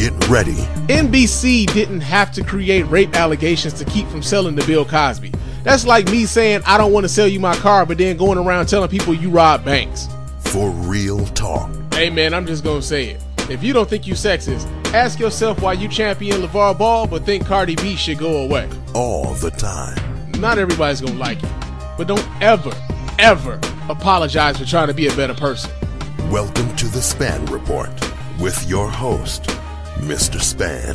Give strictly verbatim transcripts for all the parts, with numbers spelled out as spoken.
Get ready. N B C didn't have to create rape allegations to keep from selling to Bill Cosby. That's like me saying I don't want to sell you my car, but then going around telling people you rob banks. For real talk. Hey man, I'm just gonna say it. If you don't think you sexist, ask yourself why you champion LeVar Ball but think Cardi B should go away. All the time. Not everybody's gonna like you, but don't ever, ever apologize for trying to be a better person. Welcome to the Span Report with your host, Mister Span.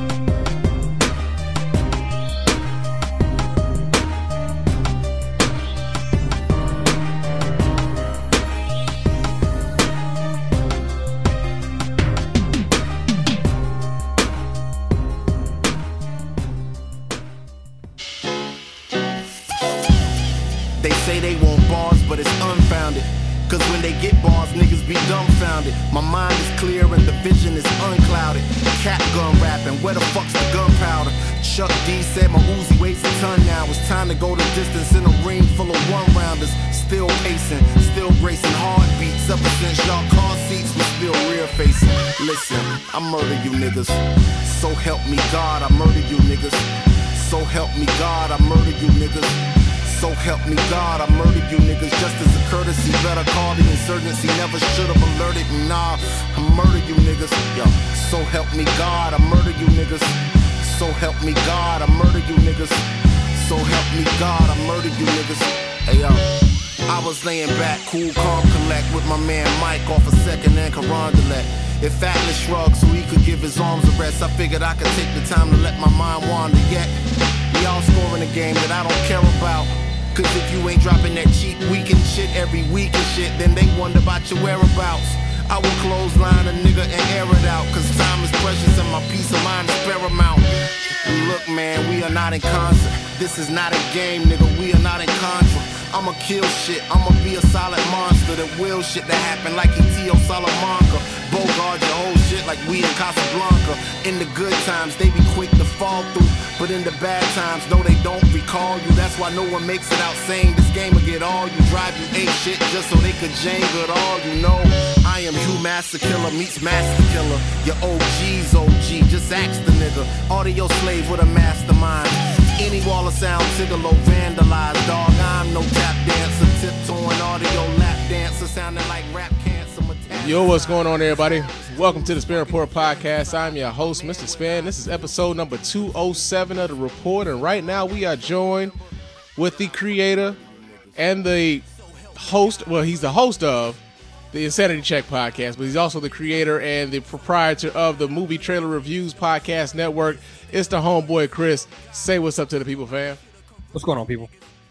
They say they want bars, but it's unfounded. Cause when they get bars, niggas be dumbfounded. My mind is clear and the vision is unclouded. Cat gun rapping, where the fuck's the gunpowder? Chuck D said my Uzi weighs a ton now. It's time to go the distance in a ring full of one-rounders. Still pacing, still bracing heartbeats. Ever since y'all car seats, we still rear-facing. Listen, I murder you niggas. So help me God, I murder you niggas. So help me God, I murder you niggas. So help me God, I murdered you niggas. Just as a courtesy, better call the insurgency. Never should've alerted me, nah, I murder you niggas. Yo, so help me God, I murder you niggas. So help me God, I murder you niggas. So help me God, I murder you niggas. Hey yo, I was laying back, cool, calm, collect with my man Mike off a second and Carondelet. If Atlas shrugged so he could give his arms a rest, I figured I could take the time to let my mind wander. Yet, we all scoring a game that I don't care about. Cause if you ain't dropping that cheap weekend shit every week and shit, then they wonder about your whereabouts. I will clothesline a nigga and air it out. Cause time is precious and my peace of mind is paramount. Look man, we are not in concert. This is not a game, nigga, we are not in Contra. I'ma kill shit, I'ma be a solid monster that will shit that happen like E T O Salamanca. Bogard your whole shit like we in Casablanca. In the good times, they be quick to fall through. But in the bad times, no, they don't recall you. That's why no one makes it out saying this game will get all you. Drive you ain't shit just so they could jangle it all. You know, I am Hugh Master Killer meets Master Killer. Your O G's O G, just ask the nigga. Audio slave with a mastermind. Any wall of sound, Tigolo vandalized. Dog, I'm no tap dancer. Tiptoeing audio lap dancer. Sounding like rap cancer. Yo, what's going on everybody? Welcome to the Span Report Podcast. I'm your host, Mister Span. This is episode number two oh seven of the report. And right now we are joined with the creator and the host. Well, he's the host of the Insanity Check Podcast, but he's also the creator and the proprietor of the Movie Trailer Reviews Podcast Network. It's the homeboy, Chris. Say what's up to the people, fam. What's going on, people?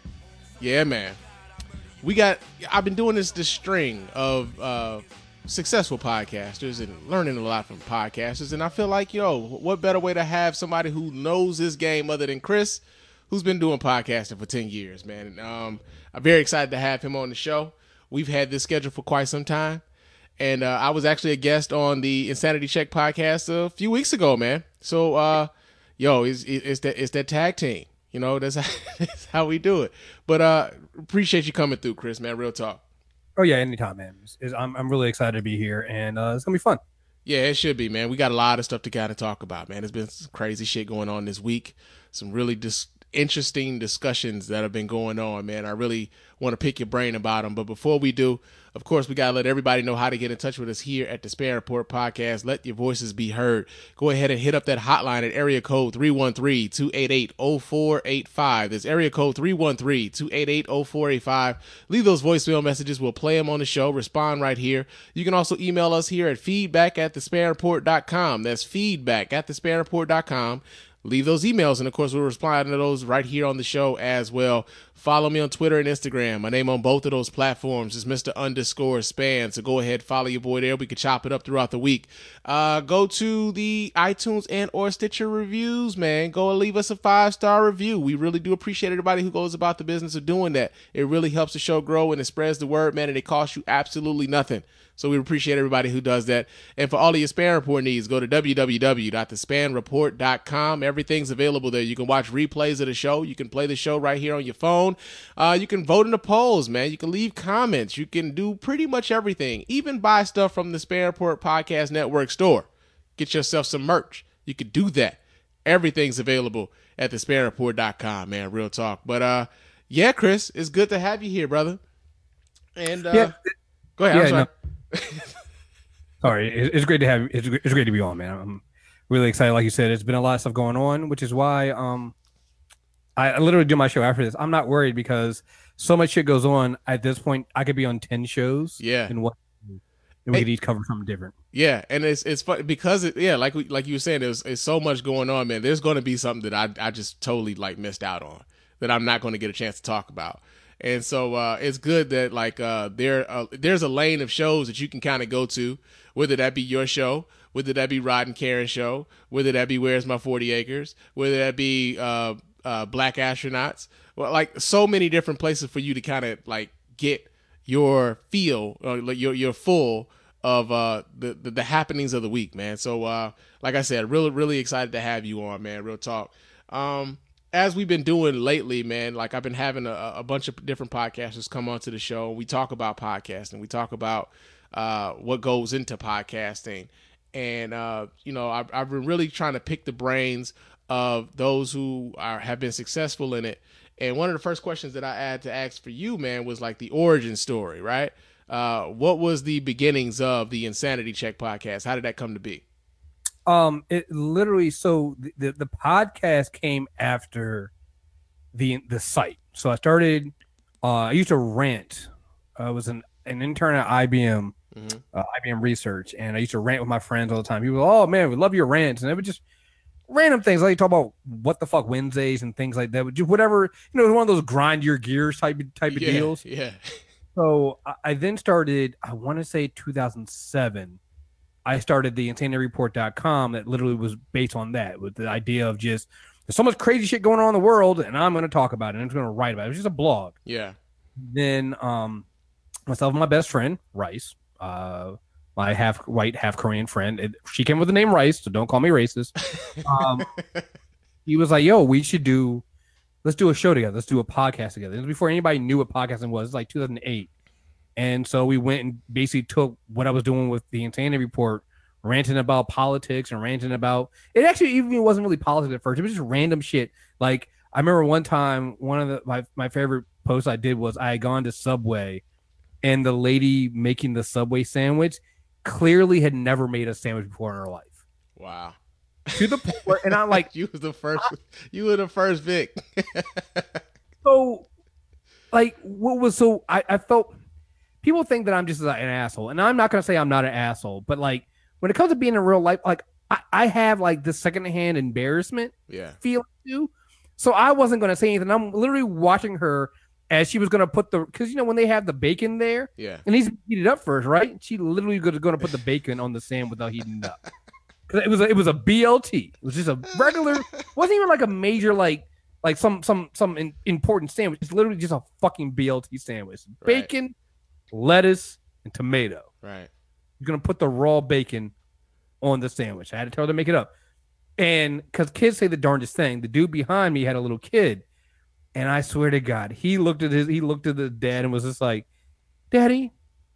Yeah, man. We got, I've been doing this, this string of uh, successful podcasters and learning a lot from podcasters. And I feel like, yo, what better way to have somebody who knows this game other than Chris, who's been doing podcasting for ten years, man. Um, I'm very excited to have him on the show. We've had this scheduled for quite some time. And uh, I was actually a guest on the Insanity Check podcast a few weeks ago, man. So, uh, yo, it's, it's, that, it's that tag team. You know, that's how, that's how we do it. But uh, appreciate you coming through, Chris, man. Real talk. Oh, yeah, anytime, man. It's, it's, I'm, I'm really excited to be here, and uh, it's going to be fun. Yeah, it should be, man. We got a lot of stuff to kind of talk about, man. There's been some crazy shit going on this week. Some really dis- interesting discussions that have been going on, man. I really want to pick your brain about them. But before we do, of course, we got to let everybody know how to get in touch with us here at the Span Report Podcast. Let your voices be heard. Go ahead and hit up that hotline at area code three one three, two eight eight, zero four eight five. That's area code three one three, two eight eight, zero four eight five. Leave those voicemail messages. We'll play them on the show. Respond right here. You can also email us here at feedback at the span report dot com. That's feedback at the span report dot com. Leave those emails, and of course, we'll respond to those right here on the show as well. Follow me on Twitter and Instagram. My name on both of those platforms is Mister Underscore Span. So go ahead, follow your boy there. We can chop it up throughout the week. Uh, go to the iTunes and or Stitcher reviews, man. Go and leave us a five-star review. We really do appreciate everybody who goes about the business of doing that. It really helps the show grow, and it spreads the word, man, and it costs you absolutely nothing. So we appreciate everybody who does that. And for all of your Span Report needs, go to w w w dot the span report dot com. Everything's available there. You can watch replays of the show. You can play the show right here on your phone. Uh, you can vote in the polls, man. You can leave comments. You can do pretty much everything. Even buy stuff from the Span Report Podcast Network store. get yourself some merch, you could do that. Everything's available at the span report dot com, man. Real talk. But uh, yeah, Chris, it's good to have you here, brother. And uh, yeah. go ahead. Yeah, I'm sorry. No. Sorry, it- it's great to have. It's, it's great to be on, man. I'm really excited. Like you said, it's been a lot of stuff going on, which is why um, I, I literally do my show after this. I'm not worried because so much shit goes on. At this point, I could be on ten shows. Yeah. And what? And we Hey. could each cover something different. Yeah, and it's it's fun because it yeah, like we, like you were saying, there's it's so much going on, man. There's going to be something that I I just totally like missed out on that I'm not going to get a chance to talk about. And so uh, it's good that like uh, there uh, there's a lane of shows that you can kind of go to, whether that be your show, whether that be Rod and Karen show, whether that be Where's My forty Acres, whether that be uh, uh, Black Astronauts, well, like so many different places for you to kind of like get your feel or like your your full of uh the, the the happenings of the week, man. So uh like I said, really really excited to have you on, man. Real talk. Um as we've been doing lately, man, like I've been having a, a bunch of different podcasters come onto the show. We talk about podcasting. We talk about uh what goes into podcasting. And uh you know, I've, I've been really trying to pick the brains of those who are have been successful in it. And one of the first questions that I had to ask for you, man, was like the origin story, right? Uh, what was the beginnings of the Insanity Check podcast? How did that come to be? Um, it literally so the, the, the podcast came after the the site. So I started. Uh, I used to rant. I was an an intern at I B M, Mm-hmm. uh, I B M Research, and I used to rant with my friends all the time. People, oh man, we love your rants, and it would just random things like talk about what the fuck Wednesdays and things like that. Just whatever, you know, one of those grind your gears type type of yeah, deals. Yeah. So I, I then started. I want to say two thousand seven. I started the insanity report dot com that literally was based on that, with the idea of just there's so much crazy shit going on in the world, and I'm going to talk about it. And I'm going to write about it. It was just a blog. Yeah. Then um, myself and my best friend Rice, uh, my half white, half Korean friend, it, she came with the name Rice, so don't call me racist. Um, he was like, "Yo, we should do, let's do a show together. Let's do a podcast together." This was before anybody knew what podcasting was. It's like two thousand eight. And so we went and basically took what I was doing with the Insanity Report, ranting about politics and ranting about it. Actually, even wasn't really politics at first. It was just random shit. Like I remember one time, one of the my, my favorite posts I did was I had gone to Subway, and the lady making the Subway sandwich clearly had never made a sandwich before in her life. Wow. To the point where, and I'm like, you were the first. You were the first Vic. so, like, what was so? I, I felt. People think that I'm just like an asshole, and I'm not gonna say I'm not an asshole, but like when it comes to being in real life, like I, I have like this secondhand embarrassment Yeah. feeling too. So I wasn't gonna say anything. I'm literally watching her as she was gonna put the because you know when they have the bacon there, Yeah. it needs to be heated up first, right? She literally was gonna put the bacon on the sandwich without heating it up. Because it was a, it was a B L T. It was just a regular. Wasn't even like a major like like some some some in, important sandwich. It's literally just a fucking B L T sandwich. Right. Bacon, lettuce, and tomato. Right. You're gonna put the raw bacon on the sandwich. I had to tell her to make it up. And because kids say the darndest thing, the dude behind me had a little kid, and I swear to God, he looked at his he looked at the dad and was just like, "Daddy,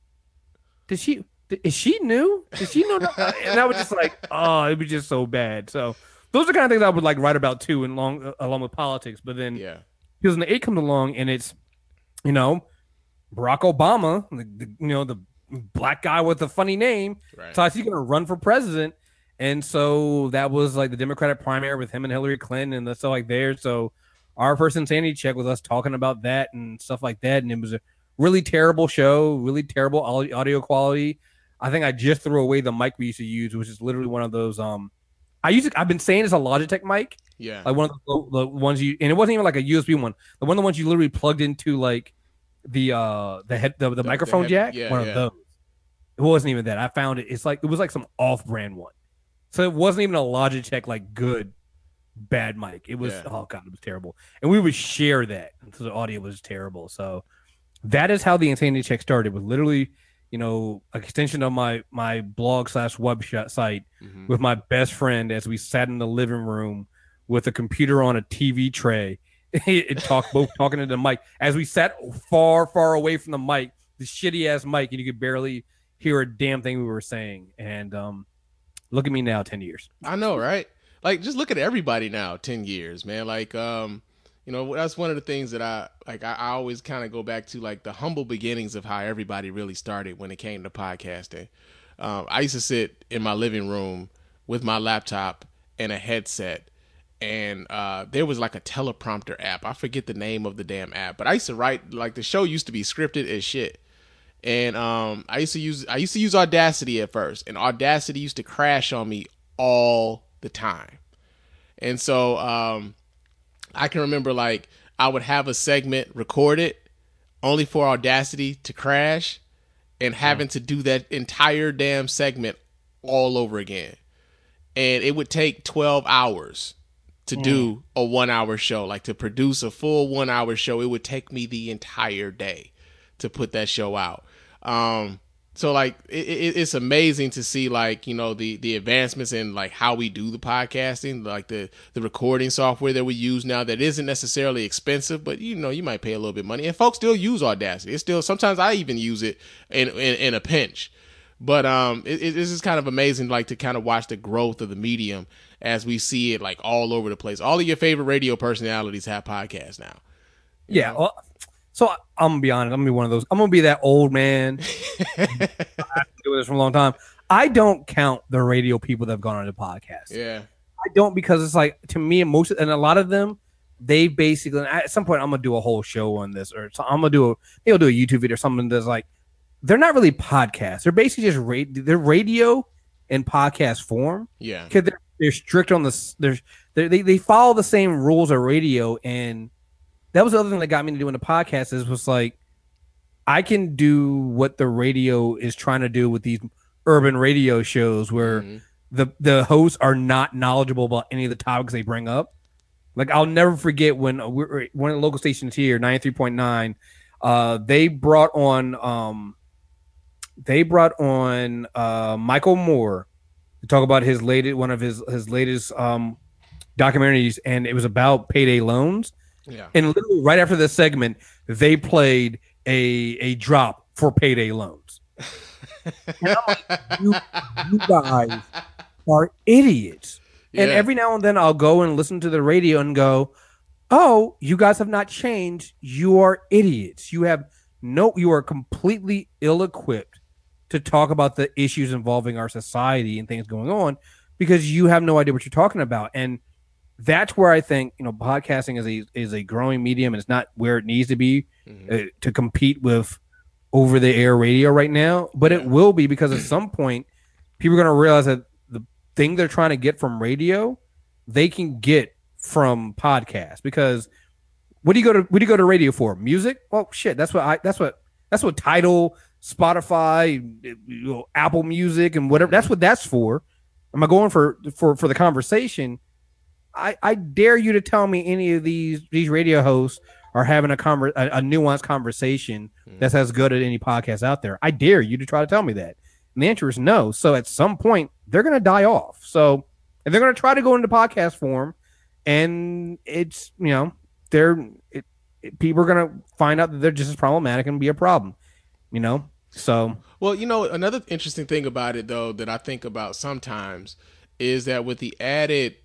did she is she new? Did she know?" And I was just like, "Oh, it was just so bad." So those are the kind of things I would like write about too, and long along with politics. But then Yeah. two thousand eight comes along, and it's you know. Barack Obama, the, the, you know, the black guy with the funny name, Right. decides he's going to run for president. And so that was like the Democratic primary with him and Hillary Clinton and the stuff like there. So our first Insanity Check with us talking about that and stuff like that. And it was a really terrible show, really terrible audio quality. I think I just threw away the mic we used to use, which is literally one of those. Um, I used to, I've been saying it's a Logitech mic, Yeah. like one of the, the ones you, and it wasn't even like a U S B one, but one of the ones you literally plugged into like the uh the head the, the, the microphone head, jack. yeah, one yeah. of those. It wasn't even that. I found it. It's like it was like some off-brand one. So it wasn't even a Logitech like good bad mic. It was Yeah. oh god, it was terrible. And we would share that. So the audio was terrible. So that is how the Insanity Check started. With literally, you know, an extension of my my blog slash web site Mhm. with my best friend as we sat in the living room with a computer on a T V tray. It talked both talking to the mic as we sat far, far away from the mic, the shitty ass mic, and you could barely hear a damn thing we were saying. And um, Look at me now, ten years. I know, right? Like, just look at everybody now, ten years, man. Like, um, you know, that's one of the things that I, like, I, I always kind of go back to, like, the humble beginnings of how everybody really started when it came to podcasting. Um, I used to sit in my living room with my laptop and a headset, and uh, there was, like, a teleprompter app. I forget the name of the damn app, but I used to write, like, the show used to be scripted as shit. And um, I used to use I used to use Audacity at first, and Audacity used to crash on me all the time. And so um, I can remember, like, I would have a segment recorded only for Audacity to crash, and having to do that entire damn segment all over again. And it would take twelve hours to mm. do a one hour show. Like, to produce a full one hour show, it would take me the entire day to put that show out. Um, so like, it, it, it's amazing to see, like, you know, the, the advancements in, like, how we do the podcasting, like the, the recording software that we use now that isn't necessarily expensive, but, you know, you might pay a little bit of money, and folks still use Audacity. It's still, sometimes I even use it in, in, in a pinch, but, um, it, it, it's just kind of amazing, like, to kind of watch the growth of the medium as we see it, like, all over the place. All of your favorite radio personalities have podcasts now. Yeah. Know? Well, so I'm gonna be honest. I'm gonna be one of those. I'm gonna be that old man. I've been doing this for a long time. I don't count the radio people that have gone on the podcast. Yeah, I don't, because it's like, to me, most and a lot of them, they basically, at some point I'm gonna do a whole show on this, or so I'm gonna do a they'll do a YouTube video or something that's like, they're not really podcasts. They're basically just ra- they're radio in podcast form. Yeah, because they're, they're strict on the they're, they're, they they follow the same rules of radio. And that was the other thing that got me to doing the podcast, is was like, I can do what the radio is trying to do with these urban radio shows, where mm-hmm. the, the hosts are not knowledgeable about any of the topics they bring up. Like, I'll never forget when we're, one of the local stations here, ninety-three point nine, uh, they brought on um, they brought on uh, Michael Moore to talk about his latest one of his his latest um, documentaries, and it was about payday loans. Yeah. And literally right after this segment, they played a a drop for payday loans. And I'm like, you, you guys are idiots. Yeah. And every now and then I'll go and listen to the radio and go, oh, you guys have not changed. You are idiots. You have no, you are completely ill-equipped to talk about the issues involving our society and things going on, because you have no idea what you're talking about. And that's where I think, you know, podcasting is a is a growing medium, and it's not where it needs to be mm-hmm. uh, to compete with over the air radio right now. But yeah. it will be, because at some point people are going to realize that the thing they're trying to get from radio, they can get from podcasts. Because what do you go to what do you go to radio for? Music? Well, shit, that's what I that's what that's what Tidal, Spotify, you know, Apple Music, and whatever. That's what that's for. Am I going for for for the conversation? I, I dare you to tell me any of these these radio hosts are having a conver- a, a nuanced conversation mm. that's as good as any podcast out there. I dare you to try to tell me that. And the answer is no. So at some point, they're going to die off. So if they're going to try to go into podcast form, and it's, you know, they're it, it, people are going to find out that they're just as problematic and be a problem, you know? So, well, you know, another interesting thing about it, though, that I think about sometimes is that with the added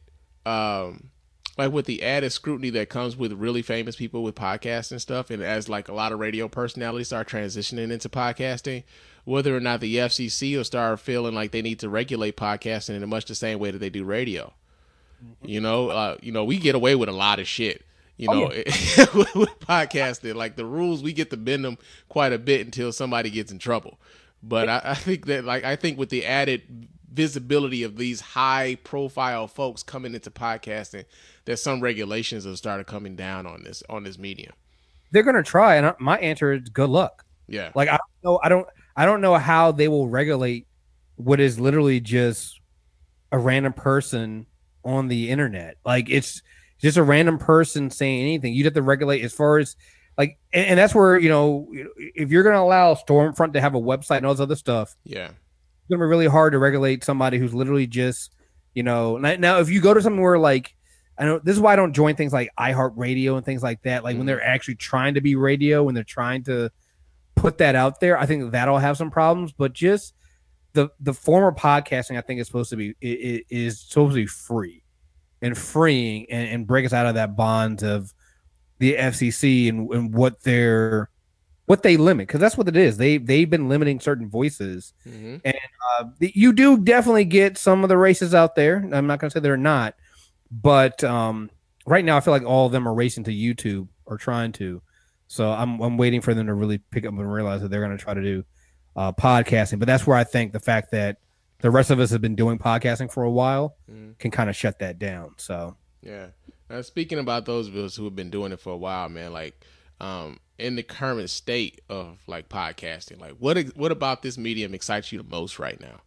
um like with the added scrutiny that comes with really famous people with podcasts and stuff, and as like a lot of radio personalities start transitioning into podcasting, whether or not the F C C will start feeling like they need to regulate podcasting in much the same way that they do radio. Mm-hmm. You know, uh, you know, we get away with a lot of shit, you oh, know, yeah. with, with podcasting. Like, the rules, we get to bend them quite a bit until somebody gets in trouble. But I, I think that, like, I think with the added visibility of these high profile folks coming into podcasting, that some regulations have started coming down on this on this medium. They're going to try, and my answer is good luck. Yeah. Like, I don't know I don't I don't know how they will regulate what is literally just a random person on the internet. Like, it's just a random person saying anything. You'd have to regulate as far as like, and, and that's where, you know, if you're going to allow Stormfront to have a website and all this other stuff. Yeah. It's gonna be really hard to regulate somebody who's literally just, you know. Now, if you go to somewhere like, I know this is why I don't join things like iHeartRadio and things like that. Like, mm-hmm. when they're actually trying to be radio, when they're trying to put that out there, I think that'll have some problems. But just the the form of podcasting I think is supposed to be is, is supposed to be free and freeing and, and break us out of that bond of the F C C and, and what they're what they limit, because that's what it is. They they've been limiting certain voices, mm-hmm. and uh, you do definitely get some of the races out there. I'm not going to say they're not, but um, right now I feel like all of them are racing to YouTube or trying to. So I'm I'm waiting for them to really pick up and realize that they're going to try to do uh, podcasting. But that's where I think the fact that the rest of us have been doing podcasting for a while mm-hmm. can kind of shut that down. So yeah. Now, speaking about those of us who have been doing it for a while, man, like um, in the current state of like podcasting, like what what about this medium excites you the most right now?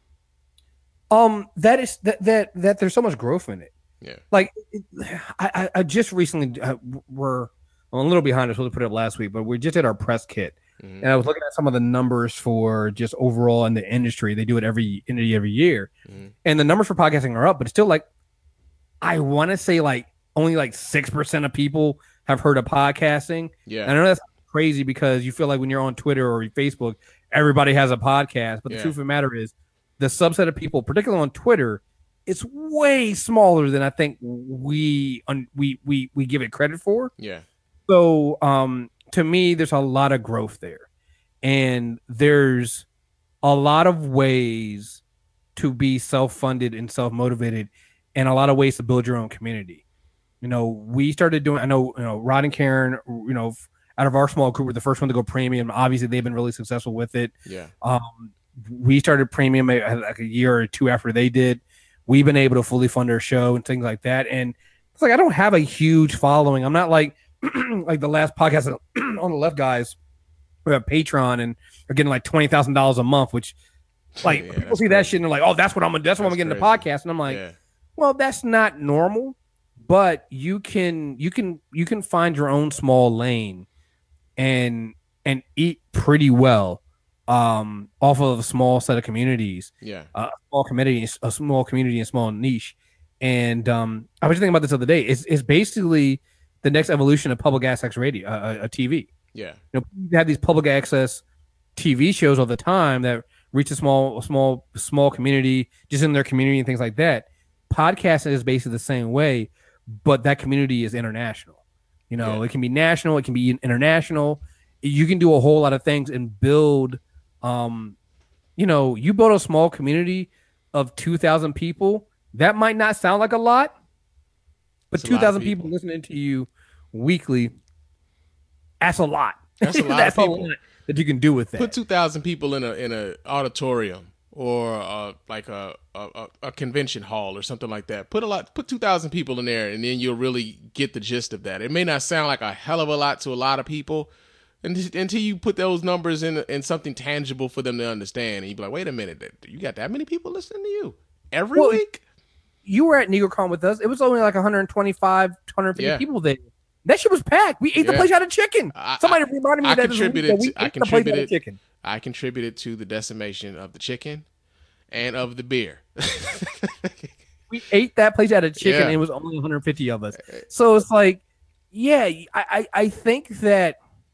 Um, that is that that that there's so much growth in it. Yeah. Like it, I I just recently uh, were. I'm a little behind. I was supposed to put it up last week, but we just did our press kit, mm-hmm. and I was looking at some of the numbers for just overall in the industry. They do it every every year, mm-hmm. and the numbers for podcasting are up, but it's still like I want to say like only like six percent of people have heard of podcasting. Yeah, and I know that's crazy because you feel like when you're on Twitter or Facebook, everybody has a podcast, but the yeah. truth of the matter is, the subset of people, particularly on Twitter, it's way smaller than I think we we we we give it credit for. Yeah. So, um, to me, there's a lot of growth there, and there's a lot of ways to be self-funded and self-motivated, and a lot of ways to build your own community. You know, we started doing. I know, you know, Rod and Karen. You know, out of our small group, were the first one to go premium. Obviously, they've been really successful with it. Yeah. Um, we started premium like a year or two after they did. We've been able to fully fund our show and things like that. And it's like I don't have a huge following. I'm not like. like the last podcast on the left guys we have Patreon and are getting like twenty thousand dollars a month, which like yeah, people see crazy. That shit and they're like, oh, that's what I'm gonna that's, that's what I'm gonna get in the podcast. And I'm like, yeah. well, that's not normal, but you can you can you can find your own small lane and and eat pretty well um off of a small set of communities. Yeah. Uh, a small community, a small community, a small niche. And um I was thinking about this the other day. It's it's basically the next evolution of public access radio, uh, a T V. Yeah, you know, you have these public access T V shows all the time that reach a small, small, small community, just in their community and things like that. Podcasting is basically the same way, but that community is international. You know, yeah. It can be national, it can be international. You can do a whole lot of things and build. Um, you know, you build a small community of two thousand people. That might not sound like a lot. But two thousand people. people listening to you weekly, that's a lot. That's a lot that's of people. A lot that you can do with that. Put two thousand people in a in a auditorium or uh, like a, a a convention hall or something like that. Put a lot. Put two thousand people in there, and then you'll really get the gist of that. It may not sound like a hell of a lot to a lot of people, and until you put those numbers in in something tangible for them to understand, and you be like, wait a minute, you got that many people listening to you every well, week? You were at NegroCon with us. It was only like one hundred twenty-five, one hundred fifty yeah. people there. That shit was packed. We ate yeah. the place out of chicken. I, Somebody I, reminded me I of that. Contributed we to, I contributed. Chicken. I contributed to the decimation of the chicken and of the beer. We ate that place out of chicken, yeah. and it was only one hundred fifty of us. So it's like, yeah, I I, I think that.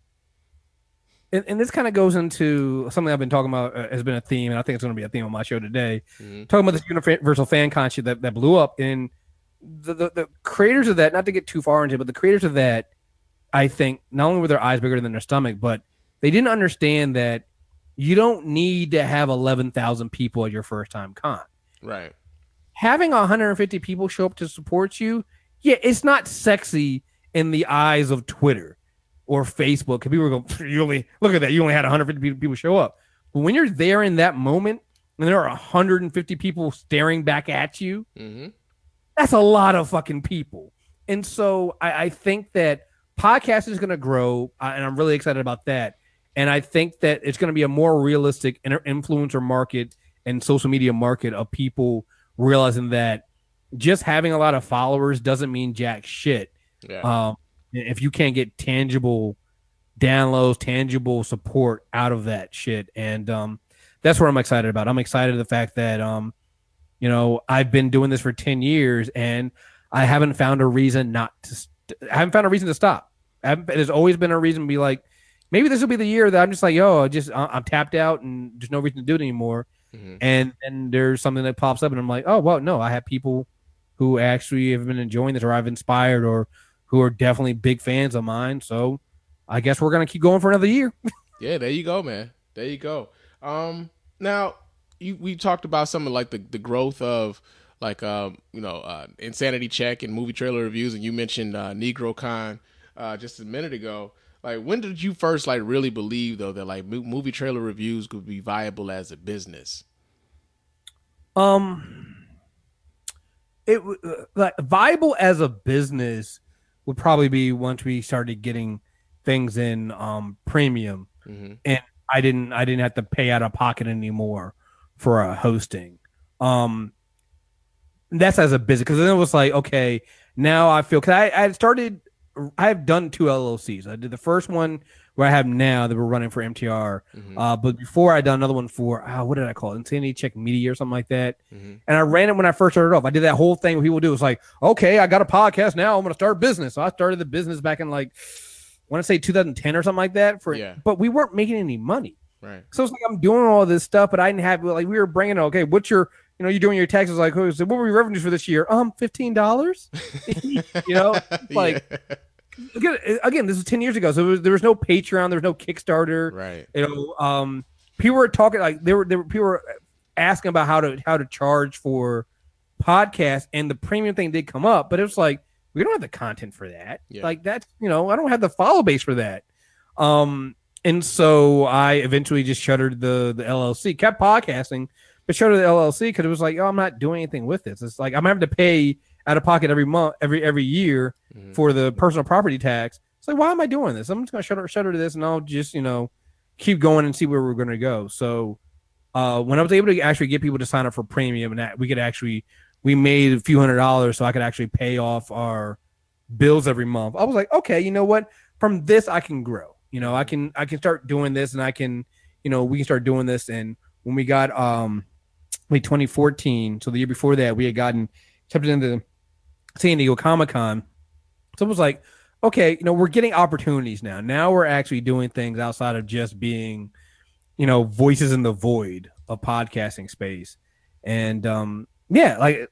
And, and this kind of goes into something I've been talking about uh, has been a theme, and I think it's going to be a theme on my show today. Mm-hmm. Talking about this universal fan concept that, that blew up, and the, the the creators of that, not to get too far into it, but the creators of that, I think, not only were their eyes bigger than their stomach, but they didn't understand that you don't need to have eleven thousand people at your first time con. Right. Having one hundred fifty people show up to support you, yeah, it's not sexy in the eyes of Twitter or Facebook. Because people go, you only look at that. You only had one hundred fifty people show up. But when you're there in that moment, and there are one hundred fifty people staring back at you, mm-hmm. that's a lot of fucking people. And so I, I think that podcast is going to grow, uh, and I'm really excited about that. And I think that it's going to be a more realistic inter- influencer market and social media market of people realizing that just having a lot of followers doesn't mean jack shit. Yeah. Um, if you can't get tangible downloads, tangible support out of that shit. And um, that's what I'm excited about. I'm excited the fact that, um, you know, I've been doing this for ten years and I haven't found a reason not to, st- I haven't found a reason to stop. I haven't, there's always been a reason to be like, maybe this will be the year that I'm just like, yo, I just, I'm tapped out and there's no reason to do it anymore. Mm-hmm. And then there's something that pops up and I'm like, oh, well, no, I have people who actually have been enjoying this or I've inspired or who are definitely big fans of mine. So I guess we're going to keep going for another year. Yeah, there you go, man. There you go. Um, now, you we talked about some of like the, the growth of like, um, you know, uh, Insanity Check and movie trailer reviews. And you mentioned uh, NegroCon uh, just a minute ago. Like, when did you first like really believe though that like movie trailer reviews could be viable as a business? Um, it uh, like viable as a business would probably be once we started getting things in um premium, mm-hmm. and I didn't I didn't have to pay out of pocket anymore for a hosting. Um, that's as a business because then it was like, okay, now I feel because I I started I have done two L L Cs. I did the first one where I have now that we're running for M T R. Mm-hmm. Uh, but before I done another one for, uh, what did I call it? Insanity Check Media or something like that. Mm-hmm. And I ran it when I first started off. I did that whole thing where people do. It's like, okay, I got a podcast now. I'm going to start a business. So I started the business back in like, I want to say two thousand ten or something like that. For yeah. But we weren't making any money. Right. So it's like I'm doing all this stuff, but I didn't have, like, we were bringing, okay, what's your, you know, you're doing your taxes. Like, so what were your revenues for this year? Um, fifteen dollars. You know, like, yeah. Again, again, this was ten years ago, so there was, there was no Patreon, there was no Kickstarter. Right. You know, um, people were talking like there were there were people were asking about how to how to charge for podcasts, and the premium thing did come up, but it was like we don't have the content for that. Yeah. Like that's you know, I don't have the follow base for that. Um, and so I eventually just shuttered the the L L C, kept podcasting, but shuttered the L L C because it was like, oh, I'm not doing anything with this. It's like I'm having to pay out of pocket every month, every every year mm-hmm. for the personal property tax. It's like, why am I doing this? I'm just gonna shutter shutter to this, and I'll just you know keep going and see where we're gonna go. So uh, when I was able to actually get people to sign up for premium, and that we could actually we made a few hundred dollars, so I could actually pay off our bills every month. I was like, okay, you know what? From this, I can grow. You know, I can I can start doing this, and I can you know we can start doing this. And when we got um, like twenty fourteen, so the year before that, we had gotten accepted into San Diego Comic-Con. So it was like, okay, you know, we're getting opportunities now. Now we're actually doing things outside of just being, you know, voices in the void of podcasting space. And um, yeah, like,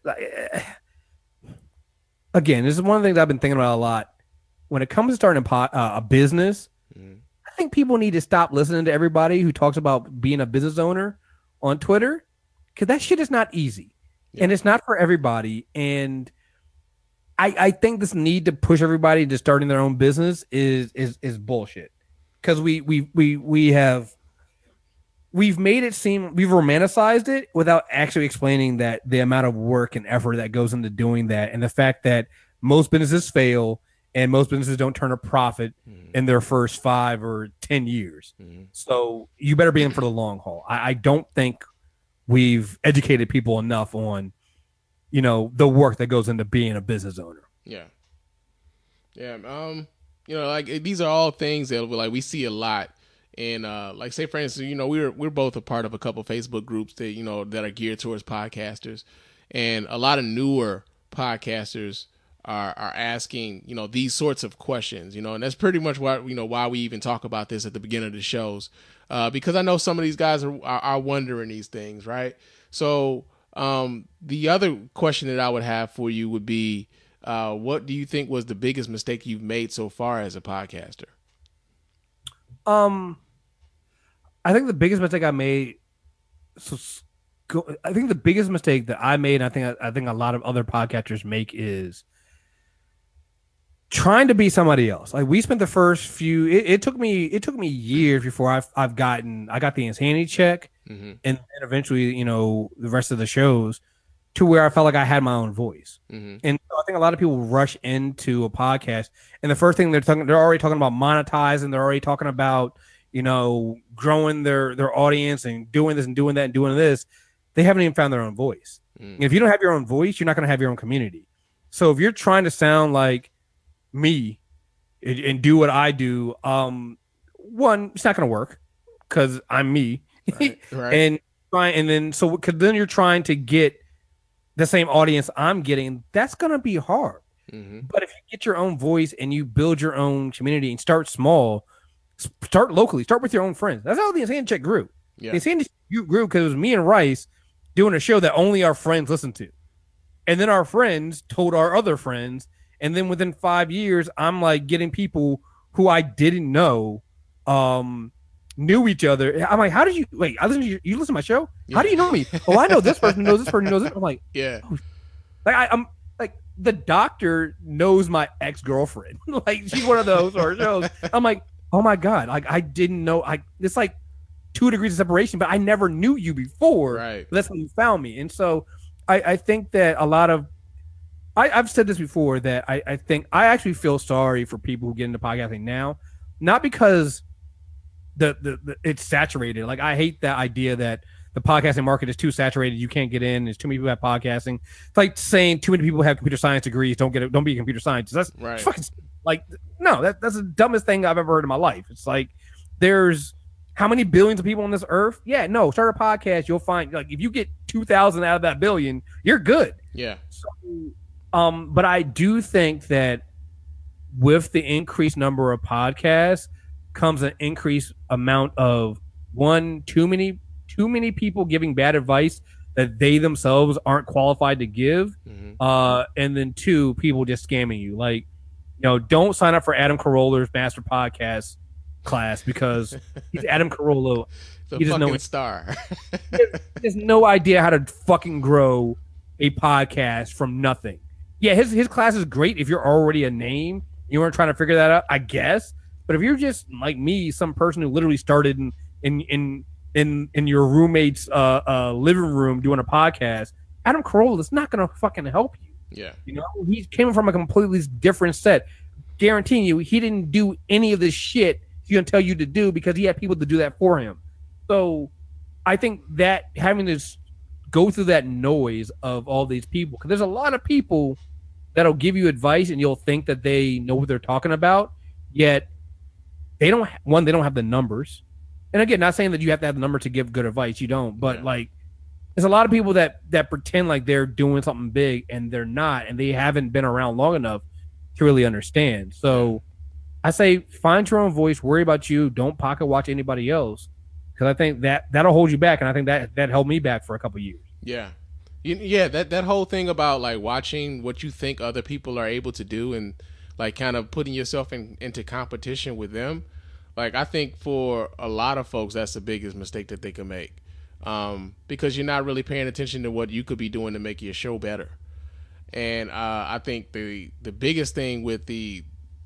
again, this is one of the things I've been thinking about a lot. When it comes to starting a, pod, uh, a business, mm-hmm. I think people need to stop listening to everybody who talks about being a business owner on Twitter, because that shit is not easy. Yeah. And it's not for everybody. And I, I think this need to push everybody to starting their own business is is is bullshit, because we we we we have we've made it seem we've romanticized it without actually explaining that the amount of work and effort that goes into doing that, and the fact that most businesses fail and most businesses don't turn a profit mm-hmm. in their first five or ten years. Mm-hmm. So you better be in for the long haul. I, I don't think we've educated people enough on, you know, the work that goes into being a business owner. Yeah. Yeah. Um, you know, like these are all things that like we see a lot. And uh, like say for instance, you know, we're we're both a part of a couple Facebook groups that, you know, that are geared towards podcasters. And a lot of newer podcasters are are asking, you know, these sorts of questions, you know, and that's pretty much why, you know, why we even talk about this at the beginning of the shows. Uh, because I know some of these guys are, are are wondering these things, right? So Um, the other question that I would have for you would be, uh, what do you think was the biggest mistake you've made so far as a podcaster? Um, I think the biggest mistake I made, so I think the biggest mistake that I made, and I think I think a lot of other podcasters make, is trying to be somebody else. Like we spent the first few, it, it took me, it took me years before I've I've gotten, I got the Insanity Check. Mm-hmm. And then eventually, you know, the rest of the shows to where I felt like I had my own voice. Mm-hmm. And so I think a lot of people rush into a podcast, and the first thing they're talking, they're already talking about monetizing. They're already talking about, you know, growing their, their audience and doing this and doing that and doing this. They haven't even found their own voice. Mm-hmm. If you don't have your own voice, you're not going to have your own community. So if you're trying to sound like me and, and do what I do, um, one, it's not going to work because I'm me. Right, right. and try, and then so because then you're trying to get the same audience I'm getting. That's gonna be hard. Mm-hmm. But if you get your own voice and you build your own community and start small, start locally, start with your own friends. That's how the Insanity Check grew. Yeah. They seemed you grew because it was me and Rice doing a show that only our friends listened to. And then our friends told our other friends. And then within five years, I'm like getting people who I didn't know um, knew each other. I'm like, how did you wait? I listen to you, you listen to my show? Yeah. How do you know me? Oh, I know this person knows this person knows this. I'm like, yeah. Oh, like I, I'm like the doctor knows my ex girlfriend. Like she's one of those or shows. I'm like, oh my god, like I didn't know. I it's like two degrees of separation, but I never knew you before. Right. That's how you found me, and so I, I think that a lot of I, I've said this before that I, I think I actually feel sorry for people who get into podcasting now, not because the, the the it's saturated. Like I hate that idea that the podcasting market is too saturated. You can't get in. There's too many people have podcasting. It's like saying too many people have computer science degrees. Don't get it. Don't be a computer scientist. That's right. fucking like no. That that's the dumbest thing I've ever heard in my life. It's like there's how many billions of people on this earth? Yeah, no. Start a podcast. You'll find like if you get two thousand out of that billion, you're good. Yeah. So, um, but I do think that with the increased number of podcasts comes an increased amount of one too many too many people giving bad advice that they themselves aren't qualified to give, mm-hmm. uh, and then two people just scamming you. Like, you know, don't sign up for Adam Carolla's Master Podcast class because he's Adam Carolla. The he fucking know star. he has no idea how to fucking grow a podcast from nothing. Yeah, his his class is great if you're already a name. You weren't trying to figure that out, I guess. But if you're just like me, some person who literally started in in in in, in your roommate's uh, uh, living room doing a podcast, Adam Carolla is not going to fucking help you. Yeah, you know, he came from a completely different set. Guaranteeing you, he didn't do any of this shit he's going to tell you to do because he had people to do that for him. So I think that having to go through that noise of all these people, because there's a lot of people that'll give you advice and you'll think that they know what they're talking about, yet they don't, one, they don't have the numbers. And again, not saying that you have to have the number to give good advice. You don't. But yeah. like, there's a lot of people that, that pretend like they're doing something big and they're not, and they haven't been around long enough to really understand. So I say find your own voice, worry about you, don't pocket watch anybody else. Because I think that that'll hold you back, and I think that that held me back for a couple of years. Yeah, yeah. That that whole thing about like watching what you think other people are able to do, and like kind of putting yourself in, into competition with them. Like I think for a lot of folks, that's the biggest mistake that they can make, um, because you're not really paying attention to what you could be doing to make your show better. And uh, I think the the biggest thing with the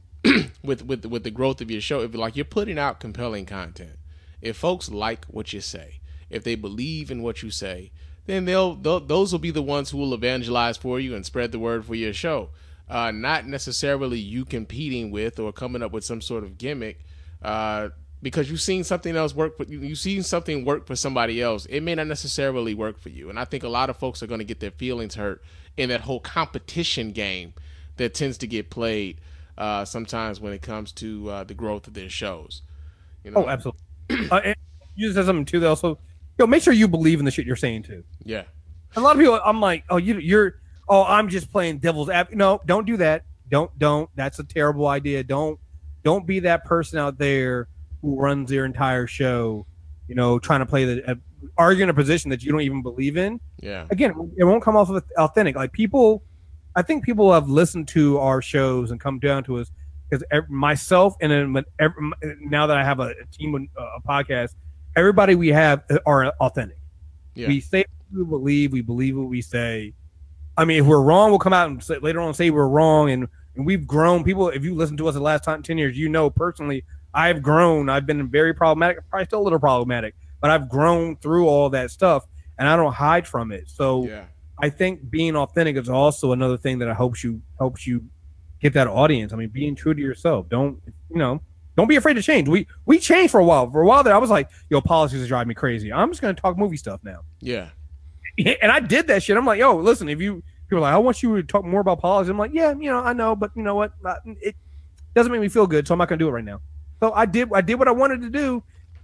with with with the growth of your show, if like you're putting out compelling content. If folks like what you say, if they believe in what you say, then they'll, they'll those will be the ones who will evangelize for you and spread the word for your show. Uh, not necessarily you competing with or coming up with some sort of gimmick, uh, because you've seen something else work. For, you've seen something work for somebody else. It may not necessarily work for you. And I think a lot of folks are going to get their feelings hurt in that whole competition game that tends to get played uh, sometimes when it comes to uh, the growth of their shows. You know? Oh, absolutely. uh, and you said something too. Though, so yo, make sure you believe in the shit you're saying too. Yeah. A lot of people, I'm like, oh, you, you're, oh, I'm just playing devil's advocate. No, don't do that. Don't, don't. That's a terrible idea. Don't, don't be that person out there who runs their entire show, you know, trying to play the, uh, arguing a position that you don't even believe in. Yeah. Again, it won't come off of authentic. Like people, I think people have listened to our shows and come down to us. Because myself and then every, now that I have a, a team, uh, a podcast, everybody we have are authentic. Yeah. We say what we believe, we believe what we say. I mean, if we're wrong, we'll come out and say, later on say we're wrong. And, and we've grown. People, if you listen to us the last time, ten years, you know personally, I've grown. I've been very problematic, probably still a little problematic, but I've grown through all that stuff, and I don't hide from it. So yeah. I think being authentic is also another thing that I hope you helps you. Get that audience. I mean, being true to yourself. Don't, you know, don't be afraid to change. We we changed for a while. For a while there, I was like, yo, politics is driving me crazy. I'm just going to talk movie stuff now. Yeah. And I did that shit. I'm like, yo, listen, if you, people are like, I want you to talk more about politics. I'm like, yeah, you know, I know, but you know what? It doesn't make me feel good, so I'm not going to do it right now. So I did, I did what I wanted to do,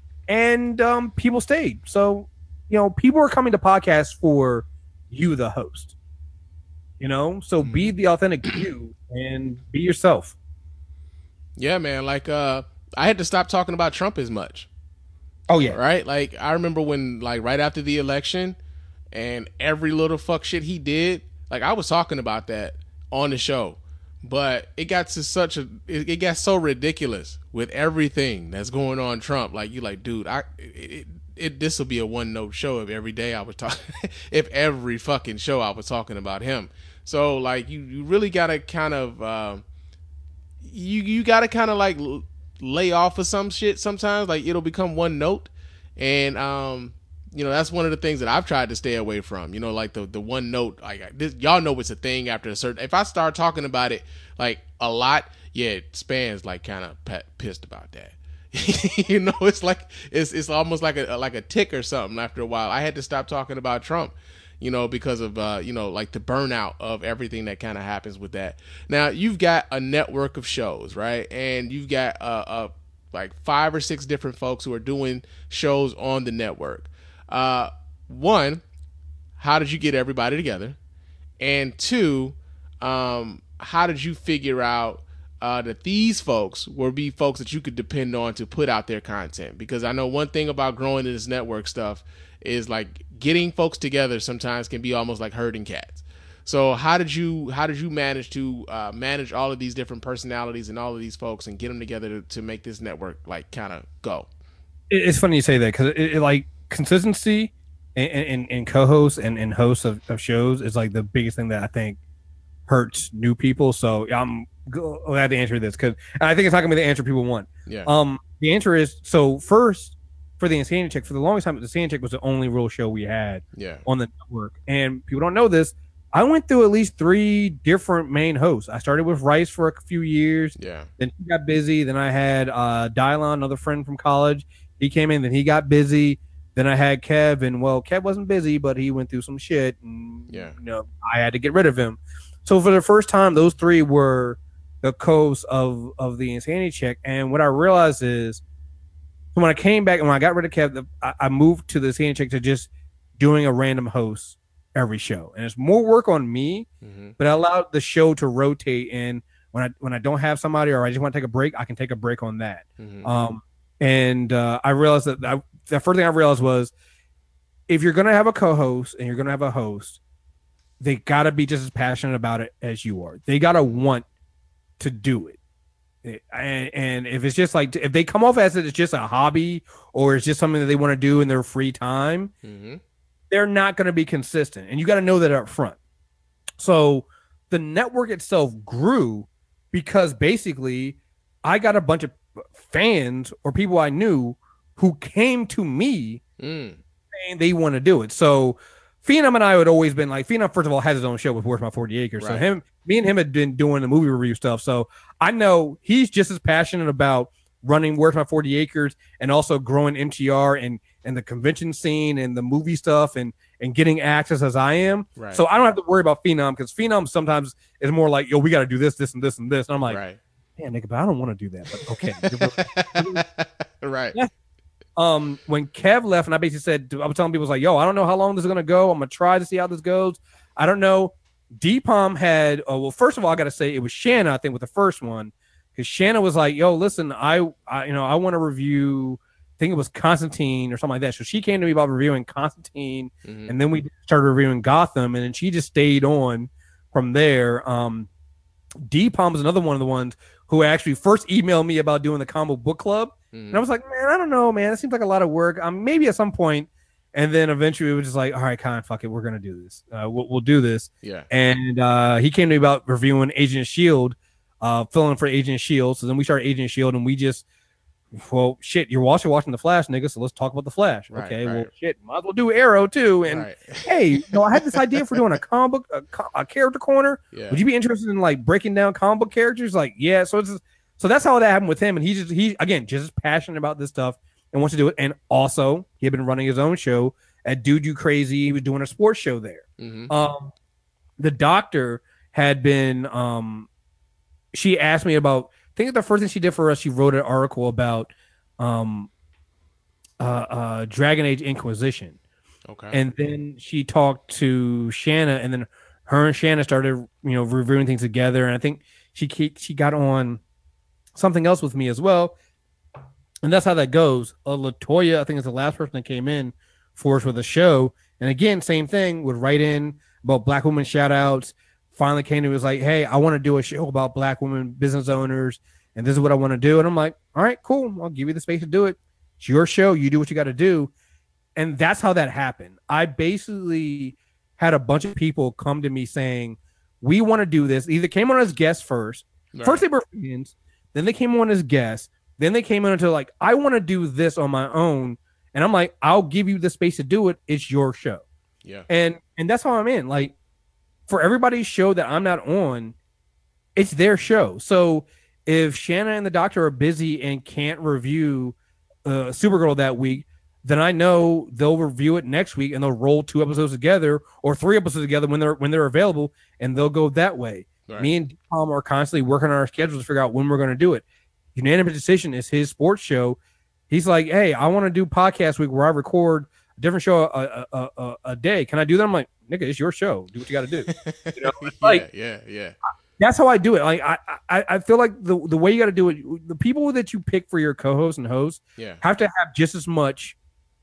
and um, people stayed. So, you know, people are coming to podcasts for you, the host. You know, so be the authentic you and be yourself. Yeah, man. Like, uh, I had to stop talking about Trump as much. Oh yeah. Right? Like I remember when like right after the election and every little fuck shit he did, like I was talking about that on the show. But it got to such a it, it got so ridiculous with everything that's going on Trump. Like you like, dude, I it, it this will be a one note show if every day I was talking if every fucking show I was talking about him. So like you, you really gotta kind of uh, you you gotta kind of like lay off of some shit sometimes. Like it'll become one note, and um you know that's one of the things that I've tried to stay away from. You know, like the the one note. Like this, y'all know it's a thing after a certain. If I start talking about it like a lot, yeah, Span's like kind of p- pissed about that. You know, it's like it's it's almost like a like a tick or something. After a while, I had to stop talking about Trump. You know, because of uh, you know, like the burnout of everything that kind of happens with that. Now you've got a network of shows, right? And you've got uh, uh like five or six different folks who are doing shows on the network. Uh, one, how did you get everybody together? And two, um, how did you figure out uh, that these folks will be folks that you could depend on to put out their content? Because I know one thing about growing in this network stuff is like getting folks together sometimes can be almost like herding cats. So how did you how did you manage to uh, manage all of these different personalities and all of these folks and get them together to, to make this network like kind of go? It's funny you say that because it, it like consistency and, and, and co-hosts and, and hosts of, of shows is like the biggest thing that I think hurts new people. So I'm glad to answer this because I think it's not gonna be the answer people want. Yeah. Um. The answer is so first for the Insanity Check. For the longest time, the Insanity Check was the only real show we had. Yeah. On the network, and people don't know this. I went through at least three different main hosts. I started with Rice for a few years. Yeah. Then he got busy. Then I had uh, Dylon, another friend from college. He came in. Then he got busy. Then I had Kev, and well, Kev wasn't busy, but he went through some shit, and yeah, you know, I had to get rid of him. So for the first time, those three were the co-hosts of of the Insanity Check. And what I realized is, when I came back and when I got rid of Kev, I, I moved to the Insanity Check to just doing a random host every show, and it's more work on me, mm-hmm. but I allowed the show to rotate. And when I when I don't have somebody or I just want to take a break, I can take a break on that. Mm-hmm. Um, and uh, I realized that I, the first thing I realized was if you're going to have a co-host and you're going to have a host, they got to be just as passionate about it as you are. They got to want to do it. And, and if it's just like if they come off as it's just a hobby or it's just something that they want to do in their free time, mm-hmm. they're not going to be consistent, and you got to know that up front. So the network itself grew because basically I got a bunch of fans or people I knew who came to me mm. saying they want to do it. So Phenom and I had always been like, Phenom, first of all, has his own show with Where's My forty Acres. Right. So him, me and him had been doing the movie review stuff. So I know he's just as passionate about running Where's My forty Acres and also growing M T R and, and the convention scene and the movie stuff and, and getting access as I am. Right. So I don't have to worry about Phenom because Phenom sometimes is more like, yo, we got to do this, this, and this, and this. And I'm like, right. man, nigga, but I don't want to do that. But okay. Right. Yeah. Um, when Kev left, and I basically said, I was telling people, I was like, yo, I don't know how long this is going to go. I'm going to try to see how this goes. I don't know. D-Palm had, oh, well, first of all, I got to say it was Shanna, I think, with the first one. Because Shanna was like, yo, listen, I, I you know, I want to review, I think it was Constantine or something like that. So she came to me about reviewing Constantine, mm-hmm. and then we started reviewing Gotham, and then she just stayed on from there. Um, D-Palm was another one of the ones who actually first emailed me about doing the combo book club. Mm-hmm. And I was like, man, I don't know, man. It seems like a lot of work. Um, maybe at some point. And then eventually it was just like, all right, Con, fuck it. We're going to do this. Uh, we'll, we'll do this. Yeah. And uh, he came to me about reviewing Agent of S H I E L D, uh, filling for Agent of S H I E L D. So then we started Agent of S H I E L D, and we just, well, shit, you're watching, watching The Flash, nigga. So let's talk about The Flash. Right, okay, right. well, shit, might as well do Arrow too. And right. hey, you know, I had this idea for doing a comic book, a, a character corner. Yeah. Would you be interested in like breaking down comic book characters? Like, yeah. So it's so that's how that happened with him. And he's just, he again, just as passionate about this stuff and wants to do it. And also, he had been running his own show at Dude You Crazy. He was doing a sports show there. Mm-hmm. Um, the doctor had been, um, she asked me about, I think the first thing she did for us, she wrote an article about um, uh, uh, Dragon Age Inquisition. Okay. And then she talked to Shanna, and then her and Shanna started, you know, reviewing things together. And I think she she got on something else with me as well. And that's how that goes. Uh, Latoya, I think, is the last person that came in for us with a show. And again, same thing, would write in about black women shout outs. Finally came to me, was like, hey, I want to do a show about black women business owners, and this is what I want to do. And I'm like, all right, cool. I'll give you the space to do it. It's your show. You do what you got to do. And that's how that happened. I basically had a bunch of people come to me saying, we want to do this. Either came on as guests first. Right. First they were fans, then they came on as guests. Then they came into like, I want to do this on my own. And I'm like, I'll give you the space to do it. It's your show. Yeah. And and that's how I'm in. Like, for everybody's show that I'm not on, it's their show. So if Shanna and the doctor are busy and can't review uh, Supergirl that week, then I know they'll review it next week and they'll roll two episodes together or three episodes together when they're when they're available, and they'll go that way. Right. Me and Tom are constantly working on our schedules to figure out when we're going to do it. Unanimous Decision is his sports show. He's like, hey, I want to do podcast week where I record a different show a, a, a, a day. Can I do that? I'm like, nigga, it's your show. Do what you got to do. You know, it's like, yeah, yeah, yeah. That's how I do it. Like, I, I, I feel like the the way you got to do it, the people that you pick for your co-hosts and hosts, yeah, have to have just as much,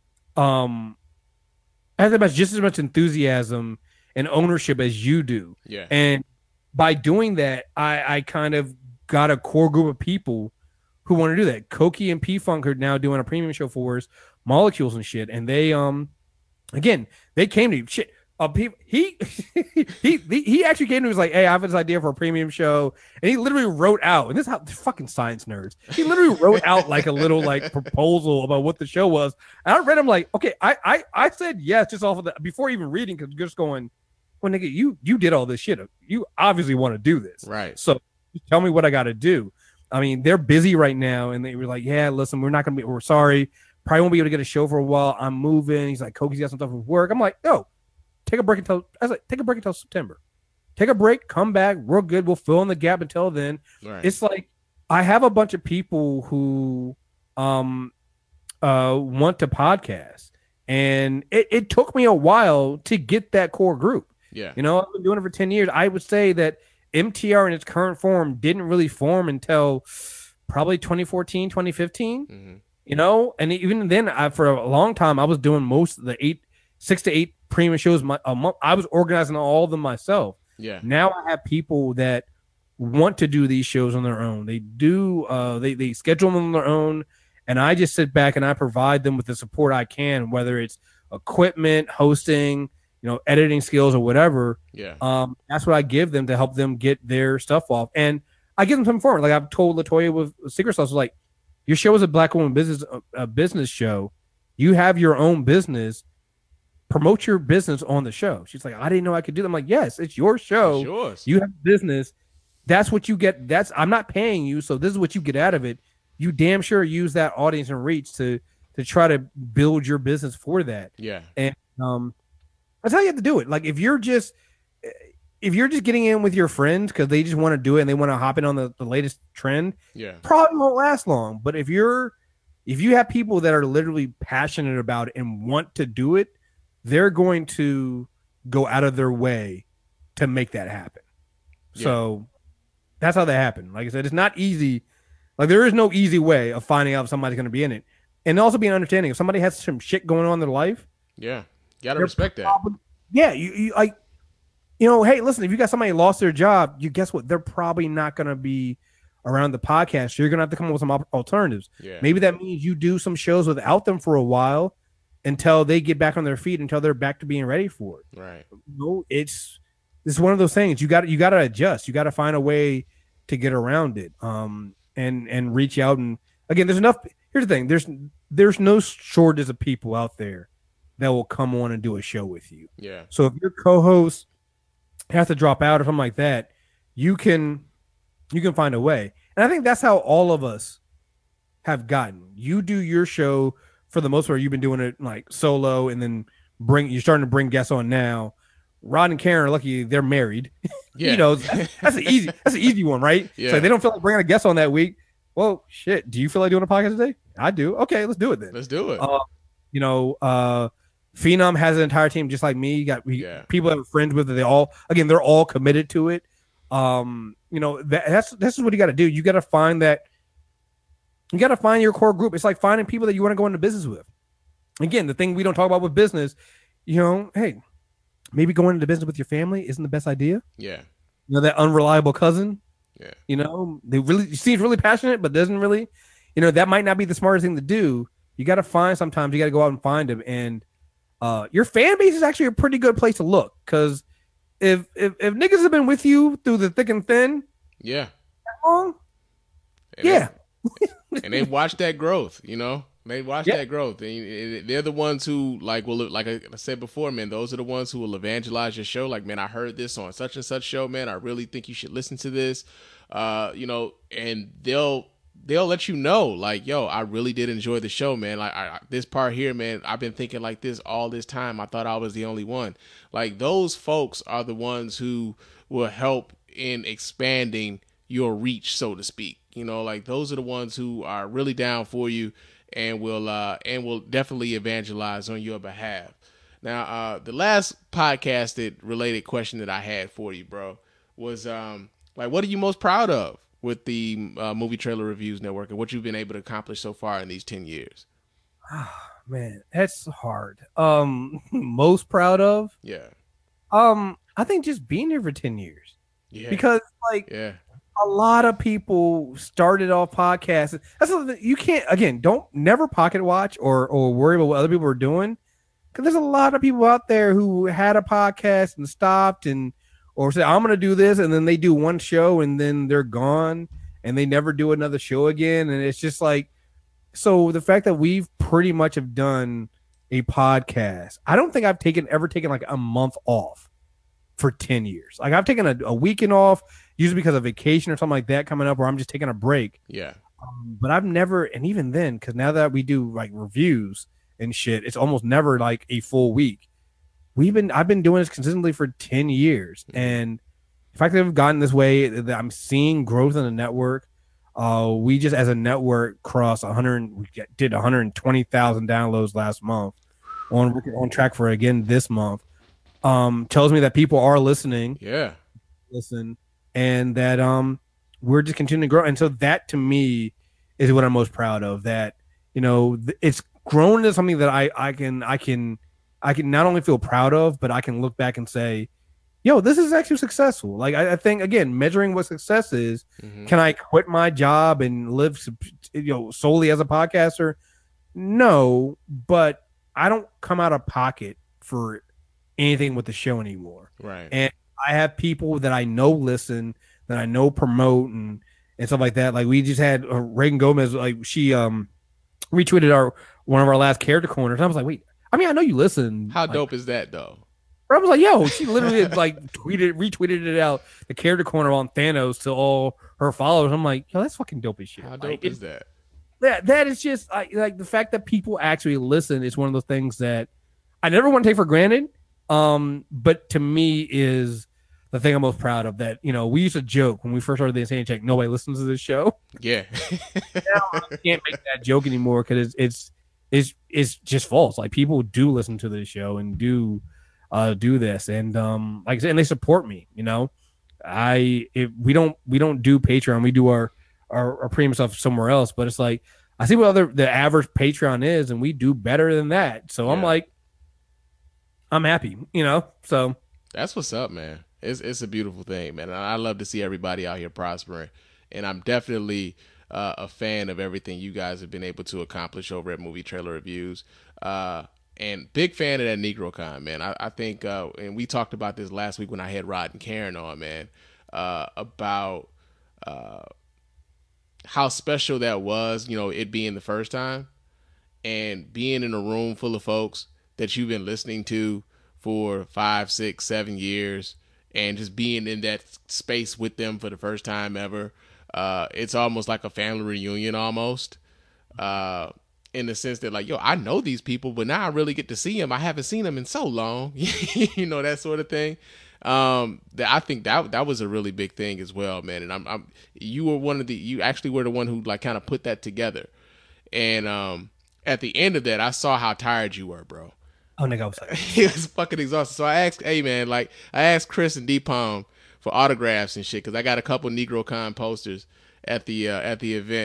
um, have to have just as much enthusiasm and ownership as you do. Yeah, and by doing that, I, I kind of got a core group of people who want to do that. Koki and P Funk are now doing a premium show for us, Molecules and shit. And they, um, again, they came to me, shit. Uh, he, he, he, he actually came to me and was like, hey, I have this idea for a premium show. And he literally wrote out, and this is how fucking science nerds, he literally wrote out like a little like proposal about what the show was. And I read him like, okay, I, I, I said yes, just off of the, before even reading, because you're just going, well, nigga, you, you did all this shit. You obviously want to do this. Right. So tell me what I got to do. I mean, they're busy right now, and they were like, yeah, listen, we're not going to be, we're sorry. Probably won't be able to get a show for a while. I'm moving. He's like, Koki's got some stuff with work. I'm like, yo, take a break until, I was like, take a break until September. Take a break, come back. We're good. We'll fill in the gap until then. Right. It's like, I have a bunch of people who um, uh, want to podcast, and it, it took me a while to get that core group. Yeah. You know, I've been doing it for ten years. I would say that M T R in its current form didn't really form until probably twenty fourteen, twenty fifteen. Mm-hmm. You know, and even then, I, for a long time, I was doing most of the eight, six to eight premium shows my, a month. I was organizing all of them myself. Yeah. Now I have people that want to do these shows on their own. They do. Uh, they they schedule them on their own, and I just sit back and I provide them with the support I can, whether it's equipment, hosting, you know, editing skills or whatever. Yeah. Um, that's what I give them to help them get their stuff off. And I give them some form. Like I've told Latoya with Secret Sauce, like, your show is a black woman business, a business show. You have your own business. Promote your business on the show. She's like, I didn't know I could do that. I'm like, yes, it's your show. It's yours. You have business. That's what you get. That's I'm not paying you. So this is what you get out of it. You damn sure use that audience and reach to, to try to build your business for that. Yeah. And, um, that's how you have to do it. Like if you're just if you're just getting in with your friends because they just want to do it and they want to hop in on the, the latest trend, yeah, probably won't last long. But if you're if you have people that are literally passionate about it and want to do it, they're going to go out of their way to make that happen. Yeah. So that's how that happened. Like I said, it's not easy. Like there is no easy way of finding out if somebody's going to be in it, and also being understanding if somebody has some shit going on in their life. Yeah. You gotta respect probably, that. Yeah, you, you like, you know, hey, listen, if you got somebody who lost their job, you guess what? They're probably not gonna be around the podcast. So you're gonna have to come up with some alternatives. Yeah. Maybe that means you do some shows without them for a while until they get back on their feet, until they're back to being ready for it. Right. No, it's it's one of those things. You got you got to adjust. You got to find a way to get around it. Um, and and reach out. And again, there's enough. Here's the thing. There's there's no shortage of people out there that will come on and do a show with you. Yeah. So if your co-host has to drop out or something like that, you can you can find a way. And I think that's how all of us have gotten. You do your show for the most part. You've been doing it like solo, and then bring you're starting to bring guests on now. Rod and Karen are lucky they're married. Yeah. You know, that's an easy that's an easy one, right? Yeah. So they don't feel like bringing a guest on that week. Well, shit. Do you feel like doing a podcast today? I do. Okay, let's do it then. Let's do it. Uh, you know, uh Phenom has an entire team just like me. You got we, yeah. people that are friends with it. They all, again, they're all committed to it. Um, you know, that, that's this is what you got to do. You got to find that You got to find your core group. It's like finding people that you want to go into business with. Again, the thing we don't talk about with business, you know, hey, maybe going into business with your family isn't the best idea. Yeah. You know, that unreliable cousin. Yeah. You know, they really seems really passionate, but doesn't really, you know, that might not be the smartest thing to do. You got to find sometimes you got to go out and find them. And uh, your fan base is actually a pretty good place to look because if, if if niggas have been with you through the thick and thin, yeah, that long, and yeah, they, and they watch that growth, you know. They watch yeah. that growth. They, they're the ones who, like, will like I said before, man. Those are the ones who will evangelize your show. Like, man, I heard this on such and such show, man. I really think you should listen to this, uh, you know. And they'll they'll let you know, like, yo, I really did enjoy the show, man. Like, I, this part here, man, I've been thinking like this all this time. I thought I was the only one. Like, those folks are the ones who will help in expanding your reach, so to speak. You know, like, those are the ones who are really down for you. And will uh, and will definitely evangelize on your behalf. Now, uh, the last podcasted related question that I had for you, bro, was um, like, what are you most proud of with the uh, Movie Trailer Reviews Network and what you've been able to accomplish so far in these ten years? Man, that's hard. Um, most proud of? Yeah. Um, I think just being here for ten years. Yeah. Because like, yeah. A lot of people started off podcasts. That's something you can't, again, don't never pocket watch or or worry about what other people are doing. Because there's a lot of people out there who had a podcast and stopped and or say, I'm going to do this. And then they do one show and then they're gone and they never do another show again. And it's just like, so the fact that we've pretty much have done a podcast, I don't think I've taken ever taken like a month off for ten years. Like I've taken a, a weekend off, usually because of vacation or something like that coming up, where I'm just taking a break. Yeah. Um, but I've never, and even then, because now that we do like reviews and shit, it's almost never like a full week. We've been, I've been doing this consistently for ten years, mm-hmm. and the fact that we've gotten this way, that I'm seeing growth in the network. Uh, we just as a network crossed one hundred, we did one hundred twenty thousand downloads last month. On on track for again this month. Um, tells me that people are listening. Yeah, listen, and that um, we're just continuing to grow. And so that to me is what I'm most proud of. That you know, th- it's grown into something that I I can I can I can not only feel proud of, but I can look back and say, yo, this is actually successful. Like I, I think again, measuring what success is. Mm-hmm. Can I quit my job and live, you know, solely as a podcaster? No, but I don't come out of pocket for anything with the show anymore. Right. And I have people that I know listen, that I know promote and, and stuff like that. Like we just had uh, Reagan Gomez, like she um retweeted our one of our last character corners. And I was like, wait, I mean, I know you listen. How like, dope is that though? I was like, yo, she literally like tweeted, retweeted it out, the character corner on Thanos to all her followers. I'm like, yo, that's fucking dope as shit. How dope like, is that? That that is just like, like the fact that people actually listen is one of those things that I never want to take for granted. Um, but to me is the thing I'm most proud of. That you know we used to joke when we first started the Insane Check. Nobody listens to this show. Yeah. Now I can't make that joke anymore because it's it's it's it's just false. Like people do listen to this show and do uh do this and um like I said, and they support me. You know, I if we don't we don't do Patreon. We do our. Our, our premium stuff somewhere else, but it's like I see what other the average Patreon is, and we do better than that. So yeah. I'm like, I'm happy, you know. So that's what's up, man. It's it's a beautiful thing, man. And I love to see everybody out here prospering, and I'm definitely uh, a fan of everything you guys have been able to accomplish over at Movie Trailer Reviews. Uh, and big fan of that NegroCon, man. I, I think, uh, and we talked about this last week when I had Rod and Karen on, man, uh, about. Uh, how special that was, you know, it being the first time and being in a room full of folks that you've been listening to for five, six, seven years and just being in that space with them for the first time ever. Uh, it's almost like a family reunion almost, uh, in the sense that like, yo, I know these people, but now I really get to see them. I haven't seen them in so long, you know, that sort of thing. Um, that I think that that was a really big thing as well, man. And I'm, I'm, you were one of the, you actually were the one who like kind of put that together. And um, at the end of that, I saw how tired you were, bro. Oh, nigga, I was like, he was fucking exhausted. So I asked, hey man, like I asked Chris and D-Palm for autographs and shit because I got a couple NegroCon posters at the uh, at the event.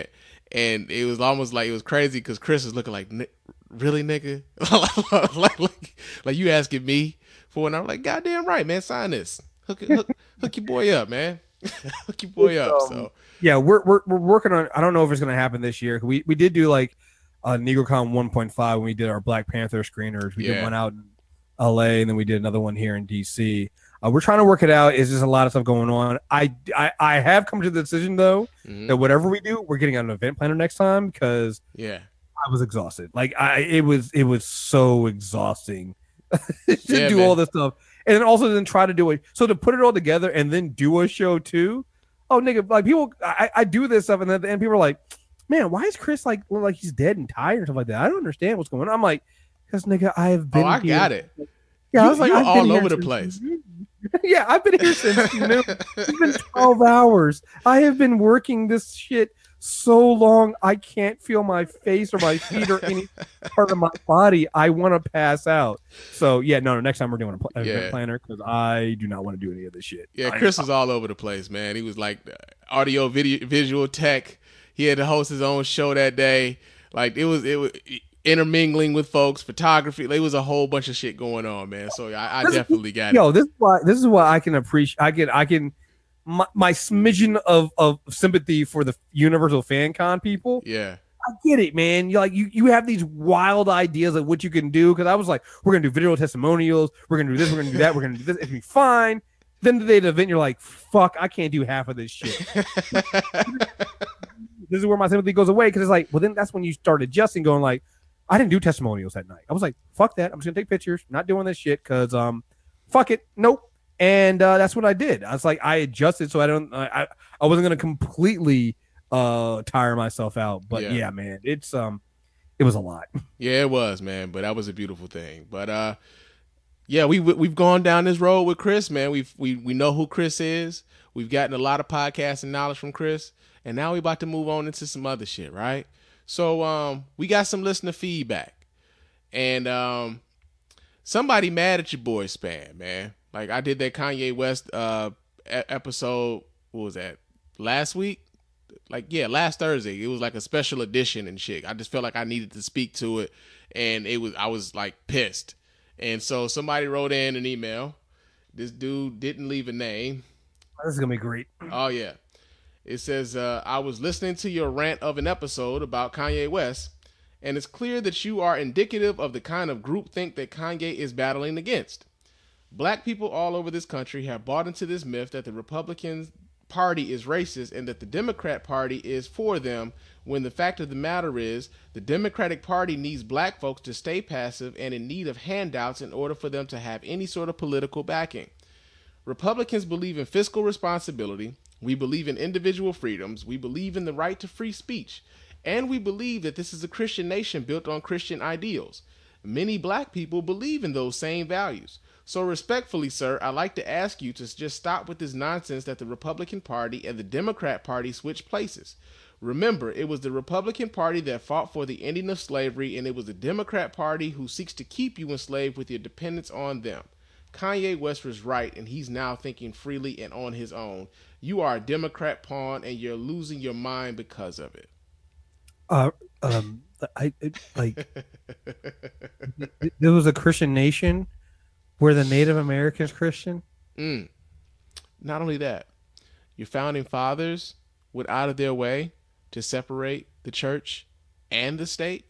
And it was almost like, it was crazy because Chris was looking like, really, nigga? like, like, like you asking me for, and I'm like, goddamn right, man, sign this. Hook, hook, hook your boy up, man. Hook your boy up. Um, So yeah, we're, we're we're working on. I don't know if it's going to happen this year. We we did do like a NegroCon one point five when we did our Black Panther screeners. We Yeah. did one out in L A, and then we did another one here in D C. Uh, we're trying to work it out. It's just a lot of stuff going on. I I, I have come to the decision though mhm. that whatever we do, we're getting on an event planner next time because yeah, I was exhausted. Like I, it was, it was so exhausting to Yeah, do man. all this stuff, and then also then try to do it. So to put it all together and then do a show too. Oh, nigga, like people, I, I do this stuff, and then and people are like, "Man, why is Chris like look like he's dead and tired and stuff like that?" I don't understand what's going on. I'm like, because nigga, I have been. oh, I here. got it. Yeah, You- I was like, you're I've been all here over the since place. noon. Yeah, I've been here since noon. It's been twelve hours. I have been working this shit so long. I can't feel my face or my feet or any part of my body. I want to pass out. So yeah, no, no. Next time we're doing a pl- Yeah. event planner because I do not want to do any of this shit. Yeah, I- Chris was all over the place, man. He was like the audio, video, visual tech. He had to host his own show that day. Like it was, it was intermingling with folks, photography. There was a whole bunch of shit going on, man. So I, I This is- definitely got it. Yo, this is why this is why I can appreciate. I can I can my, my smidgen of of sympathy for the Universal Fan Con people. Yeah, I get it, man. You like you you have these wild ideas of what you can do. Because I was like, we're gonna do video testimonials. We're gonna do this. We're gonna do that. We're gonna do this. It'll be fine. Then the day of the event, you're like, fuck, I can't do half of this shit. This is where my sympathy goes away because it's like, well, then that's when you start adjusting, going like, I didn't do testimonials that night. I was like, fuck that. I'm just gonna take pictures. Not doing this shit because um, fuck it. Nope. And uh, that's what I did. I was like, I adjusted so I don't. I I wasn't gonna completely uh tire myself out. But Yeah. yeah, man, it's um, it was a lot. yeah, it was, man. But that was a beautiful thing. But uh, yeah, we we- we've gone down this road with Chris, man. We've we we know who Chris is. We've gotten a lot of podcasting knowledge from Chris, and now we're about to move on into some other shit, right? So um, we got some listener feedback, and um, somebody mad at your boy Span, man. Like I did that Kanye West uh e- episode. What was that? Last week? Like yeah, last Thursday. It was like a special edition and shit. I just felt like I needed to speak to it, and it was I was like pissed. And so somebody wrote in an email. This dude didn't leave a name. This is gonna be great. Oh yeah. It says, uh, I was listening to your rant of an episode about Kanye West, and it's clear that you are indicative of the kind of groupthink that Kanye is battling against. Black people all over this country have bought into this myth that the Republican Party is racist and that the Democrat Party is for them, when the fact of the matter is the Democratic Party needs black folks to stay passive and in need of handouts in order for them to have any sort of political backing. Republicans believe in fiscal responsibility. We believe in individual freedoms. We believe in the right to free speech. And we believe that this is a Christian nation built on Christian ideals. Many black people believe in those same values. So respectfully, sir, I'd like to ask you to just stop with this nonsense that the Republican Party and the Democrat Party switch places. Remember, it was the Republican Party that fought for the ending of slavery, and it was the Democrat Party who seeks to keep you enslaved with your dependence on them. Kanye West was right, and he's now thinking freely and on his own. You are a Democrat pawn, and you're losing your mind because of it. Uh, um, I it, like there was a Christian nation where the Native Americans Christian. Mm. Not only that, your founding fathers went out of their way to separate the church and the state.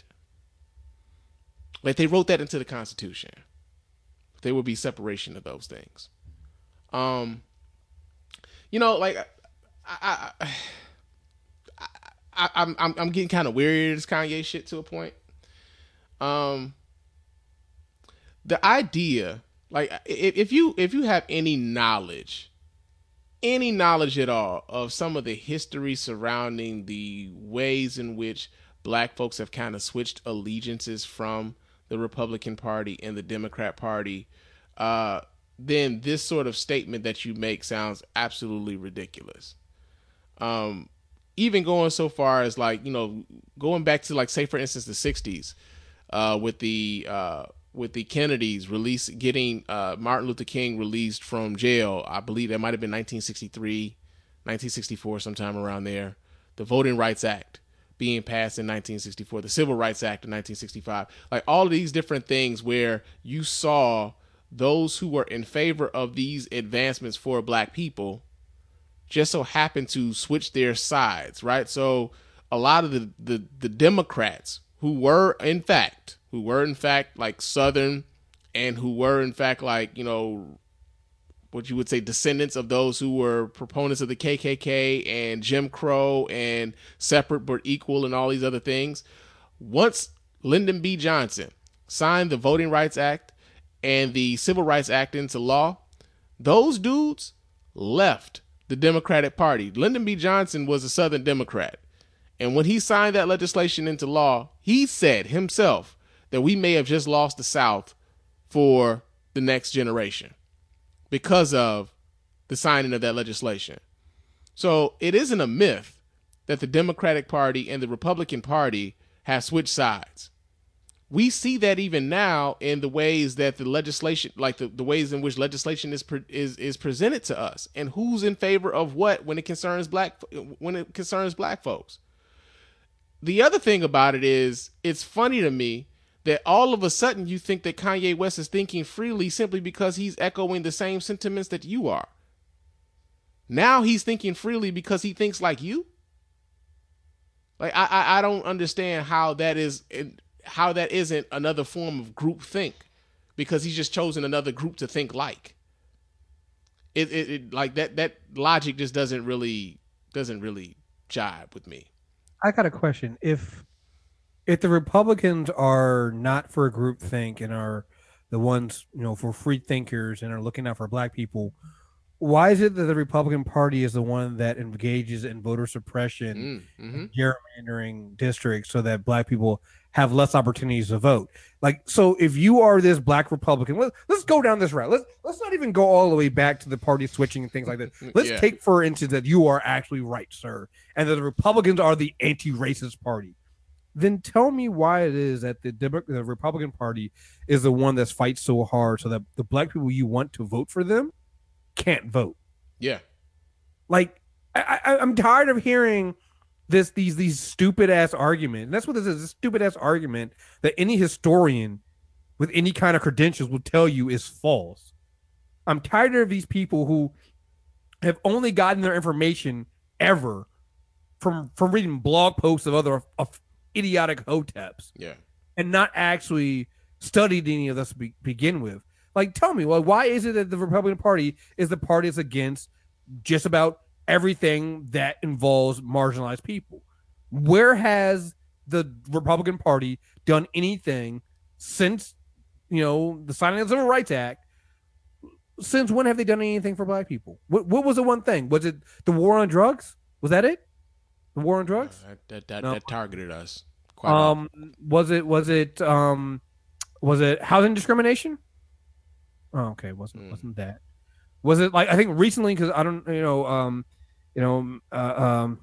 Like they wrote that into the Constitution. There would be separation of those things. Um, you know, like I, I, I, I I'm I'm I'm getting kind of weary of this Kanye shit to a point. Um, the idea, like, if, if you if you have any knowledge, any knowledge at all of some of the history surrounding the ways in which black folks have kind of switched allegiances from the Republican Party and the Democrat Party, uh, then this sort of statement that you make sounds absolutely ridiculous. Um, even going so far as like, you know, going back to like, say for instance, the sixties, uh, with the, uh, with the Kennedys release, getting, uh, Martin Luther King released from jail. I believe that might've been nineteen sixty-three, nineteen sixty-four, sometime around there. The Voting Rights Act being passed in nineteen sixty-four, the Civil Rights Act of nineteen sixty-five, like all of these different things where you saw those who were in favor of these advancements for black people just so happened to switch their sides, right? So a lot of the, the, the Democrats who were in fact, who were in fact like Southern and who were in fact like, you know, what you would say descendants of those who were proponents of the K K K and Jim Crow and separate but equal and all these other things. Once Lyndon B. Johnson signed the Voting Rights Act and the Civil Rights Act into law, those dudes left the Democratic Party. Lyndon B. Johnson was a Southern Democrat. And when he signed that legislation into law, he said himself that we may have just lost the South for the next generation because of the signing of that legislation. So it isn't a myth that the Democratic Party and the Republican Party have switched sides. We see that even now in the ways that the legislation, like the, the ways in which legislation is, pre, is is presented to us, and who's in favor of what when it concerns black when it concerns black folks. The other thing about it is, it's funny to me that all of a sudden you think that Kanye West is thinking freely simply because he's echoing the same sentiments that you are. Now he's thinking freely because he thinks like you. Like I I, I don't understand how that is. It, how that isn't another form of group think, because he's just chosen another group to think like it, it, it like that, that logic just doesn't really, doesn't really jive with me. I got a question. If, if the Republicans are not for group think and are the ones, you know, for free thinkers and are looking out for black people, why is it that the Republican Party is the one that engages in voter suppression, mm, mm-hmm. gerrymandering districts so that black people have less opportunities to vote? Like, so if you are this black Republican, let, let's go down this route. Let's let's not even go all the way back to the party switching and things like that. Let's yeah. take for instance that you are actually right, sir, and that the Republicans are the anti-racist party. Then tell me why it is that the, the Republican Party is the one that fights so hard so that the black people you want to vote for them can't vote. Yeah. Like, I, I, I'm tired of hearing this these these stupid ass arguments. And that's what this is, a stupid ass argument that any historian with any kind of credentials will tell you is false. I'm tired of these people who have only gotten their information ever from from reading blog posts of other of idiotic hoteps. Yeah. And not actually studied any of this to be, begin with. Like, tell me, well, why is it that the Republican Party is the party that's against just about everything that involves marginalized people? Where has the Republican Party done anything since, you know, the signing of the Civil Rights Act? Since when have they done anything for black people? What, what was the one thing? Was it the war on drugs? Was that it? The war on drugs? Uh, that that, no. that targeted us. Quite um, often. was it was it um, was it housing discrimination? Oh, okay. Wasn't mm. wasn't that? Was it like I think recently? Because I don't, you know, um, you know, uh, um,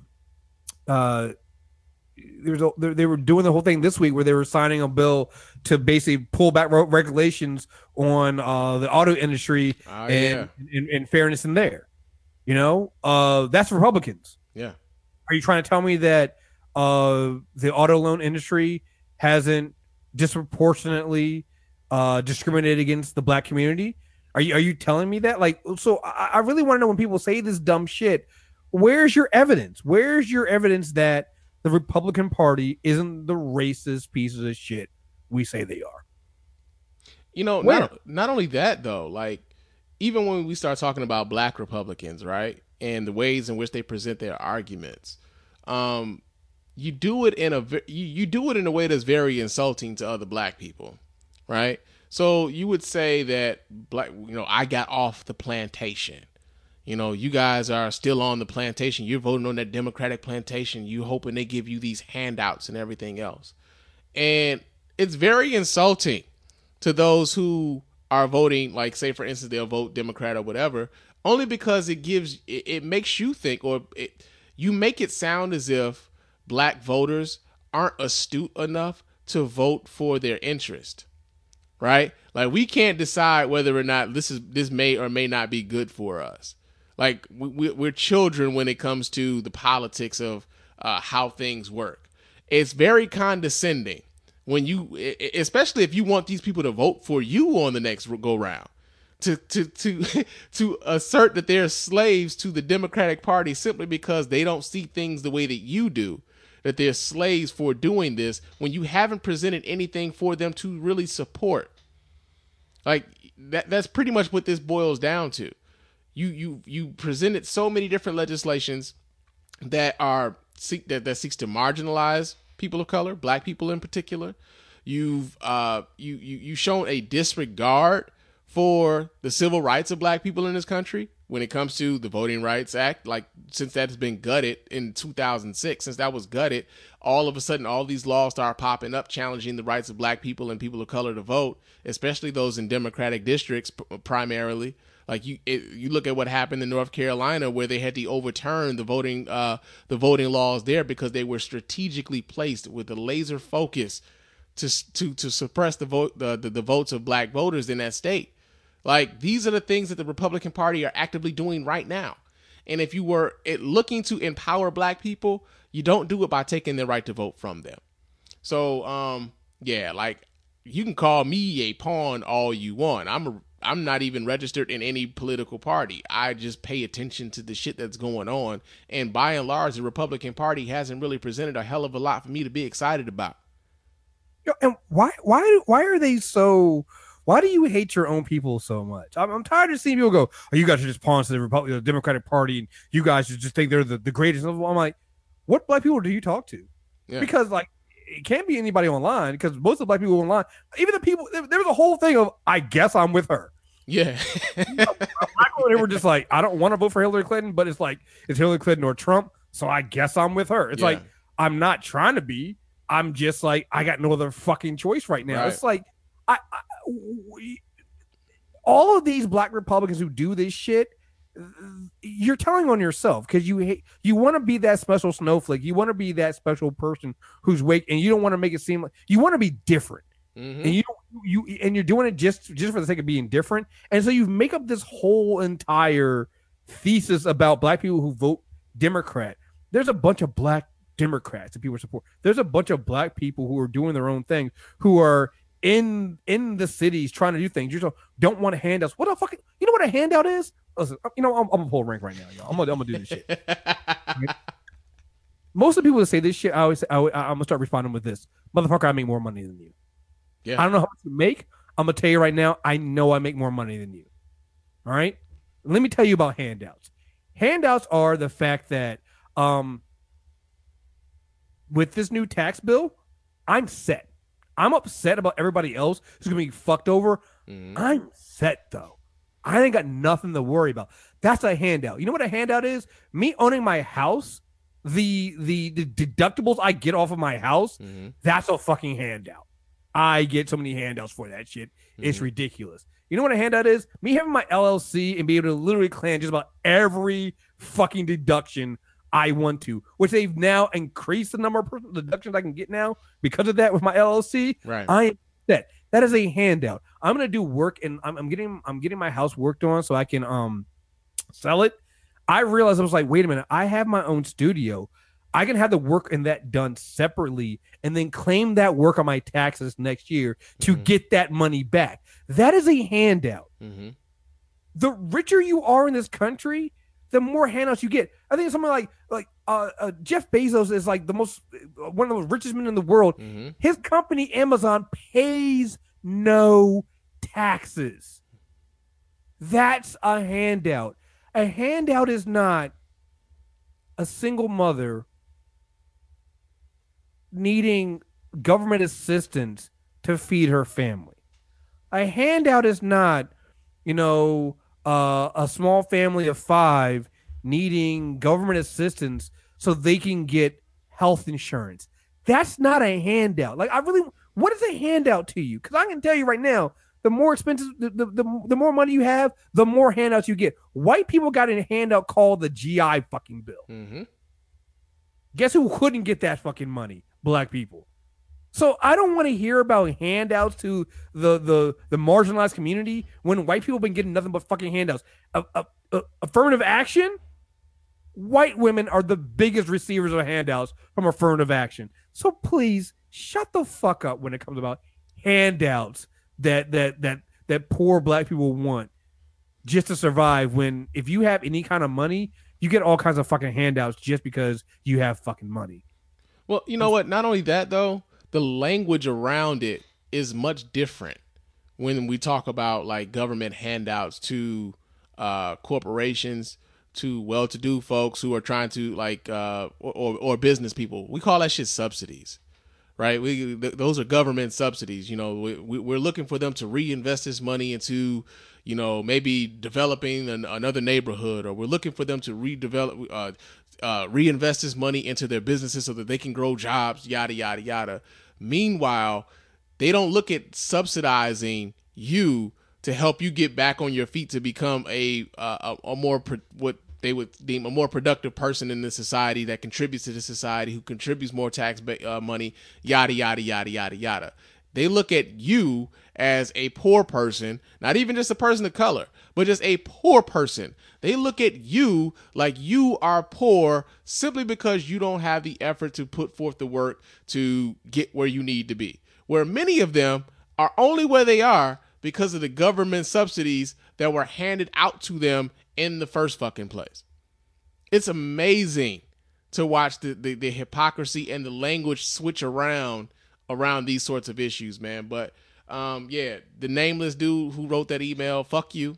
uh, there's a, they, they were doing the whole thing this week where they were signing a bill to basically pull back regulations on uh, the auto industry oh, and, yeah. and, and fairness in there. You know, uh, that's Republicans. Yeah. Are you trying to tell me that uh, the auto loan industry hasn't disproportionately uh, discriminated against the black community? Are you are you telling me that? Like, so I, I really want to know, when people say this dumb shit, where's your evidence? Where's your evidence that the Republican Party isn't the racist pieces of shit we say they are? You know, not, not only that though, like even when we start talking about black Republicans, right, and the ways in which they present their arguments, um, you do it in a you, you do it in a way that's very insulting to other black people, right? So you would say that black, you know, I got off the plantation. You know, you guys are still on the plantation. You're voting on that Democratic plantation. You hoping they give you these handouts and everything else. And it's very insulting to those who are voting, like, say, for instance, they'll vote Democrat or whatever, only because it gives, it, it makes you think, or it, you make it sound as if black voters aren't astute enough to vote for their interest. Right? Like, we can't decide whether or not this is this may or may not be good for us. Like, we, we're children when it comes to the politics of uh, how things work. it's very condescending when you, especially if you want these people to vote for you on the next go round, to to to to assert that they're slaves to the Democratic Party simply because they don't see things the way that you do, that they're slaves for doing this when you haven't presented anything for them to really support. Like that that's pretty much what this boils down to. You you you presented so many different legislations that are seek that, that seeks to marginalize people of color, black people in particular. You've uh you you you shown a disregard for the civil rights of black people in this country when it comes to the Voting Rights Act. Like, since that has been gutted in two thousand six, since that was gutted, all of a sudden all these laws start popping up challenging the rights of black people and people of color to vote, especially those in Democratic districts primarily. Like you, it, you look at what happened in North Carolina, where they had to overturn the voting, uh, the voting laws there because they were strategically placed with a laser focus to to to suppress the vote, the, the the votes of black voters in that state. Like, these are the things that the Republican Party are actively doing right now. And if you were looking to empower black people, you don't do it by taking their right to vote from them. So, um, yeah, like, you can call me a pawn all you want. I'm a, I'm not even registered in any political party. I just pay attention to the shit that's going on. And by and large, the Republican Party hasn't really presented a hell of a lot for me to be excited about. And why, why, why are they so... Why do you hate your own people so much? I'm, I'm tired of seeing people go, oh, you guys are just pawns to the Republican, the Democratic Party, and you guys just think they're the, the greatest. I'm like, what black people do you talk to? Yeah. Because, like, it can't be anybody online, because most of the black people online, even the people, there, there was a whole thing of, I guess I'm with her. Yeah. You know, black people, they were just like, I don't want to vote for Hillary Clinton, but it's like, it's Hillary Clinton or Trump, so I guess I'm with her. It's yeah. like, I'm not trying to be. I'm just like, I got no other fucking choice right now. Right. It's like, I, I we, all of these black Republicans who do this shit, you're telling on yourself, because you hate, you want to be that special snowflake, you want to be that special person who's wake, and you don't want to make it seem like you want to be different, mm-hmm. and you you and you're doing it just just for the sake of being different, and so you make up this whole entire thesis about black people who vote Democrat. There's a bunch of black Democrats that people support. There's a bunch of black people who are doing their own thing, who are in in the cities trying to do things. You just don't want handouts. What a fucking, you know what a handout is? Listen, you know, I'm, I'm gonna pull rank right now, y'all. I'm gonna, I'm gonna do this shit. Most of the people that say this shit, I always say, I, I'm gonna start responding with this: motherfucker, I make more money than you. Yeah. I don't know how much you make. I'm gonna tell you right now, I know I make more money than you. All right. Let me tell you about handouts. Handouts are the fact that um, with this new tax bill, I'm set. I'm upset about everybody else who's going to be fucked over. Mm-hmm. I'm set, though. I ain't got nothing to worry about. That's a handout. You know what a handout is? Me owning my house, the the, the deductibles I get off of my house, mm-hmm. that's a fucking handout. I get so many handouts for that shit. Mm-hmm. It's ridiculous. You know what a handout is? Me having my L L C and be able to literally claim just about every fucking deduction I want to, which they've now increased the number of personal deductions I can get now because of that with my L L C. Right. I am set. That is a handout. I'm gonna do work, and I'm, I'm getting I'm getting my house worked on so I can um sell it. I realized I was like, wait a minute, I have my own studio. I can have the work in that done separately and then claim that work on my taxes next year to mm-hmm. get that money back. That is a handout. Mm-hmm. The richer you are in this country, the more handouts you get. I think something like like uh, uh, Jeff Bezos is like the most one of the richest men in the world. Mm-hmm. His company Amazon pays no taxes. That's a handout. A handout is not a single mother needing government assistance to feed her family. A handout is not, you know, uh, a small family of five needing government assistance so they can get health insurance. That's not a handout. Like, I really, what is a handout to you? Because I can tell you right now, the more expensive, the, the, the, the more money you have, the more handouts you get. White people got a handout called the G I fucking Bill. Mm-hmm. Guess who couldn't get that fucking money? Black people. So I don't want to hear about handouts to the the the marginalized community when white people have been getting nothing but fucking handouts. A, a, a, affirmative action? White women are the biggest receivers of handouts from affirmative action. So please shut the fuck up when it comes about handouts that that that that poor black people want just to survive. When if you have any kind of money, you get all kinds of fucking handouts just because you have fucking money. Well, you know what? Not only that, though, the language around it is much different when we talk about like government handouts to uh, corporations, to well-to-do folks who are trying to like uh, or or business people. We call that shit subsidies, right? We th- those are government subsidies. You know, we, we, we're looking for them to reinvest this money into, you know, maybe developing an, another neighborhood, or we're looking for them to redevelop, uh, uh, reinvest this money into their businesses so that they can grow jobs, yada, yada, yada. Meanwhile, they don't look at subsidizing you to help you get back on your feet to become a uh, a, a more pro- what they would deem a more productive person in the society that contributes to the society, who contributes more tax ba- uh, money, yada, yada, yada, yada, yada. They look at you as a poor person, not even just a person of color, but just a poor person. They look at you like you are poor simply because you don't have the effort to put forth the work to get where you need to be. Where many of them are only where they are because of the government subsidies that were handed out to them in the first fucking place. It's amazing to watch the, the, the hypocrisy and the language switch around around these sorts of issues, man. But um, yeah, the nameless dude who wrote that email, fuck you.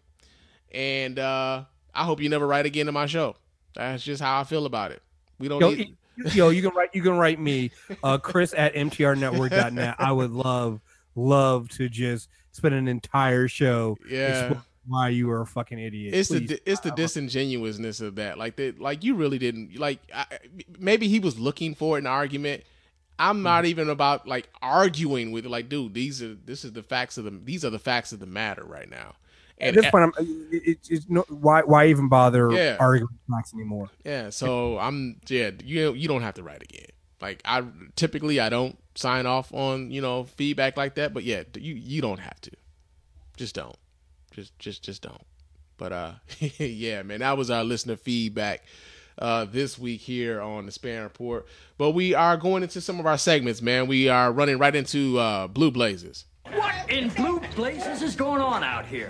And uh, I hope you never write again to my show. That's just how I feel about it. We don't Yo, need... yo you can write you can write me, uh, Chris at M T R network dot net. I would love, love to just spend an entire show yeah. why you are a fucking idiot. It's Please. the it's the disingenuousness of that. Like that, like you really didn't like. I, maybe he was looking for an argument. I'm not mm-hmm. even about like arguing with it. Like, dude, these are this is the facts of the these are the facts of the matter right now. And at this point, I'm, it, it's no why why even bother yeah. arguing facts anymore? Yeah. So I'm yeah. You you don't have to write again. Like I typically I don't sign off on you know feedback like that. But yeah, you you don't have to. Just don't. Just, just, just don't. But uh, yeah, man, that was our listener feedback uh, this week here on the Span Report. But we are going into some of our segments, man. We are running right into uh, Blue Blazes. What in blue blazes is going on out here?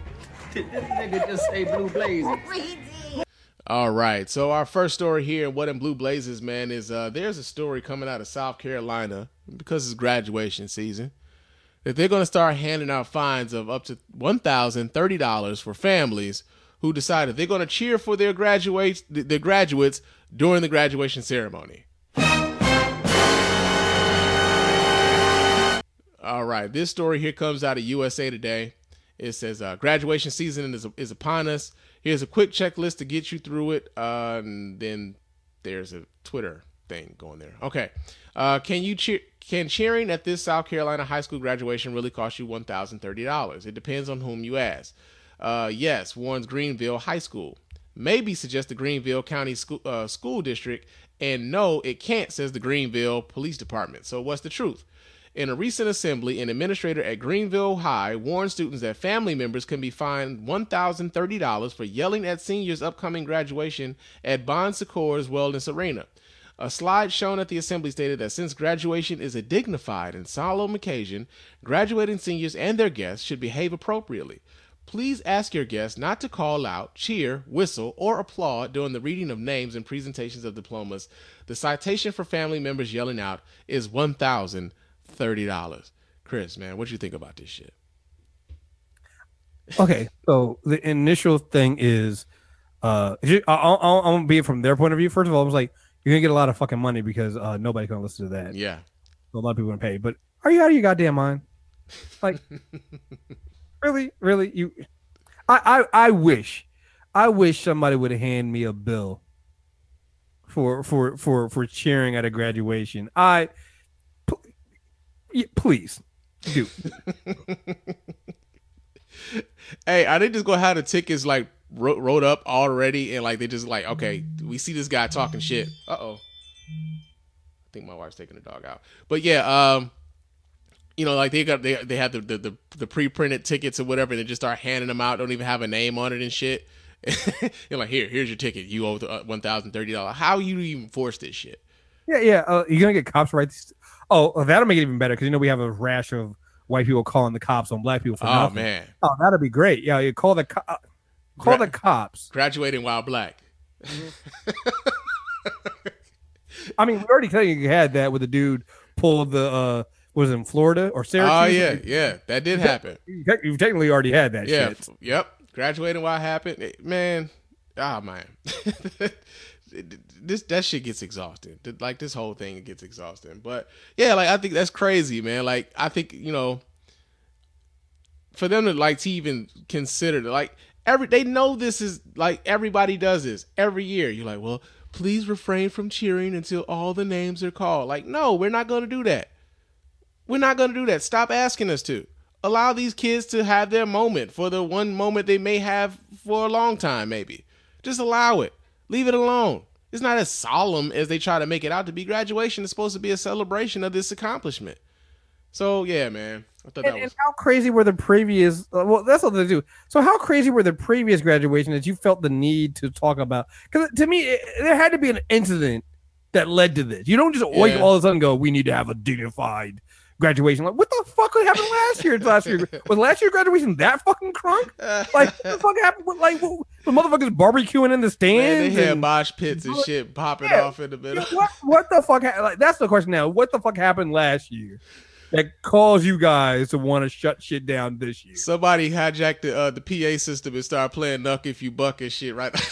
Did this nigga just say Blue Blazes? All right. So our first story here, What in Blue Blazes, man, is uh, there's a story coming out of South Carolina because it's graduation season, that they're going to start handing out fines of up to one thousand thirty dollars for families who decide that they're going to cheer for their graduates, their graduates during the graduation ceremony. All right, this story here comes out of U S A Today. It says uh, graduation season is, is upon us. Here's a quick checklist to get you through it. Uh, and then there's a Twitter thing going there. Okay. Uh, can you cheer? Can cheering at this South Carolina high school graduation really cost you one thousand thirty dollars? It depends on whom you ask. Uh, yes, warns Greenville High School. Maybe suggests the Greenville County School, uh, School District. And no, it can't, says the Greenville Police Department. So what's the truth? In a recent assembly, an administrator at Greenville High warned students that family members can be fined one thousand thirty dollars for yelling at seniors' upcoming graduation at Bon Secours Wellness Arena. A slide shown at the assembly stated that since graduation is a dignified and solemn occasion, graduating seniors and their guests should behave appropriately. Please ask your guests not to call out, cheer, whistle, or applaud during the reading of names and presentations of diplomas. The citation for family members yelling out is one thousand thirty dollars. Chris, man, what do you think about this shit? Okay, so the initial thing is, uh, I'll, I'll, I'm gonna be it from their point of view. First of all, I was like, you're gonna get a lot of fucking money because uh, nobody's gonna listen to that. Yeah, so a lot of people gonna pay. But are you out of your goddamn mind? Like, really, really, you? I, I, I wish, I wish somebody would hand me a bill for for for for cheering at a graduation. I. Yeah, please, do. Hey, are they just gonna have the tickets like wrote, wrote up already, and like they just like, okay, we see this guy talking shit. Uh oh, I think my wife's taking the dog out. But yeah, um, you know, like they got they they have the the, the, the pre-printed tickets or whatever, and they just start handing them out. Don't even have a name on it and shit. You're like, here, here's your ticket. You owe uh, one thousand thirty dollars. How you even force this shit? Yeah, yeah. Uh, you're gonna get cops right. Oh, that'll make it even better because you know we have a rash of white people calling the cops on black people for Oh nothing. man. Oh, that'll be great. Yeah, you call the co- uh, call Gra- the cops. Graduating while black. I mean, we already technically had that with the dude pulled the uh was it in Florida or Syracuse? Oh yeah, yeah, that did happen. You've technically already had that Yeah, shit. f- yep. Graduating while happened, It- man. Ah man, this that shit gets exhausting. Th- Like this whole thing gets exhausting. But yeah, like I think that's crazy, man. Like I think you know, for them to like to even consider like every they know this is like everybody does this every year. You're like, well, please refrain from cheering until all the names are called. Like, no, we're not going to do that. We're not going to do that. Stop asking us to. Allow these kids to have their moment for the one moment they may have for a long time, maybe. Just allow it. Leave it alone. It's not as solemn as they try to make it out to be. Graduation is supposed to be a celebration of this accomplishment. So, yeah, man. I thought And, that and was... how crazy were the previous? Uh, well, that's what they do. So, how crazy were the previous graduation that you felt the need to talk about? Because to me, it, there had to be an incident that led to this. You don't just like Yeah. all of a sudden go, "We need to have a dignified graduation." Like, what the fuck happened last year? Last year was last year graduation that fucking crunk? Like, what the fuck happened? With, like, what, the motherfuckers barbecuing in the Man, stands? they had and, mosh pits and shit popping Yeah. off in the middle. what? What the fuck? Ha- like, that's the question now. What the fuck happened last year that caused you guys to want to shut shit down this year? Somebody hijacked the uh, the P A system and started playing Knuck If You Buck and shit, right?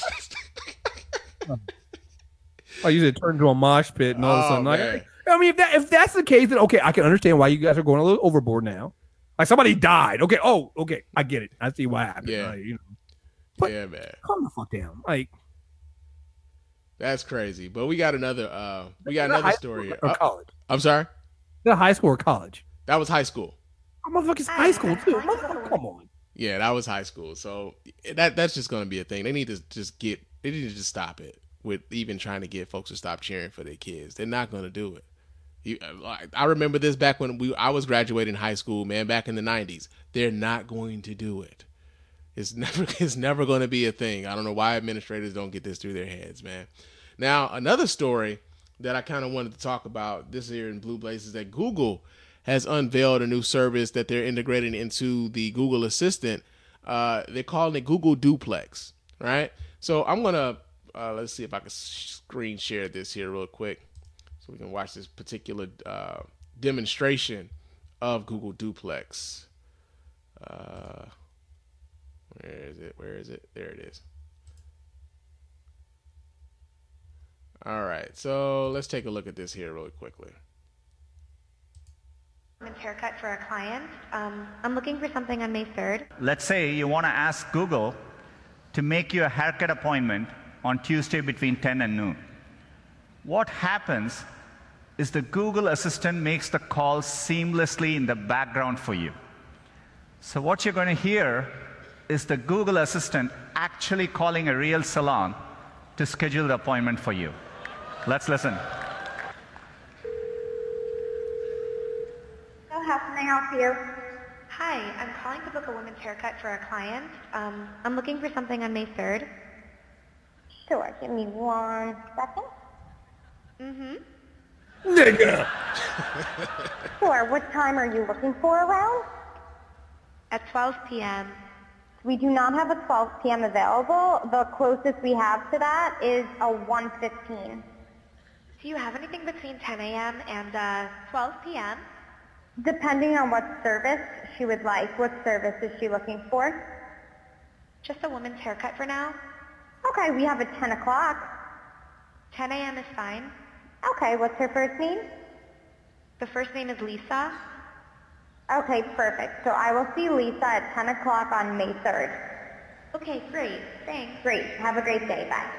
Oh, you said turn into a mosh pit and all of a Oh, sudden. Like, man. I mean, if that if that's the case, then okay, I can understand why you guys are going a little overboard now. Like somebody died. Okay, oh, okay, I get it. I see what happened. Yeah. Like, you know, But- Yeah, man. calm the fuck down. Like, That's crazy. But we got another uh we got is that another high story school here. or Uh, college? I'm sorry? Is that high school or college? That was high school. Oh, motherfuckers, high school too. Motherfucker, come on. Yeah, that was high school. So that that's just going to be a thing. They need to just get they need to just stop it with even trying to get folks to stop cheering for their kids. They're not going to do it. You, I remember this back when we I was graduating high school, man, back in the nineties. They're not going to do it. It's never it's never going to be a thing. I don't know why administrators don't get this through their heads, man. Now, another story that I kind of wanted to talk about this year in Blue Blaze is that Google has unveiled a new service that they're integrating into the Google Assistant. Uh, they're calling it Google Duplex, right? So I'm going to, uh, let's see if I can screen share this here real quick so we can watch this particular uh, demonstration of Google Duplex. Uh, where is it? Where is it? There it is. All right, so let's take a look at this here really quickly. Haircut for a client. Um, I'm looking for something on May third. Let's say you want to ask Google to make you a haircut appointment on Tuesday between ten and noon. What happens is the Google Assistant makes the call seamlessly in the background for you. So what you're going to hear is the Google Assistant actually calling a real salon to schedule the appointment for you. Let's listen. So how can I help you? Hi, I'm calling to book a woman's haircut for a client. Um, I'm looking for something on May third. Sure, give me one second. Mm-hmm. Nigga. Sure, what time are you looking for around? At twelve p.m. We do not have a twelve p.m. available. The closest we have to that is a one fifteen. Do you have anything between ten a.m. and uh, twelve p.m.? Depending on what service she would like. What service is she looking for? Just a woman's haircut for now. Okay, we have a ten o'clock. ten a.m. is fine. Okay, what's her first name? The first name is Lisa. Okay, perfect. So I will see Lisa at ten o'clock on May third. Okay, great. Thanks. Great. Have a great day. Bye.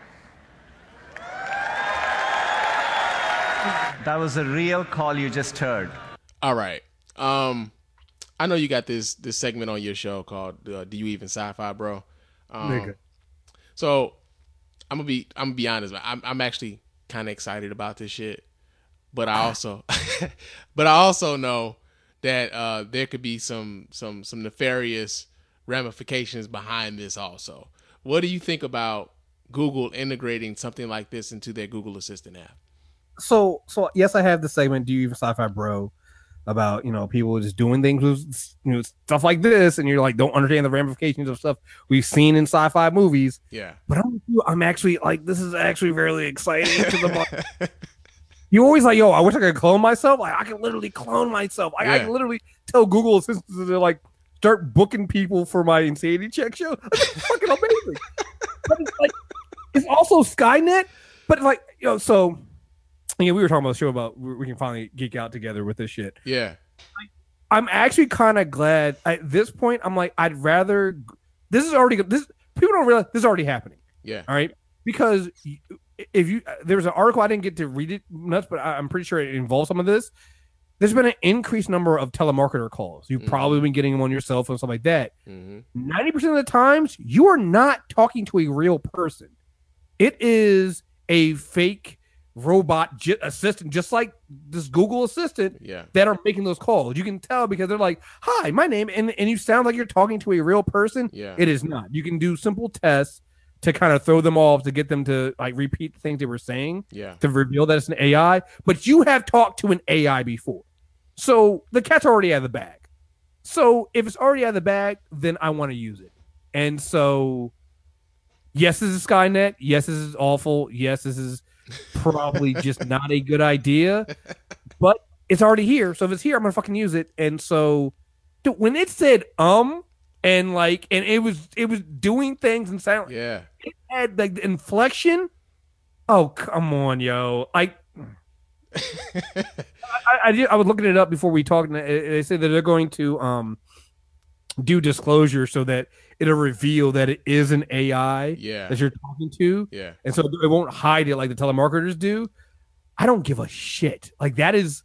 That was a real call you just heard. All right. Um, I know you got this this segment on your show called uh, "Do You Even Sci-Fi, Bro?" Um, Nigga. So I'm gonna be I'm gonna be honest. I'm I'm actually kind of excited about this shit, but I also but I also know that uh, there could be some some some nefarious ramifications behind this. Also, what do you think about Google integrating something like this into their Google Assistant app? so so yes, I have the segment. Do you even sci-fi bro? About, you know, people just doing things with, you know, stuff like this, and you're like, don't understand the ramifications of stuff we've seen in sci-fi movies. Yeah. But I'm, I'm actually like, this is actually really exciting to the You always like, yo, I wish I could clone myself. Like, I can literally clone myself. Like, Yeah. I can literally tell Google Assistant to like start booking people for my insanity check show. That's fucking amazing. But it's like, it's also Skynet. But like, you know, so yeah, we were talking about the show about we can finally geek out together with this shit. Yeah. I'm actually kind of glad at this point. I'm like, I'd rather. This is already this. People don't realize this is already happening. Yeah. All right. Because if you there was an article, I didn't get to read it nuts, but I'm pretty sure it involves some of this. There's been an increased number of telemarketer calls. You've mm-hmm. probably been getting them on your cell phone, stuff like that. Mm-hmm. ninety percent of the times, you are not talking to a real person. It is a fake robot j- assistant, just like this Google Assistant, yeah. that are making those calls. You can tell because they're like, hi, my name, and, and you sound like you're talking to a real person. Yeah. It is not. You can do simple tests to kind of throw them off, to get them to like repeat the things they were saying, yeah. to reveal that it's an A I. But you have talked to an A I before. So the cat's already out of the bag. So if it's already out of the bag, then I want to use it. And so, yes, this is Skynet. Yes, this is awful. Yes, this is probably just not a good idea, but it's already here. So if it's here, I'm gonna fucking use it. And so, dude, when it said um and like and it was it was doing things and sound, yeah, it had like the inflection. Oh come on, yo! Like, I, I, I I was looking it up before we talked. And they say that they're going to um do disclosure so that it'll reveal that it is an A I yeah. that you're talking to. Yeah. And so it won't hide it like the telemarketers do. I don't give a shit. Like that is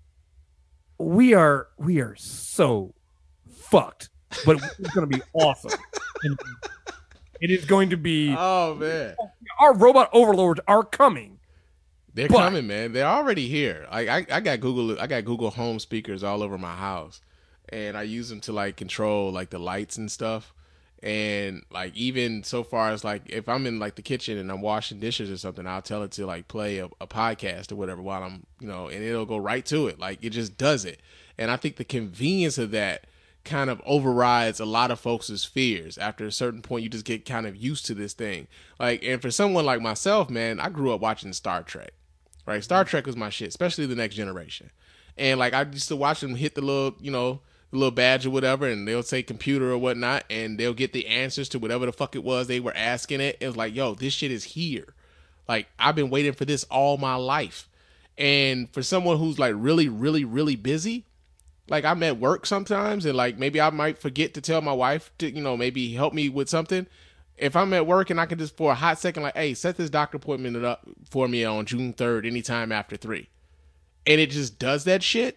we are we are so fucked. But it's gonna be awesome. And it is going to be oh man. Our robot overlords are coming. They're but, coming, man. They're already here. Like I, I got Google I got Google Home speakers all over my house. And I use them to like control like the lights and stuff. And like even so far as like if I'm in like the kitchen and I'm washing dishes or something, I'll tell it to like play a, a podcast or whatever while I'm, you know, and it'll go right to it. Like it just does it. And I think the convenience of that kind of overrides a lot of folks' fears. After a certain point, you just get kind of used to this thing. Like, and for someone like myself, man, I grew up watching Star Trek, right? Star Trek was my shit, especially The Next Generation. And like I used to watch them hit the little, you know, little badge or whatever, and they'll say computer or whatnot, and they'll get the answers to whatever the fuck it was they were asking it. It was like, yo, this shit is here. Like, I've been waiting for this all my life. And for someone who's like really, really, really busy, like I'm at work sometimes, and like maybe I might forget to tell my wife to, you know, maybe help me with something. If I'm at work and I can just for a hot second, like, hey, set this doctor appointment up for me on June third, anytime after three. And it just does that shit.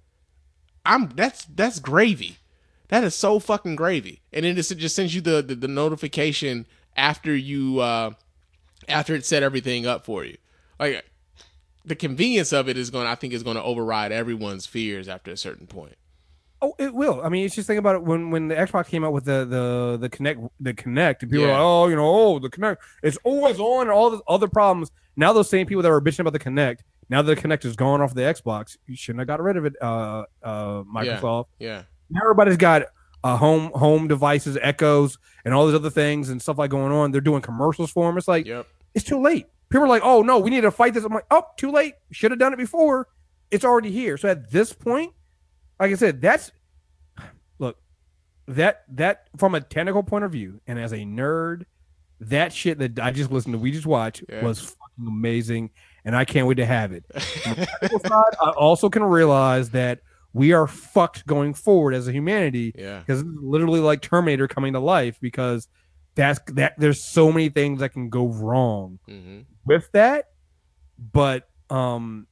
I'm that's that's gravy. That is so fucking gravy. And then it just sends you the, the, the notification after you uh, after it set everything up for you. Like the convenience of it is going, I think, is going to override everyone's fears after a certain point. Oh, it will. I mean, it's just think about it. When when the Xbox came out with the the the Connect, the Connect, and people Yeah. were like, oh, you know, oh, the Connect, it's always on, and all the other problems. Now those same people that were bitching about the Connect, now that the Connect is gone off the Xbox, you shouldn't have got rid of it, uh, uh, Microsoft. Yeah. Now everybody's got uh, home home devices, Echoes, and all these other things and stuff like going on. They're doing commercials for them. It's like, Yep. it's too late. People are like, oh no, we need to fight this. I'm like, oh, too late. Should have done it before. It's already here. So at this point, like I said, that's look, that that from a technical point of view, and as a nerd, that shit that I just listened to, we just watched, Yeah. was fucking amazing, and I can't wait to have it. On the technical side, I also can realize that we are fucked going forward as a humanity, Yeah. because it's literally like Terminator coming to life, because that's that there's so many things that can go wrong Mm-hmm. with that. But um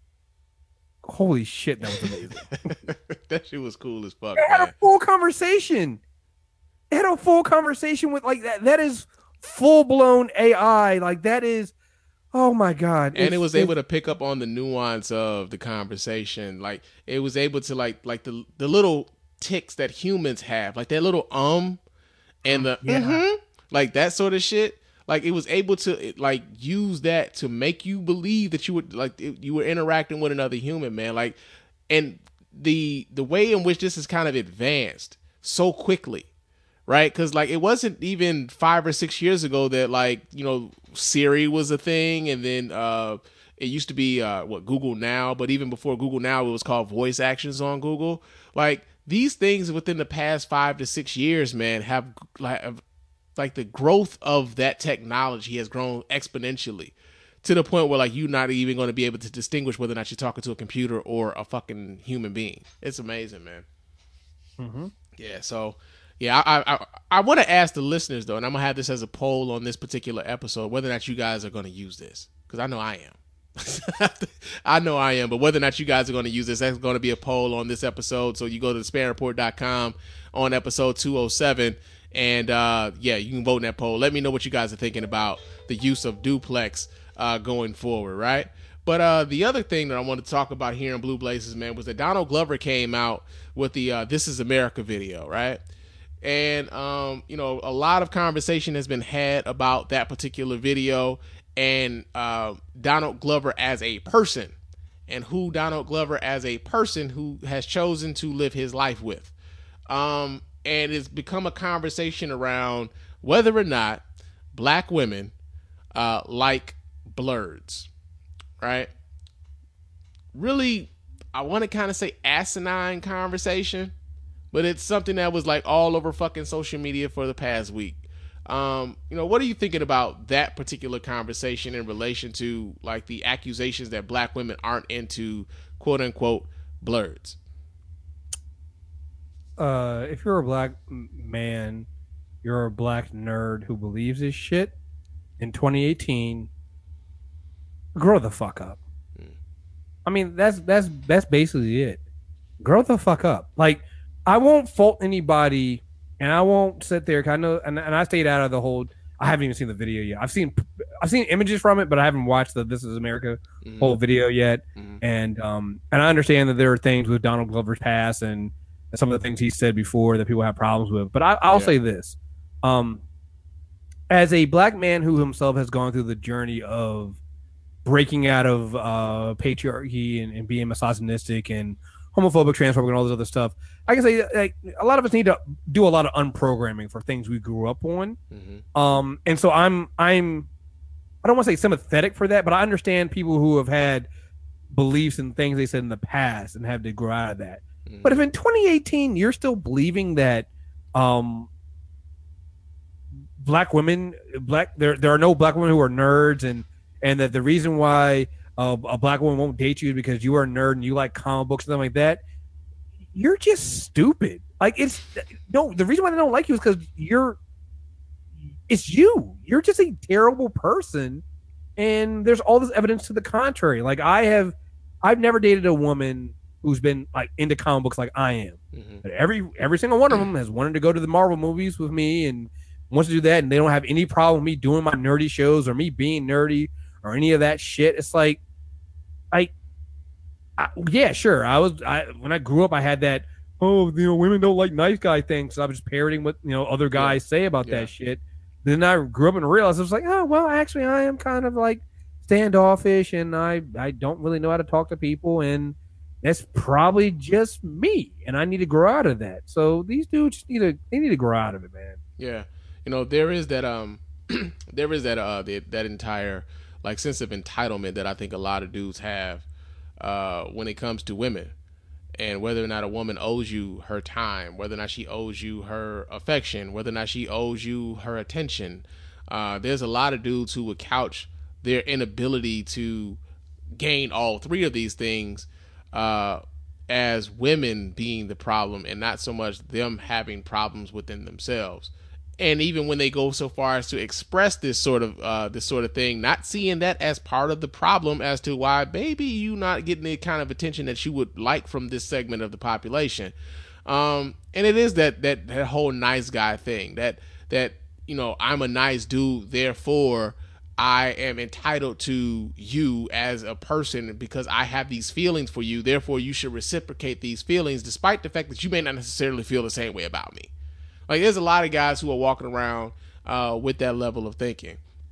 holy shit, that was amazing. That shit was cool as fuck, They had a man. full conversation. They had a full conversation with like that. That is full blown A I. Like that is, oh my god. And it It's- was it's- able to pick up on the nuance of the conversation. Like it was able to like like the the little ticks that humans have, like that little um and the Yeah. mhm, like that sort of shit. like it was able to like use that to make you believe that you were like you were interacting with another human, man. Like, and the the way in which this is kind of advanced so quickly, right? Because like it wasn't even five or six years ago that like you know Siri was a thing, and then uh, it used to be uh, what Google Now, but even before Google Now, it was called Voice Actions on Google. Like these things within the past five to six years, man, have like like the growth of that technology has grown exponentially. To the point where like you're not even going to be able to distinguish whether or not you're talking to a computer or a fucking human being. It's amazing, man. Mm-hmm. Yeah. So, yeah, I I, I want to ask the listeners though, and I'm gonna have this as a poll on this particular episode, whether or not you guys are going to use this, because I know I am. I know I am, but whether or not you guys are going to use this, that's going to be a poll on this episode. So you go to the span report dot com on episode two oh seven, and uh, yeah, you can vote in that poll. Let me know what you guys are thinking about the use of duplex Uh, going forward, right? But uh, the other thing that I want to talk about here in Blue Blazers, man, was that Donald Glover came out with the uh, This Is America video, right? And, um, you know, a lot of conversation has been had about that particular video and uh, Donald Glover as a person and who Donald Glover as a person who has chosen to live his life with. Um, and it's become a conversation around whether or not black women uh, like blurs, right? Really, I want to kind of say asinine conversation, but it's something that was like all over fucking social media for the past week. Um, you know, what are you thinking about that particular conversation in relation to like the accusations that black women aren't into quote unquote blurs? Uh, if you're a black man, you're a black nerd who believes this shit in twenty eighteen, grow the fuck up. Mm. I mean, that's that's that's basically it. Grow the fuck up. Like, I won't fault anybody, and I won't sit there. Cause I know, and, and I stayed out of the whole. I haven't even seen the video yet. I've seen I've seen images from it, but I haven't watched the This Is America mm. whole video yet. Mm. And um, and I understand that there are things with Donald Glover's past and some of the things he said before that people have problems with. But I, I'll yeah. say this. Um, as a black man who himself has gone through the journey of breaking out of uh, patriarchy and, and being misogynistic and homophobic, transphobic, and all this other stuff, I can say like, a lot of us need to do a lot of unprogramming for things we grew up on. Mm-hmm. Um, and so I'm, I'm, I don't want to say sympathetic for that, but I understand people who have had beliefs and things they said in the past and have to grow out of that. Mm-hmm. But if in twenty eighteen you're still believing that um, black women, black there there are no black women who are nerds, and and that the reason why uh, a black woman won't date you is because you are a nerd and you like comic books and stuff like that, you're just stupid. Like it's no, the reason why they don't like you is because you're, it's you. You're just a terrible person, and there's all this evidence to the contrary. Like I have, I've never dated a woman who's been like into comic books like I am. Mm-hmm. But every every single one of them has wanted to go to the Marvel movies with me and wants to do that, and they don't have any problem with me doing my nerdy shows or me being nerdy or any of that shit. It's like, I, I yeah, sure. I was I when I grew up, I had that oh, you know, women don't like nice guy thing, so I was just parroting what you know other guys yeah. say about yeah. that shit. Then I grew up and realized I was like, oh well, actually, I am kind of like standoffish, and I I don't really know how to talk to people, and that's probably just me, and I need to grow out of that. So these dudes need to they need to grow out of it, man. Yeah, you know there is that um there is that uh the, that entire like sense of entitlement that I think a lot of dudes have uh when it comes to women, and whether or not a woman owes you her time, whether or not she owes you her affection, whether or not she owes you her attention. Uh, there's a lot of dudes who would couch their inability to gain all three of these things uh, as women being the problem and not so much them having problems within themselves. And even when they go so far as to express this sort of uh, this sort of thing, not seeing that as part of the problem as to why maybe you not getting the kind of attention that you would like from this segment of the population. Um, and it is that that that whole nice guy thing that that you know I'm a nice dude, therefore I am entitled to you as a person because I have these feelings for you. Therefore, you should reciprocate these feelings, despite the fact that you may not necessarily feel the same way about me. Like, there's a lot of guys who are walking around uh, with that level of thinking.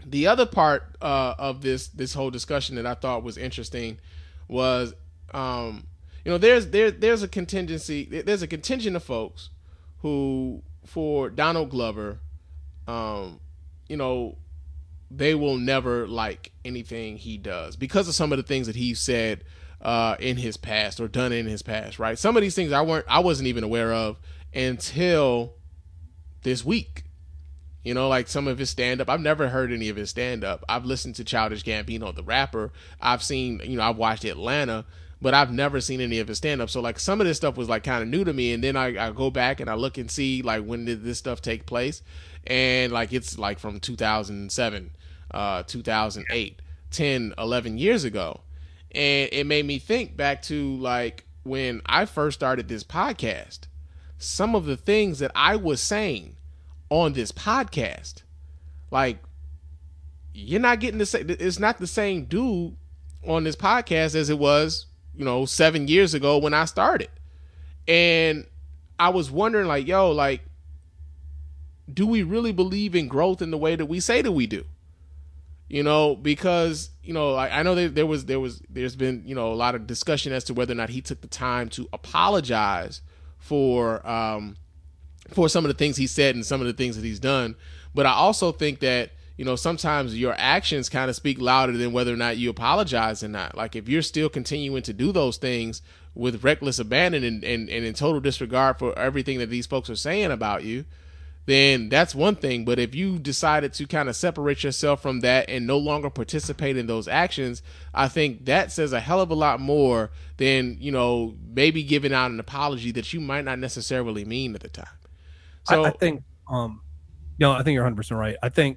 the other part uh, of this this whole discussion that I thought was interesting was, um, you know, there's there there's a contingency, there's a contingent of folks who, for Donald Glover, um, you know, they will never like anything he does because of some of the things that he said uh, in his past or done in his past. Right, some of these things I weren't I wasn't even aware of until this week. You know, like some of his stand-up. I've never heard any of his stand-up. I've listened to Childish Gambino, the rapper. I've seen, you know, I've watched Atlanta, but I've never seen any of his stand-up. So, like, some of this stuff was, like, kind of new to me. And then I, I go back and I look and see, like, when did this stuff take place? And, like, it's, like, from two thousand seven, uh, two thousand eight, ten, eleven years ago. And it made me think back to, like, when I first started this podcast, some of the things that I was saying on this podcast, like, you're not getting the same, it's not the same dude on this podcast as it was, you know, seven years ago when I started. And I was wondering, like, yo, like, do we really believe in growth in the way that we say that we do? You know, because, you know, I, I know that there was, there was, there's been, you know, a lot of discussion as to whether or not he took the time to apologize for, um, for some of the things he said and some of the things that he's done. But I also think that, you know, sometimes your actions kind of speak louder than whether or not you apologize or not. Like, if you're still continuing to do those things with reckless abandon and, and, and in total disregard for everything that these folks are saying about you, then that's one thing. But if you decided to kind of separate yourself from that and no longer participate in those actions, I think that says a hell of a lot more than, you know, maybe giving out an apology that you might not necessarily mean at the time. So I, I think, um, you know, I think you're one hundred percent right. I think,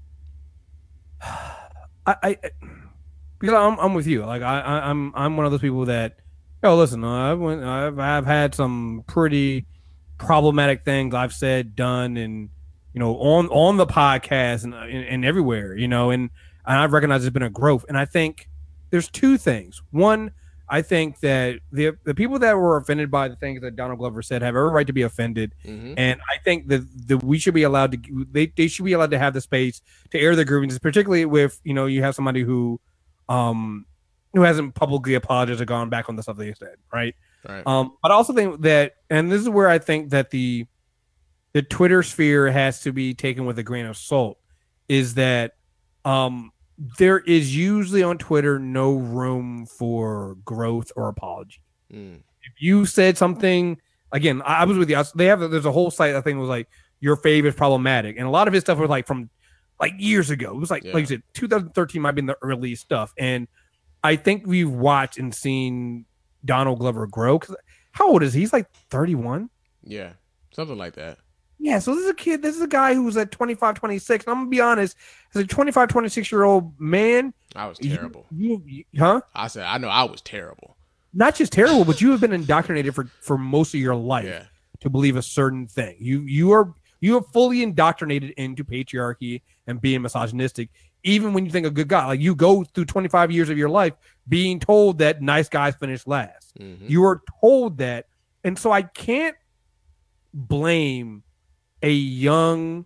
I, I because I'm, I'm with you. Like, I, I, I'm, I'm one of those people that, yo, listen, I've, went, I've, I've had some pretty problematic things I've said, done, and, you know, on, on the podcast and, and, and everywhere, you know, and, and I've recognized there's been a growth. And I think there's two things. One, I think that the the people that were offended by the things that Donald Glover said have every right to be offended, mm-hmm. and I think that that we should be allowed to they, they should be allowed to have the space to air their grievances, particularly with, you know, you have somebody who um who hasn't publicly apologized or gone back on the stuff they said, right? Right. Um, but I also think that, and this is where I think that the the Twitter sphere has to be taken with a grain of salt, is that um. there is usually on Twitter no room for growth or apology. Mm. If you said something, again, I, I was with you. I, they have there's a whole site I think was like, your favorite is problematic, and a lot of his stuff was like from like years ago. It was like yeah. like you said, two thousand thirteen might be the early stuff, and I think we've watched and seen Donald Glover grow. Cause how old is he? He's like thirty-one. Yeah, something like that. Yeah, so this is a kid, this is a guy who's at twenty-five, twenty-six. And I'm going to be honest, as a twenty-five, twenty-six-year-old man. I was terrible. You, you, huh? I said, I know I was terrible. Not just terrible, but you have been indoctrinated for, for most of your life yeah. to believe a certain thing. You you are you are fully indoctrinated into patriarchy and being misogynistic, even when you think a good guy. Like, you go through twenty-five years of your life being told that nice guys finish last. Mm-hmm. You are told that. And so I can't blame a young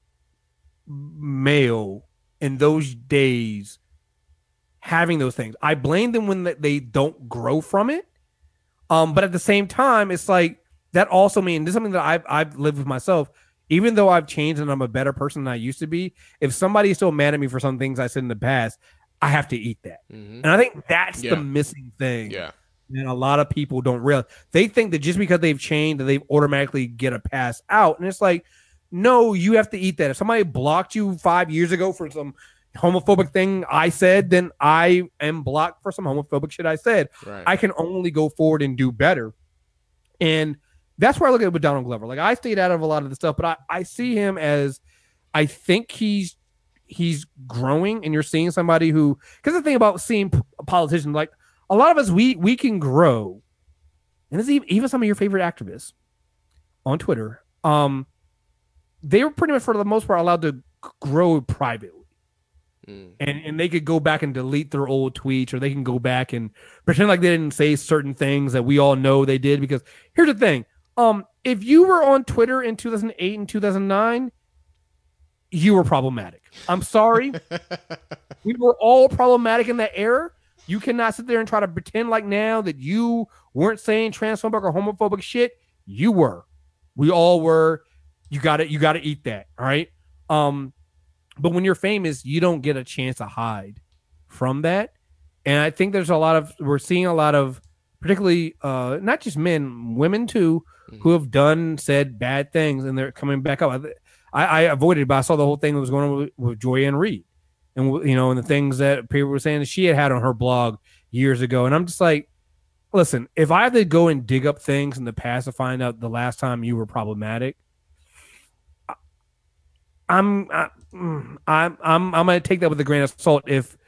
male in those days having those things. I blame them when they don't grow from it. Um, but at the same time, it's like, that also means, this is something that I've, I've lived with myself. Even though I've changed and I'm a better person than I used to be, if somebody's still mad at me for some things I said in the past, I have to eat that. Mm-hmm. And I think that's yeah. the missing thing. Yeah. And a lot of people don't realize. They think that just because they've changed that they automatically get a pass out. And it's like, no, you have to eat that. If somebody blocked you five years ago for some homophobic thing I said, then I am blocked for some homophobic shit I said. Right. I can only go forward and do better. And that's where I look at it with Donald Glover. Like, I stayed out of a lot of the stuff, but I, I see him as, I think he's he's growing, and you're seeing somebody who, because the thing about seeing politicians, like, a lot of us, we we can grow, and this is even some of your favorite activists on Twitter, um, they were pretty much, for the most part, allowed to grow privately. Mm. And and they could go back and delete their old tweets, or they can go back and pretend like they didn't say certain things that we all know they did. Because here's the thing. Um, if you were on Twitter in two thousand eight and two thousand nine, you were problematic. I'm sorry. We were all problematic in that era. You cannot sit there and try to pretend like now that you weren't saying transphobic or homophobic shit. You were. We all were. You got to you got to eat that. All right. Um, but when you're famous, you don't get a chance to hide from that. And I think there's a lot of we're seeing a lot of particularly uh, not just men, women too, mm-hmm. who have done said bad things and they're coming back up. I, I avoided it, but I saw the whole thing that was going on with, with Joy-Ann Reid. And, you know, and the things that people were saying that she had had on her blog years ago. And I'm just like, listen, if I had to go and dig up things in the past to find out the last time you were problematic, I'm, I, I'm, I'm, I'm going to take that with a grain of salt if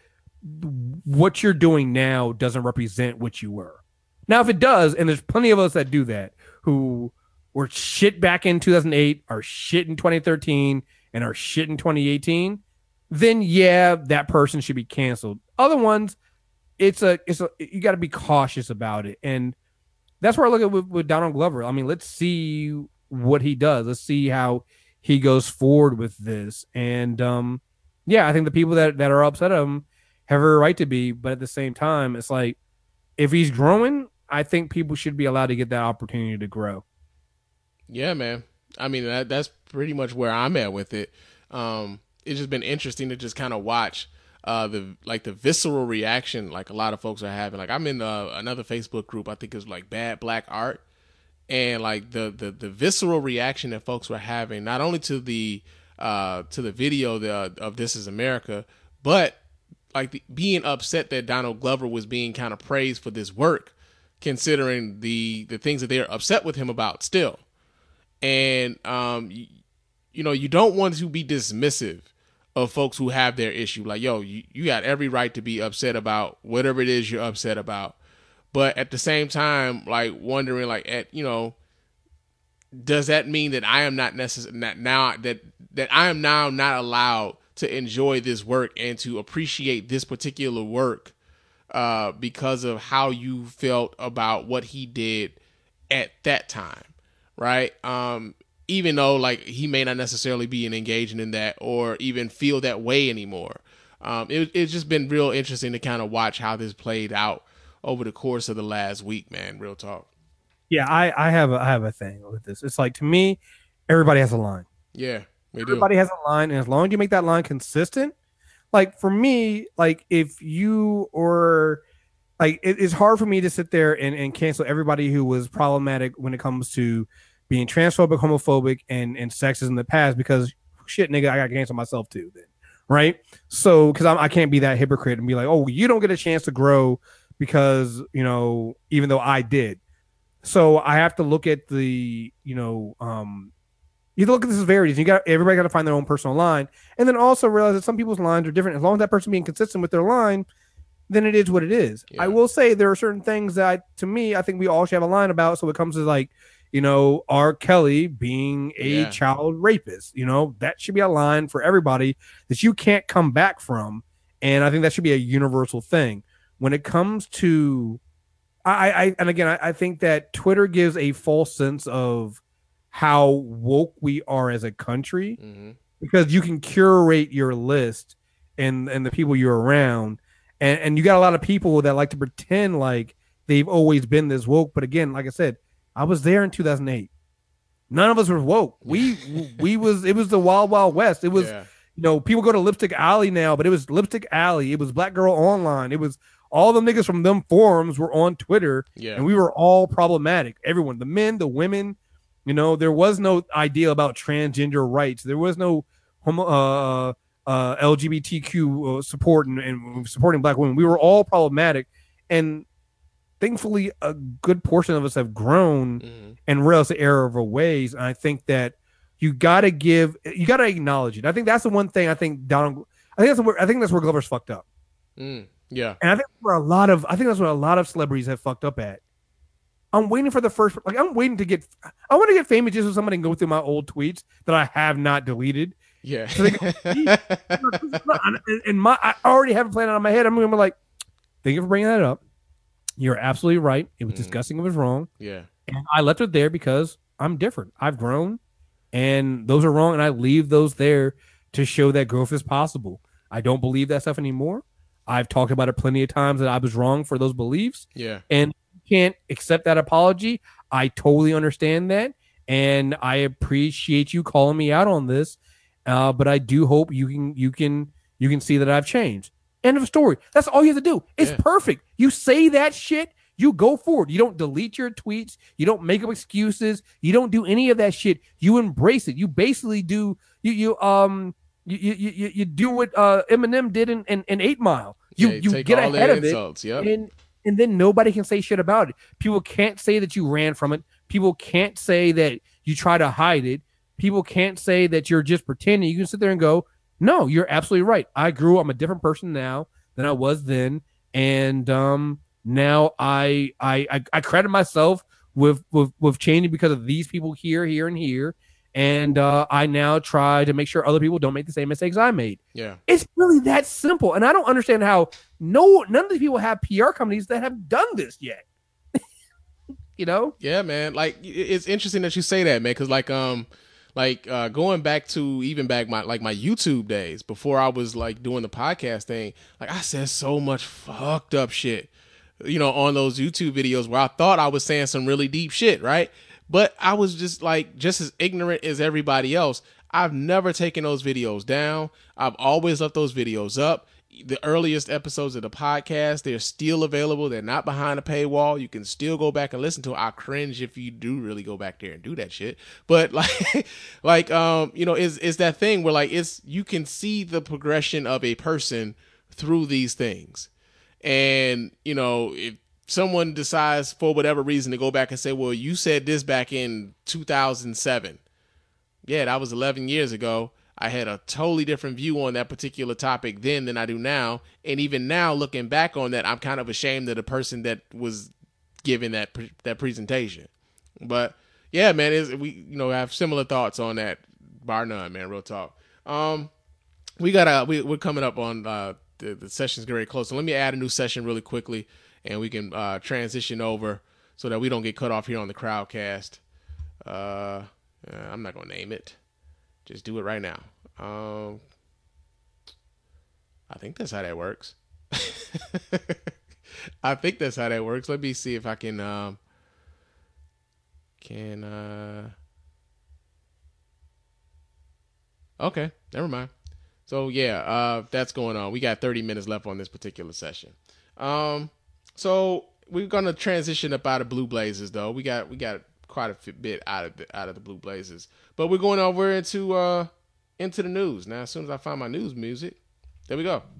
what you're doing now doesn't represent what you were. Now, if it does, and there's plenty of us that do that, who were shit back in two thousand eight, are shit in twenty thirteen, and are shit in twenty eighteen, then yeah, that person should be canceled. Other ones, it's a, it's a, you got to be cautious about it. And that's where I look at with, with Donald Glover. I mean, let's see what he does. Let's see how he goes forward with this. And um, yeah, I think the people that, that are upset at him have a right to be, but at the same time, it's like, if he's growing, I think people should be allowed to get that opportunity to grow. Yeah, man. I mean, that, that's pretty much where I'm at with it. Um, it's just been interesting to just kind of watch uh, the like the visceral reaction like a lot of folks are having. Like I'm in uh, another Facebook group, I think it's like Bad Black Art, and like the the the visceral reaction that folks were having, not only to the uh, to the video the, of This Is America, but like the, being upset that Donald Glover was being kind of praised for this work, considering the the things that they're upset with him about still. And um, you, you know, you don't want to be dismissive of folks who have their issue. Like, yo, you, you got every right to be upset about whatever it is you're upset about. But at the same time, like wondering, like, at you know, does that mean that I am not necessarily not now that that I am now not allowed to enjoy this work and to appreciate this particular work uh, because of how you felt about what he did at that time, right? Um, even though like he may not necessarily be engaging in that or even feel that way anymore. Um, it, it's just been real interesting to kind of watch how this played out over the course of the last week, man. Real talk. Yeah, I, I have a, I have a thing with this. It's like, to me, everybody has a line. Yeah, we do. Everybody has a line, and as long as you make that line consistent, like for me, like if you or like it, it's hard for me to sit there and, and cancel everybody who was problematic when it comes to being transphobic, homophobic, and and sexist in the past, because shit, nigga, I got to cancel myself too, then, right? So because I can't be that hypocrite and be like, oh, you don't get a chance to grow because you know, even though I did. So I have to look at the, you know, um, you look at the severities. You got everybody got to find their own personal line, and then also realize that some people's lines are different. As long as that person being consistent with their line, then it is what it is. Yeah. I will say there are certain things that, to me, I think we all should have a line about. So it comes to like, you know, R. Kelly being a yeah. child rapist. You know, that should be a line for everybody that you can't come back from, and I think that should be a universal thing. When it comes to I, I and again, I, I think that Twitter gives a false sense of how woke we are as a country, mm-hmm. because you can curate your list and and the people you're around, and, and you got a lot of people that like to pretend like they've always been this woke. But again, like I said, I was there in two thousand eight. None of us were woke. We we was it was the wild wild west. It was yeah. you know, people go to Lipstick Alley now, but it was Lipstick Alley. It was Black Girl Online. It was all the niggas from them forums were on Twitter, yeah. and we were all problematic. Everyone, the men, the women, you know, there was no idea about transgender rights. There was no homo, uh, uh, L G B T Q uh, support and, and supporting black women. We were all problematic, and thankfully, a good portion of us have grown mm-hmm. and realized the error of our ways. And I think that you got to give, you got to acknowledge it. I think that's the one thing I think Donald. I think that's where I think that's where Glover's fucked up. Mm. Yeah, and I think where a lot of I think that's what a lot of celebrities have fucked up at. I'm waiting for the first, like I'm waiting to get. I want to get famous just so somebody can go through my old tweets that I have not deleted. Yeah, so they go, and my I already have a plan out of my head. I'm gonna be like, thank you for bringing that up. You're absolutely right. It was mm. disgusting. It was wrong. Yeah, and I left it there because I'm different. I've grown, and those are wrong, and I leave those there to show that growth is possible. I don't believe that stuff anymore. I've talked about it plenty of times that I was wrong for those beliefs. Yeah. And you can't accept that apology. I totally understand that. And I appreciate you calling me out on this. Uh, but I do hope you can you can you can see that I've changed. End of story. That's all you have to do. It's Yeah. perfect. You say that shit, you go forward. You don't delete your tweets. You don't make up excuses. You don't do any of that shit. You embrace it. You basically do you you um you you you, you do what uh, Eminem did in, in, in eight mile. You Yeah, you take get all ahead their of insults, it. yep. And and then nobody can say shit about it. People can't say that you ran from it. People can't say that you try to hide it. People can't say that you're just pretending. You can sit there and go, no, you're absolutely right. I grew. I'm a different person now than I was then. And um, now I, I I I credit myself with, with with changing because of these people here, here, and here. And uh, I now try to make sure other people don't make the same mistakes I made. Yeah. It's really that simple. And I don't understand how no none of these people have P R companies that have done this yet. You know? Yeah, man. Like it- it's interesting that you say that, man, because like um like uh going back to even back my like my YouTube days before I was like doing the podcast thing, like I said so much fucked up shit, you know, on those YouTube videos where I thought I was saying some really deep shit, right? But I was just like just as ignorant as everybody else. I've never taken those videos down. I've always left those videos up. The earliest episodes of the podcast, they're still available. They're not behind a paywall. You can still go back and listen to it. I cringe if you do really go back there and do that shit. But like, like, um, you know, is is that thing where like it's you can see the progression of a person through these things, and you know if someone decides for whatever reason to go back and say, well, you said this back in two thousand seven. Yeah, that was eleven years ago. I had a totally different view on that particular topic then than I do now. And even now, looking back on that, I'm kind of ashamed of the person that was giving that pre- that presentation. But yeah, man, is we you know have similar thoughts on that, bar none, man. Real talk. Um, we got a we we're coming up on uh the, the session's very close. So let me add a new session really quickly, and we can uh transition over so that we don't get cut off here on the Crowdcast. Uh, I'm not gonna name it. Just do it right now. Um, I think that's how that works. I think that's how that works. Let me see if I can, um, can, uh, okay, never mind. So yeah, uh, that's going on. We got thirty minutes left on this particular session. Um, so we're going to transition up out of Blue Blazers though. We got, we got quite a bit out of the, out of the Blue Blazers, but we're going over into, uh, into the news. Now, as soon as I find my news music, there we go.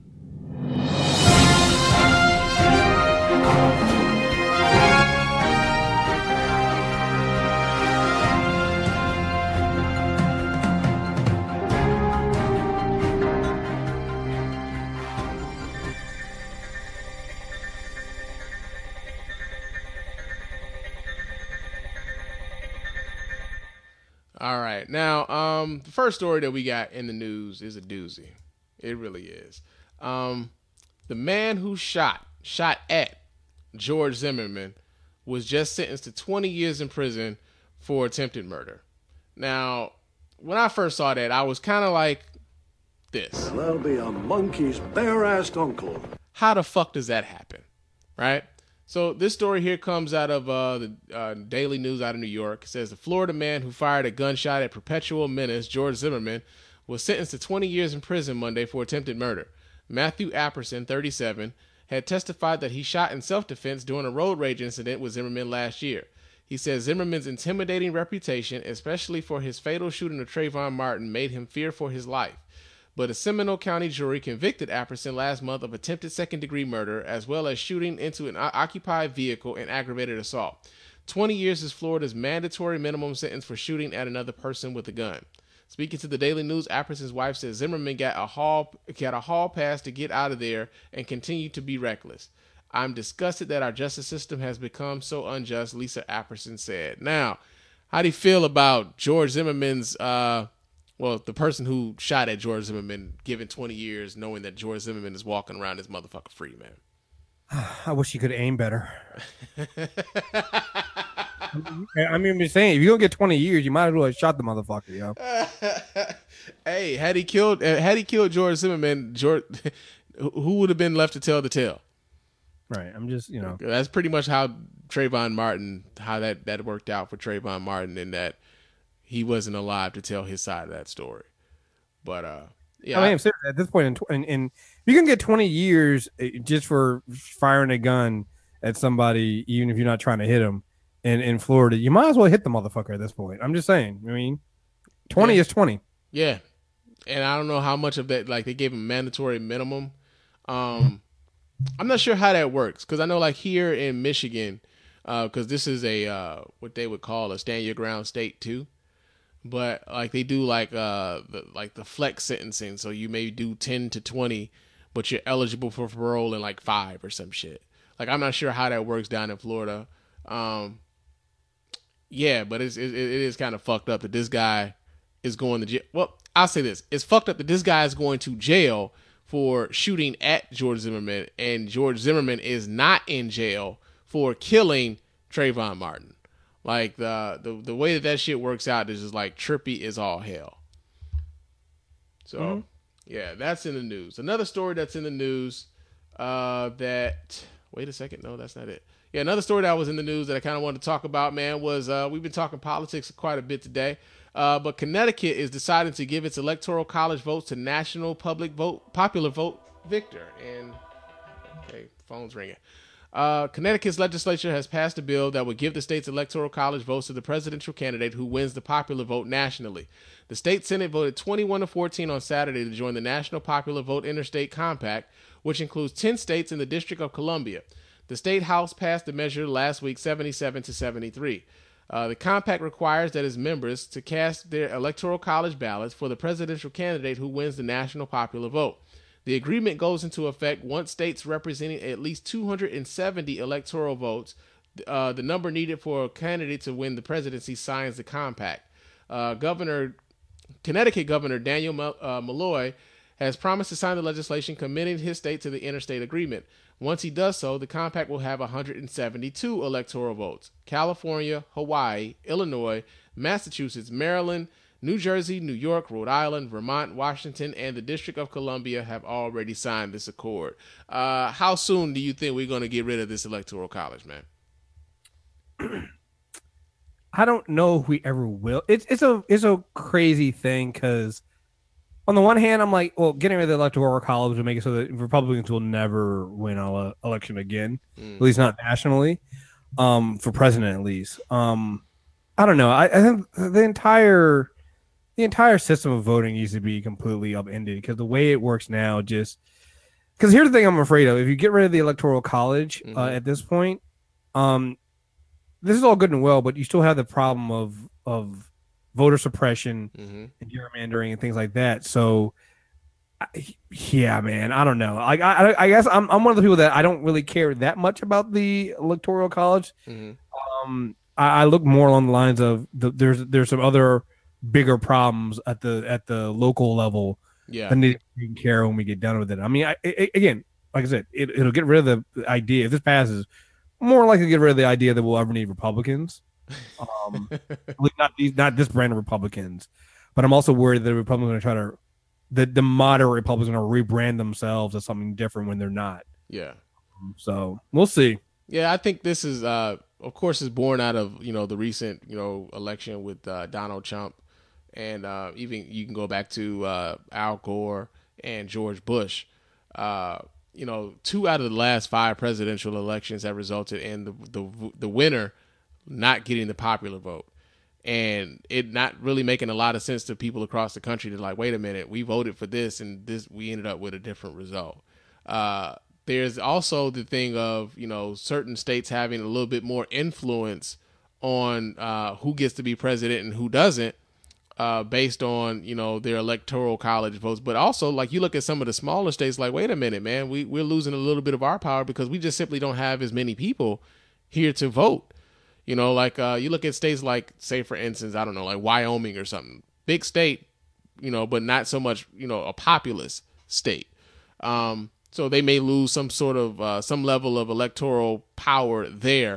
All right. Now, um, the first story that we got in the news is a doozy. It really is. Um, the man who shot, shot at George Zimmerman was just sentenced to twenty years in prison for attempted murder. Now, when I first saw that, I was kind of like this. That'll be a monkey's bare-assed uncle. How the fuck does that happen? Right? So this story here comes out of uh, the uh, Daily News out of New York. It says the Florida man who fired a gunshot at perpetual menace George Zimmerman was sentenced to twenty years in prison Monday for attempted murder. Matthew Apperson, thirty-seven, had testified that he shot in self-defense during a road rage incident with Zimmerman last year. He says Zimmerman's intimidating reputation, especially for his fatal shooting of Trayvon Martin, made him fear for his life. But a Seminole County jury convicted Apperson last month of attempted second-degree murder, as well as shooting into an occupied vehicle and aggravated assault. twenty years is Florida's mandatory minimum sentence for shooting at another person with a gun. Speaking to the Daily News, Apperson's wife says Zimmerman got a hall got a hall pass to get out of there and continued to be reckless. I'm disgusted that our justice system has become so unjust, Lisa Apperson said. Now, how do you feel about George Zimmerman's, uh, well, the person who shot at George Zimmerman given twenty years, knowing that George Zimmerman is walking around this motherfucker free, man? I wish he could aim better. I mean, I'm just saying, if you're gonna get twenty years, you might as well have shot the motherfucker, yo. Hey, had he killed, had he killed George Zimmerman, George, who would have been left to tell the tale? Right. I'm just, you know, that's pretty much how Trayvon Martin, how that that worked out for Trayvon Martin, in that he wasn't alive to tell his side of that story. But uh, yeah, I mean, I'm serious. At this point, in, tw- in, in you can get twenty years just for firing a gun at somebody, even if you're not trying to hit him. In in Florida, you might as well hit the motherfucker at this point. I'm just saying. I mean, twenty yeah. is twenty. Yeah, and I don't know how much of that. Like, they gave him mandatory minimum. Um, I'm not sure how that works, because I know, like, here in Michigan, because uh, this is a uh, what they would call a stand your ground state too. But like, they do like uh the, like the flex sentencing, so you may do ten to twenty, but you're eligible for parole in like five or some shit. Like, I'm not sure how that works down in Florida. Um, yeah, but it's it, it is kind of fucked up that this guy is going to jail. Well, I'll say this: it's fucked up that this guy is going to jail for shooting at George Zimmerman, and George Zimmerman is not in jail for killing Trayvon Martin. Like, the, the the way that that shit works out is just like trippy as all hell. So, mm-hmm. yeah, that's in the news. Another story that's in the news uh, that, wait a second, no, that's not it. Yeah, another story that was in the news that I kind of wanted to talk about, man, was uh, we've been talking politics quite a bit today, uh, but Connecticut is deciding to give its electoral college votes to national public vote, popular vote victor. And, okay, phone's ringing. Uh, Connecticut's legislature has passed a bill that would give the state's electoral college votes to the presidential candidate who wins the popular vote nationally. The state Senate voted twenty-one to fourteen on Saturday to join the National Popular Vote Interstate Compact, which includes ten states and the District of Columbia. The state House passed the measure last week seventy-seven to seventy-three. Uh, the compact requires that its members to cast their electoral college ballots for the presidential candidate who wins the national popular vote. The agreement goes into effect once states representing at least two hundred seventy electoral votes, uh, the number needed for a candidate to win the presidency, signs the compact. Uh, Governor, Connecticut Governor Daniel Mal- uh, Malloy has promised to sign the legislation committing his state to the interstate agreement. Once he does so, the compact will have one hundred seventy-two electoral votes. California, Hawaii, Illinois, Massachusetts, Maryland, New Jersey, New York, Rhode Island, Vermont, Washington, and the District of Columbia have already signed this accord. Uh, how soon do you think we're going to get rid of this electoral college, man? I don't know if we ever will. It's it's a it's a crazy thing, because on the one hand, I'm like, well, getting rid of the electoral college will make it so that Republicans will never win an election again, mm. at least not nationally, um, for president at least. Um, I don't know. I, I think the entire the entire system of voting needs to be completely upended, because the way it works now, just because here's the thing I'm afraid of: if you get rid of the electoral college mm-hmm. uh, at this point, um, this is all good and well, but you still have the problem of of voter suppression mm-hmm. and gerrymandering and things like that. So, yeah, man, I don't know. Like, I, I guess I'm I'm one of the people that I don't really care that much about the electoral college. Mm-hmm. Um, I, I look more along the lines of the, there's there's some other bigger problems at the at the local level. Yeah, that need to be taken care of when we get done with it. I mean, I, I, again, like I said, it, it'll get rid of the idea. If this passes, more likely to get rid of the idea that we'll ever need Republicans. Um, not these, not this brand of Republicans, but I'm also worried that the Republicans are trying to, the the moderate Republicans are going to rebrand themselves as something different when they're not. Yeah. So we'll see. Yeah, I think this is, uh, of course, is born out of, you know, the recent, you know, election with uh, Donald Trump, and uh, even you can go back to uh, Al Gore and George Bush. Uh, you know, two out of the last five presidential elections have resulted in the the the winner not getting the popular vote, and it not really making a lot of sense to people across the country. They're like, wait a minute, we voted for this and this, we ended up with a different result. Uh, there's also the thing of, you know, certain states having a little bit more influence on uh, who gets to be president and who doesn't, uh, based on, you know, their electoral college votes. But also, like, you look at some of the smaller states, like, wait a minute, man, we, we're losing a little bit of our power because we just simply don't have as many people here to vote. You know, like uh, you look at states like, say, for instance, I don't know, like Wyoming or something. Big state, you know, but not so much, you know, a populous state. Um, so they may lose some sort of, uh, some level of electoral power there.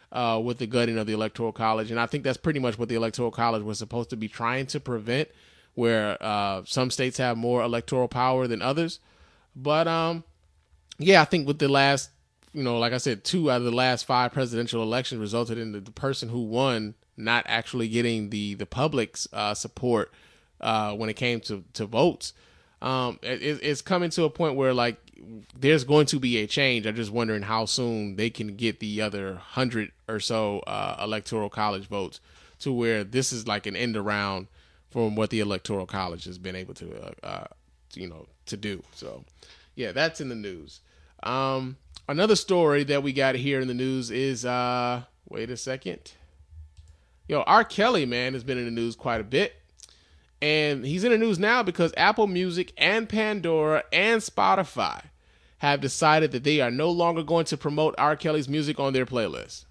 uh, with the gutting of the Electoral College. And I think that's pretty much what the Electoral College was supposed to be trying to prevent, where uh, some states have more electoral power than others. But um, yeah, I think with the last, you know, like I said, two out of the last five presidential elections resulted in the, the person who won not actually getting the the public's uh, support uh, when it came to to votes. Um, it, it's coming to a point where like there's going to be a change. I'm just wondering how soon they can get the other hundred or so uh, electoral college votes to where this is like an end around from what the Electoral College has been able to, uh, uh, you know, to do. So, yeah, that's in the news. Um, another story that we got here in the news is, uh, wait a second. Yo, R. Kelly, man, has been in the news quite a bit. And he's in the news now because Apple Music and Pandora and Spotify have decided that they are no longer going to promote R. Kelly's music on their playlist.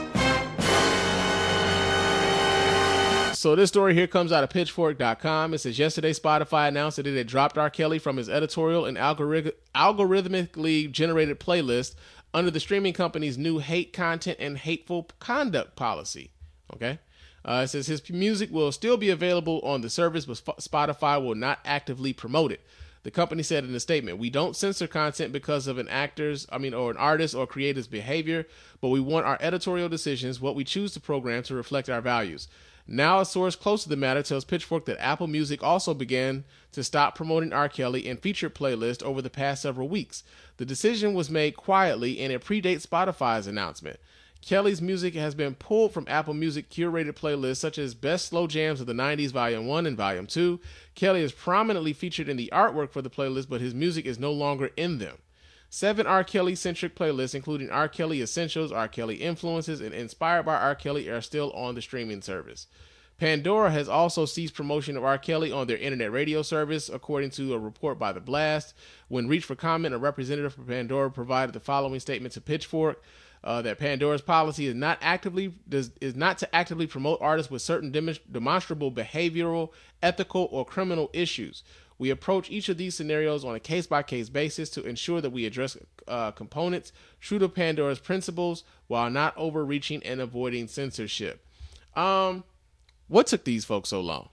So this story here comes out of pitchfork dot com. It says, yesterday Spotify announced that it had dropped R. Kelly from his editorial and algorithm- algorithmically generated playlist under the streaming company's new hate content and hateful conduct policy. Okay. Uh, it says his music will still be available on the service, but Spotify will not actively promote it. The company said in a statement, "We don't censor content because of an actor's, I mean, or an artist or creator's behavior, but we want our editorial decisions, what we choose to program, to reflect our values." Now, a source close to the matter tells Pitchfork that Apple Music also began to stop promoting R. Kelly in featured playlists over the past several weeks. The decision was made quietly and it predates Spotify's announcement. Kelly's music has been pulled from Apple Music curated playlists such as Best Slow Jams of the nineties Volume one and Volume two. Kelly is prominently featured in the artwork for the playlist, but his music is no longer in them. Seven R. Kelly-centric playlists, including R. Kelly Essentials, R. Kelly Influences, and Inspired by R. Kelly, are still on the streaming service. Pandora has also ceased promotion of R. Kelly on their internet radio service, according to a report by The Blast. When reached for comment, a representative for Pandora provided the following statement to Pitchfork. Uh, that Pandora's policy is not actively does, is not to actively promote artists with certain dem- demonstrable behavioral, ethical, or criminal issues. We approach each of these scenarios on a case-by-case basis to ensure that we address uh, components true to Pandora's principles while not overreaching and avoiding censorship. Um, what took these folks so long?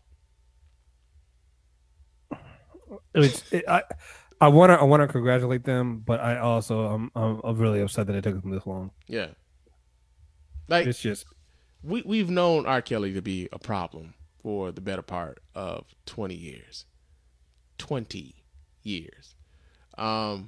It's, it, I, I want to I want to congratulate them, but I also I'm, I'm I'm really upset that it took them this long. Yeah, like it's just we we've known R. Kelly to be a problem for the better part of twenty years. Twenty years. Um,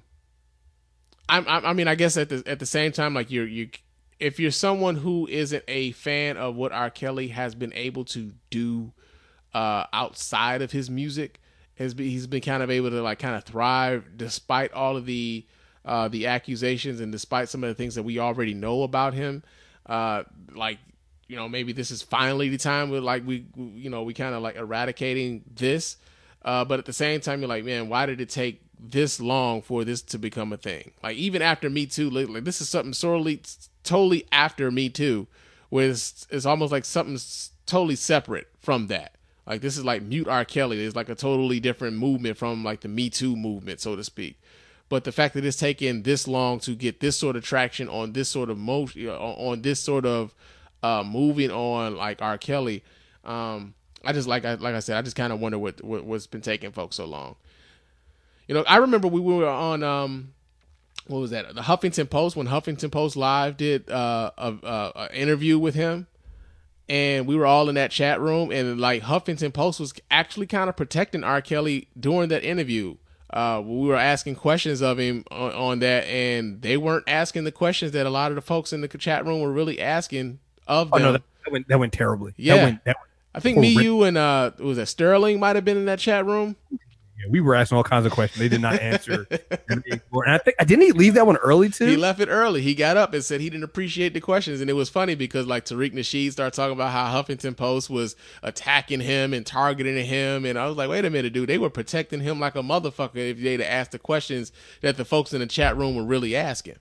I I mean I guess at the at the same time, like you're you if you're someone who isn't a fan of what R. Kelly has been able to do uh, outside of his music. Has been, he's been kind of able to like kind of thrive despite all of the uh, the accusations and despite some of the things that we already know about him. Uh, like, you know, maybe this is finally the time where like we, you know, we kind of like eradicating this. Uh, but at the same time, you're like, man, why did it take this long for this to become a thing? Like even after Me Too, like this is something sorely, totally after Me Too, where it's, it's almost like something totally separate from that. Like this is like Mute R. Kelly. There's like a totally different movement from like the Me Too movement, so to speak. But the fact that it's taken this long to get this sort of traction on this sort of motion, on this sort of uh, moving on like R. Kelly, um, I just like I like I said, I just kind of wonder what, what what's been taking folks so long. You know, I remember we were on um, what was that? The Huffington Post when Huffington Post Live did uh, a, a, a interview with him. And we were all in that chat room, and like Huffington Post was actually kind of protecting R. Kelly during that interview. Uh, we were asking questions of him on, on that, and they weren't asking the questions that a lot of the folks in the chat room were really asking of them. Oh no, that, that went that went terribly. Yeah, that went, that went I think me, you, and uh, was that Sterling might have been in that chat room. Yeah, we were asking all kinds of questions. They did not answer. And I think didn't he leave that one early too? He left it early. He got up and said he didn't appreciate the questions, and it was funny because like Tariq Nasheed started talking about how Huffington Post was attacking him and targeting him, and I was like, wait a minute, dude, they were protecting him like a motherfucker if they'd asked the questions that the folks in the chat room were really asking.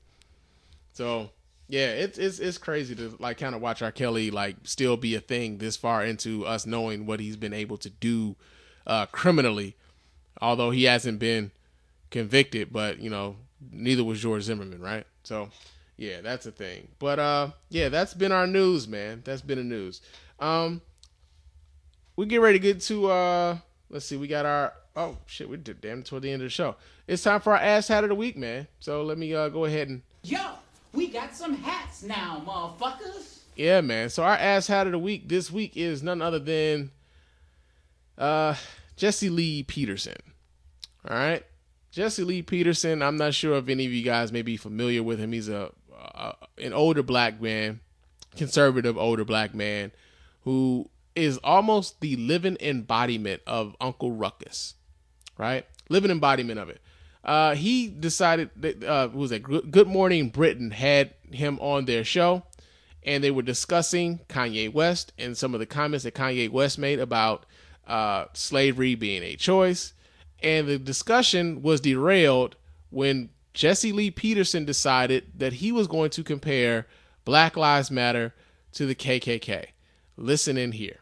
So yeah, it's it's it's crazy to like kind of watch R. Kelly like still be a thing this far into us knowing what he's been able to do uh, criminally. Although he hasn't been convicted, but, you know, neither was George Zimmerman, right? So, Yeah, that's a thing. But uh, yeah, that's been our news, man. That's been the news. Um, we get ready to get to uh, let's see, we got our oh shit, we did damn toward the end of the show. It's time for our ass hat of the week, man. So let me uh go ahead and yo, we got some hats now, motherfuckers. Yeah, man. So our ass hat of the week this week is none other than uh Jesse Lee Peterson. All right, Jesse Lee Peterson. I'm not sure if any of you guys may be familiar with him. He's a Uh, an older black man, conservative older black man, who is almost the living embodiment of Uncle Ruckus, right? Living embodiment of it. Uh, he decided that, uh, what was that? Good Morning Britain had him on their show, and they were discussing Kanye West and some of the comments that Kanye West made about uh, slavery being a choice. And the discussion was derailed when Jesse Lee Peterson decided that he was going to compare Black Lives Matter to the K K K. Listen in here.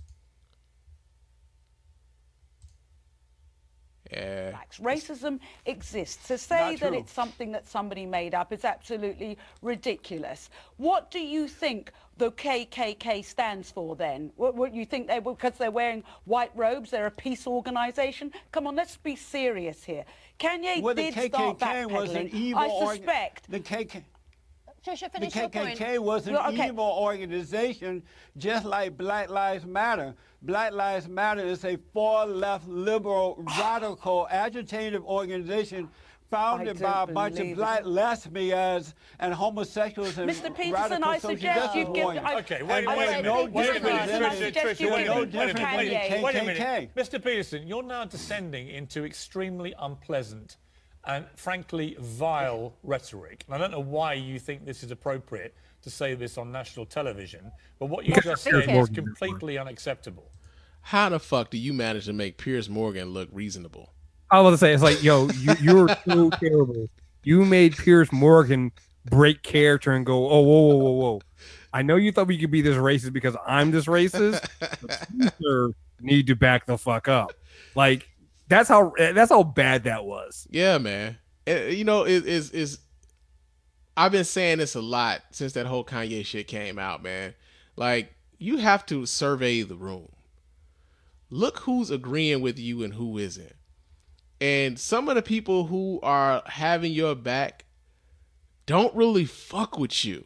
Yeah. Racism exists. To say that it's something that somebody made up is absolutely ridiculous. What do you think the K K K stands for then? What, what you think they because they're wearing white robes, they're a peace organization? Come on, let's be serious here. Kanye well, did the K K K start backpedaling. Was an evil I suspect the K K K. Trisha, the finish K K K your point. was an well, okay. evil organization, just like Black Lives Matter. Black Lives Matter is a far-left, liberal, radical, agitative organization founded by a bunch of black lesbians and homosexuals and Mister Peterson, radical I social suggest justice you give. warriors. Okay, wait, and wait, no wait, wait a minute, different Trisha, Trisha, wait a no minute, wait a different minute, than the wait a K K K. minute. Mister Peterson, you're now descending into extremely unpleasant and frankly vile rhetoric. And I don't know why you think this is appropriate to say this on national television, but what you just said is completely unacceptable. How the fuck do you manage to make Piers Morgan look reasonable? I was about to say, it's like, yo, you, you're so terrible. You made Piers Morgan break character and go, oh, whoa, whoa, whoa, whoa. I know you thought we could be this racist because I'm this racist, but you, sir, need to back the fuck up. Like, that's how that's how bad that was. Yeah, man. It, you know, it is is. I've been saying this a lot since that whole Kanye shit came out, man. Like, you have to survey the room. Look who's agreeing with you and who isn't. And some of the people who are having your back don't really fuck with you.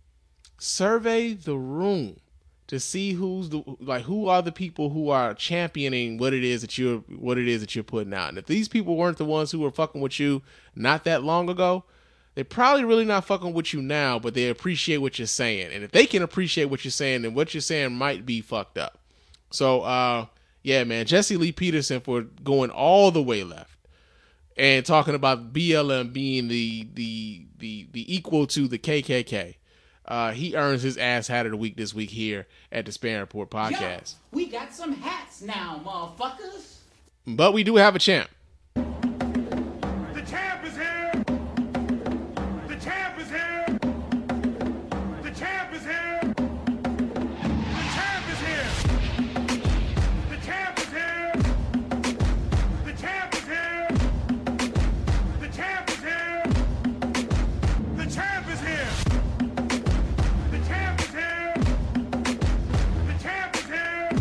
Survey the room to see who's the like who are the people who are championing what it is that you're what it is that you're putting out. And if these people weren't the ones who were fucking with you not that long ago, they're probably really not fucking with you now, but they appreciate what you're saying. And if they can appreciate what you're saying, then what you're saying might be fucked up. So uh yeah, man, Jesse Lee Peterson for going all the way left and talking about B L M being the the the the equal to the K K K. Uh, he earns his ass hat of the week this week here at the Span Report podcast. Yo, we got some hats now, motherfuckers. But we do have a champ. The champ is here. The champ is here. The champ is here. The champ is here. The champ is here. The champ is here. The champ is here. The champ is here. The champ is here. The champ is here.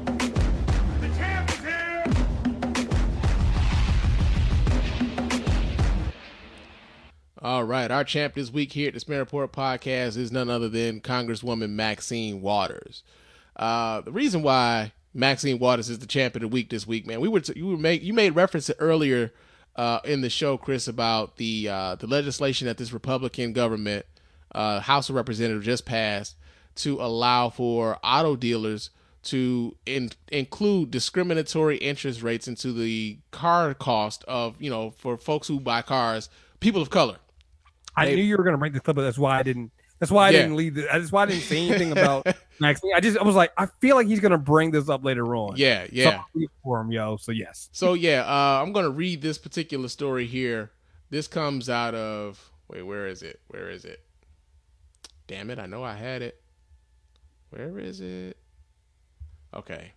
The champ is here. All right, our champ this week here at the Span Report podcast is none other than Congresswoman Maxine Waters. Uh, the reason why Maxine Waters is the champ of the week this week, man, we were t- you were make you made reference to earlier uh, in the show, Chris, about the uh, the legislation that this Republican government, uh, House of Representatives, just passed to allow for auto dealers to in- include discriminatory interest rates into the car cost of, you know, for folks who buy cars, people of color. I They- knew you were going to bring this clip, but that's why I didn't. That's why I Yeah. didn't leave. The, that's why I didn't say anything about Maxine. I just I was like, I feel like he's going to bring this up later on. Yeah, So yeah. I'll leave for him, yo. So yes. So yeah, uh, I'm gonna read this particular story here. This comes out of wait, where is it? Where is it? Damn it! I know I had it. Where is it? Okay.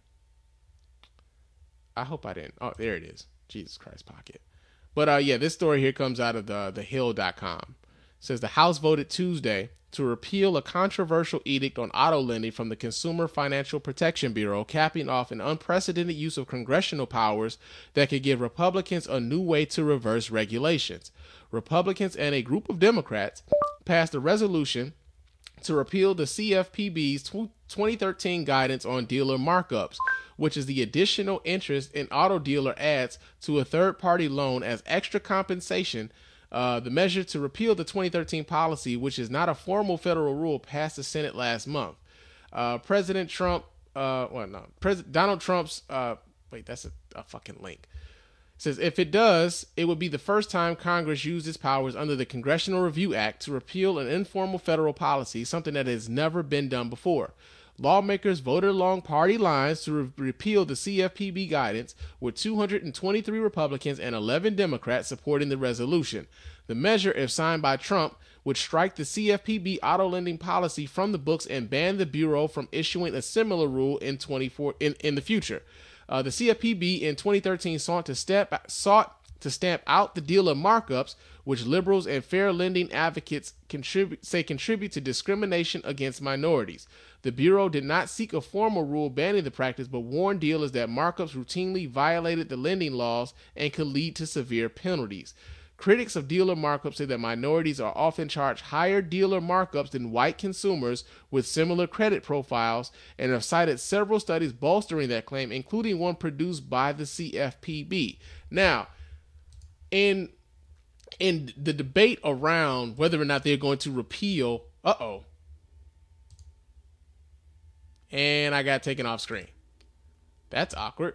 I hope I didn't. Oh, there it is. Jesus Christ, pocket. But uh, yeah, this story here comes out of the the hill dot com. says the House voted Tuesday to repeal a controversial edict on auto lending from the Consumer Financial Protection Bureau, capping off an unprecedented use of congressional powers that could give Republicans a new way to reverse regulations. Republicans and a group of Democrats passed a resolution to repeal the C F P B's twenty thirteen guidance on dealer markups, which is the additional interest an auto dealer adds to a third-party loan as extra compensation. Uh, the measure to repeal the twenty thirteen policy, which is not a formal federal rule, passed the Senate last month. Uh, President Trump, uh, well, no, President Donald Trump's, uh, wait, that's a, a fucking link. It says if it does, it would be the first time Congress used its powers under the Congressional Review Act to repeal an informal federal policy, something that has never been done before. Lawmakers voted along party lines to re- repeal the C F P B guidance, with two hundred twenty-three Republicans and eleven Democrats supporting the resolution. The measure, if signed by Trump, would strike the C F P B auto lending policy from the books and ban the Bureau from issuing a similar rule in twenty-four in, in the future. Uh, the C F P B in twenty thirteen sought to step sought to stamp out the dealer markups, which liberals and fair lending advocates contribute, say contribute to discrimination against minorities. The Bureau did not seek a formal rule banning the practice, but warned dealers that markups routinely violated the lending laws and could lead to severe penalties. Critics of dealer markups say that minorities are often charged higher dealer markups than white consumers with similar credit profiles, and have cited several studies bolstering that claim, including one produced by the C F P B. Now, in in the debate around whether or not they're going to repeal, uh-oh, and I got taken off screen. That's awkward.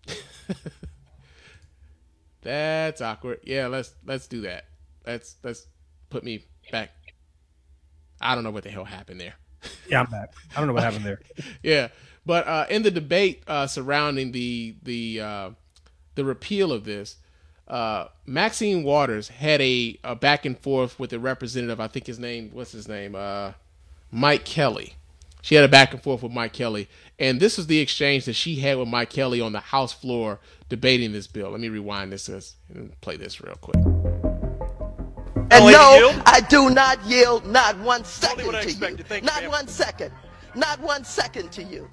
That's awkward. Yeah, let's let's do that. Let's let's put me back. I don't know what the hell happened there. Yeah, I'm back. I don't know what happened there. Yeah, but uh, in the debate uh, surrounding the the uh, the repeal of this, uh, Maxine Waters had a, a back and forth with a representative. I think his name, what's his name, uh, Mike Kelly. She had a back and forth with Mike Kelly, and this was the exchange that she had with Mike Kelly on the House floor debating this bill. Let me rewind this and play this real quick. And no, I do not yield not one second to you. Think, not ma'am. one second. Not one second to you.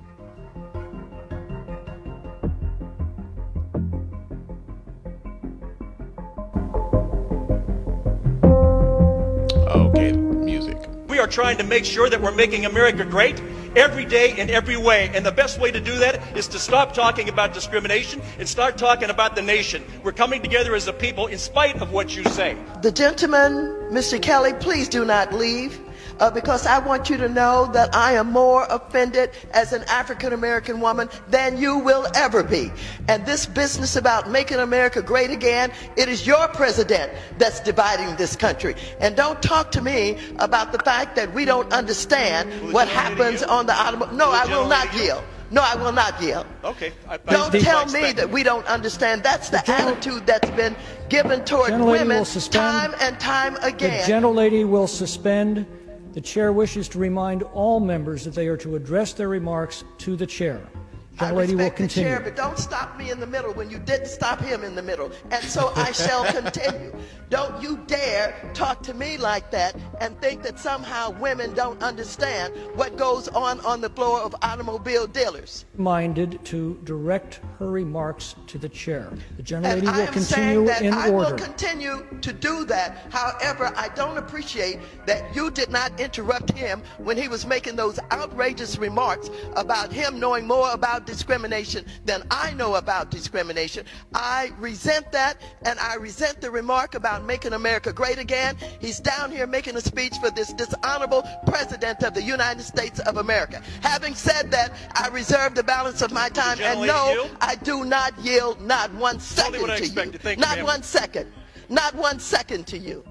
Okay, music. We are trying to make sure that we're making America great every day in every way. And the best way to do that is to stop talking about discrimination and start talking about the nation. We're coming together as a people in spite of what you say. The gentleman, Mister Kelly, please do not leave. Uh, because I want you to know that I am more offended as an African-American woman than you will ever be. And this business about making America great again, it is your president that's dividing this country. And don't talk to me about the fact that we don't understand what happens on the automobile. No, I will not yield. No, I will not yield. Okay. I, I don't tell me that we don't understand. That's the, the attitude that's been given toward women time and time again. The gentlelady will suspend. The chair wishes to remind all members that they are to address their remarks to the chair. The lady will continue. The chair, but don't stop me in the middle when you didn't stop him in the middle. And so I shall continue. Don't you dare talk to me like that and think that somehow women don't understand what goes on on the floor of automobile dealers. Minded to direct her remarks to the chair. The gentlelady will I am continue that in I order. I will continue to do that. However, I don't appreciate that you did not interrupt him when he was making those outrageous remarks about him knowing more about discrimination than I know about discrimination. I resent that, and I resent the remark about making America great again. He's down here making a speech for this dishonorable president of the United States of America. Having said that, I reserve the balance of my time, and no, yield? I do not yield not one second to you. To think, not one second. Not one second to you.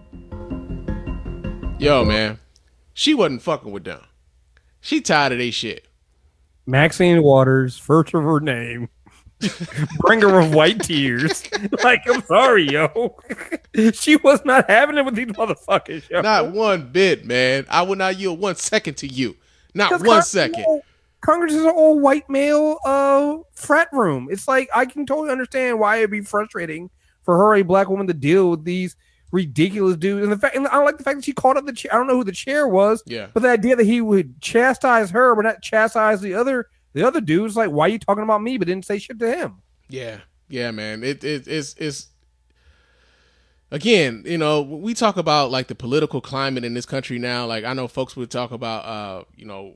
Yo, man, she wasn't fucking with them. She tired of they shit. Maxine Waters, first of her name, bringer of white tears. Like, I'm sorry, yo. She was not having it with these motherfuckers, yo. Not one bit, man. I will not yield one second to you. Not one Congress, second. Congress is an all white male uh, frat room. It's like, I can totally understand why it'd be frustrating for her, a black woman, to deal with these ridiculous dude. And the fact, and I don't like the fact that she called up the chair. I don't know who the chair was. Yeah. But the idea that he would chastise her, but not chastise the other the other dudes, like, why are you talking about me, but didn't say shit to him? Yeah, yeah, man. It it it's it's again, you know, we talk about like the political climate in this country now. Like, I know folks would talk about, uh, you know,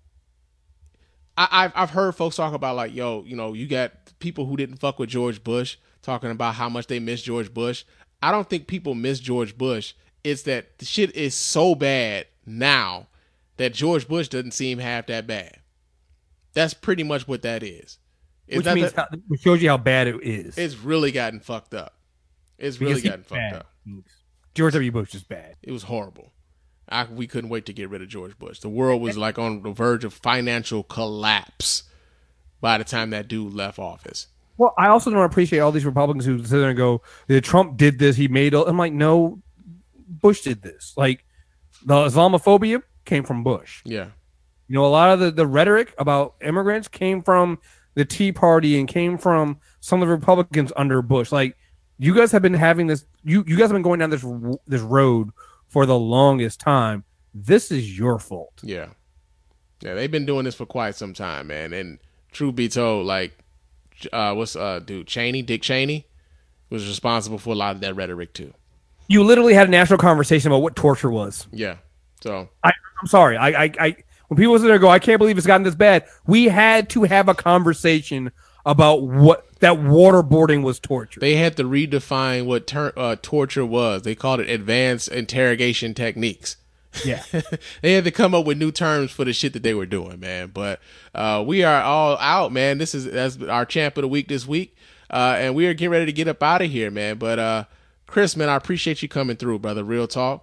I, I've I've heard folks talk about like, yo, you know, you got people who didn't fuck with George Bush talking about how much they miss George Bush. I don't think people miss George Bush. It's that the shit is so bad now that George Bush doesn't seem half that bad. That's pretty much what that is. Is Which that means the, how, which shows you how bad it is. It's really gotten fucked up. It's really gotten fucked bad. up. George W. Bush is bad. It was horrible. I, we couldn't wait to get rid of George Bush. The world was like on the verge of financial collapse by the time that dude left office. Well, I also don't appreciate all these Republicans who sit there and go, Trump did this, he made it. I'm like, no, Bush did this. Like, the Islamophobia came from Bush. Yeah. You know, a lot of the, the rhetoric about immigrants came from the Tea Party and came from some of the Republicans under Bush. Like, you guys have been having this, you, you guys have been going down this this road for the longest time. This is your fault. Yeah. Yeah, they've been doing this for quite some time, man. And truth be told, like, uh, what's, uh, dude, Cheney, Dick Cheney was responsible for a lot of that rhetoric, too. You literally had a national conversation about what torture was. Yeah. So, I, I'm sorry. I, I, I, when people sit there and go, I can't believe it's gotten this bad. We had to have a conversation about what that waterboarding was torture. They had to redefine what ter- uh, torture was. They called it advanced interrogation techniques. Yeah. They had to come up with new terms for the shit that they were doing, man. But uh, we are all out, man. This is that's our champ of the week this week. Uh, and we are getting ready to get up out of here, man. But uh, Chris, man, I appreciate you coming through, brother. Real talk.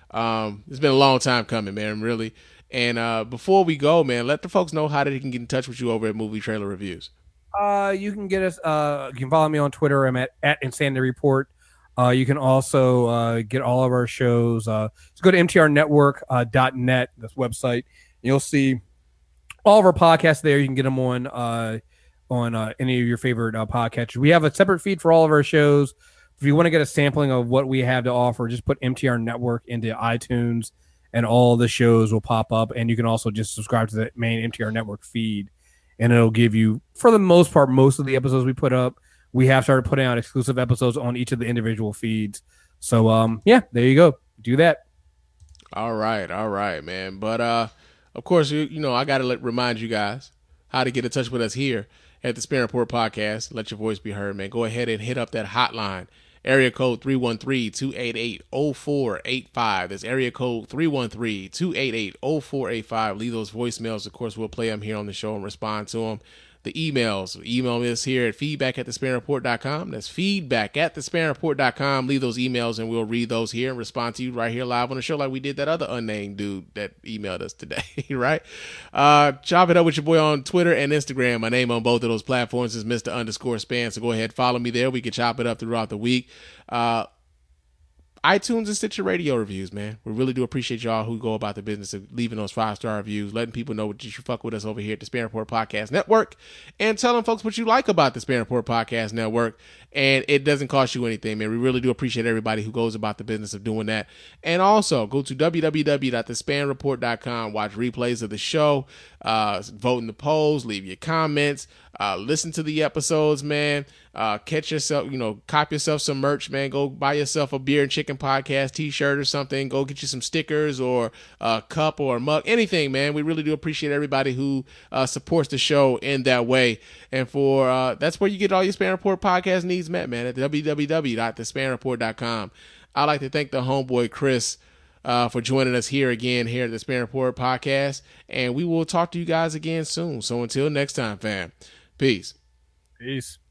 Um, it's been a long time coming, man, really. And uh, before we go, man, let the folks know how they can get in touch with you over at Movie Trailer Reviews. Uh, you can get us. Uh, you can follow me on Twitter. I'm at at Insanity Report. Uh, you can also uh, get all of our shows. Uh, just go to M T R network dot net. That's website. You'll see all of our podcasts there. You can get them on uh, on uh, any of your favorite uh, podcatchers. We have a separate feed for all of our shows. If you want to get a sampling of what we have to offer, just put M T R Network into iTunes, and all the shows will pop up. And you can also just subscribe to the main M T R Network feed, and it'll give you, for the most part, most of the episodes we put up. We have started putting out exclusive episodes on each of the individual feeds. So, um, yeah, there you go. Do that. All right. All right, man. But, uh, of course, you, you know, I got to let remind you guys how to get in touch with us here at the Spin Report Podcast. Let your voice be heard, man. Go ahead and hit up that hotline. Area code three one three, two eight eight, zero four eight five. That's area code three one three, two eight eight, zero four eight five. Leave those voicemails. Of course, we'll play them here on the show and respond to them. The emails, email us here at feedback at the span report dot com. That's feedback at the span report dot com. Leave those emails and we'll read those here and respond to you right here live on the show like we did that other unnamed dude that emailed us today, right? Uh, chop it up with your boy on Twitter and Instagram. My name on both of those platforms is Mister Underscore Span, so go ahead, follow me there. We can chop it up throughout the week. Uh, iTunes and Stitcher Radio reviews, man. We really do appreciate y'all who go about the business of leaving those five-star reviews, letting people know what you should fuck with us over here at the Spin Report Podcast Network, and telling folks what you like about the Spin Report Podcast Network. And it doesn't cost you anything, man. We really do appreciate everybody who goes about the business of doing that. And also, go to w w w dot the span report dot com, watch replays of the show, uh, vote in the polls, leave your comments, uh, listen to the episodes, man. Uh, catch yourself, you know, cop yourself some merch, man. Go buy yourself a Beer and Chicken Podcast t-shirt or something. Go get you some stickers or a cup or a mug, anything, man. We really do appreciate everybody who uh, supports the show in that way. And for uh, that's where you get all your Span Report podcast needs met, man, at w w w dot the span report dot com. I'd like to thank the homeboy Chris uh, for joining us here again here at the Span Report Podcast. And we will talk to you guys again soon. So until next time, fam. Peace. Peace.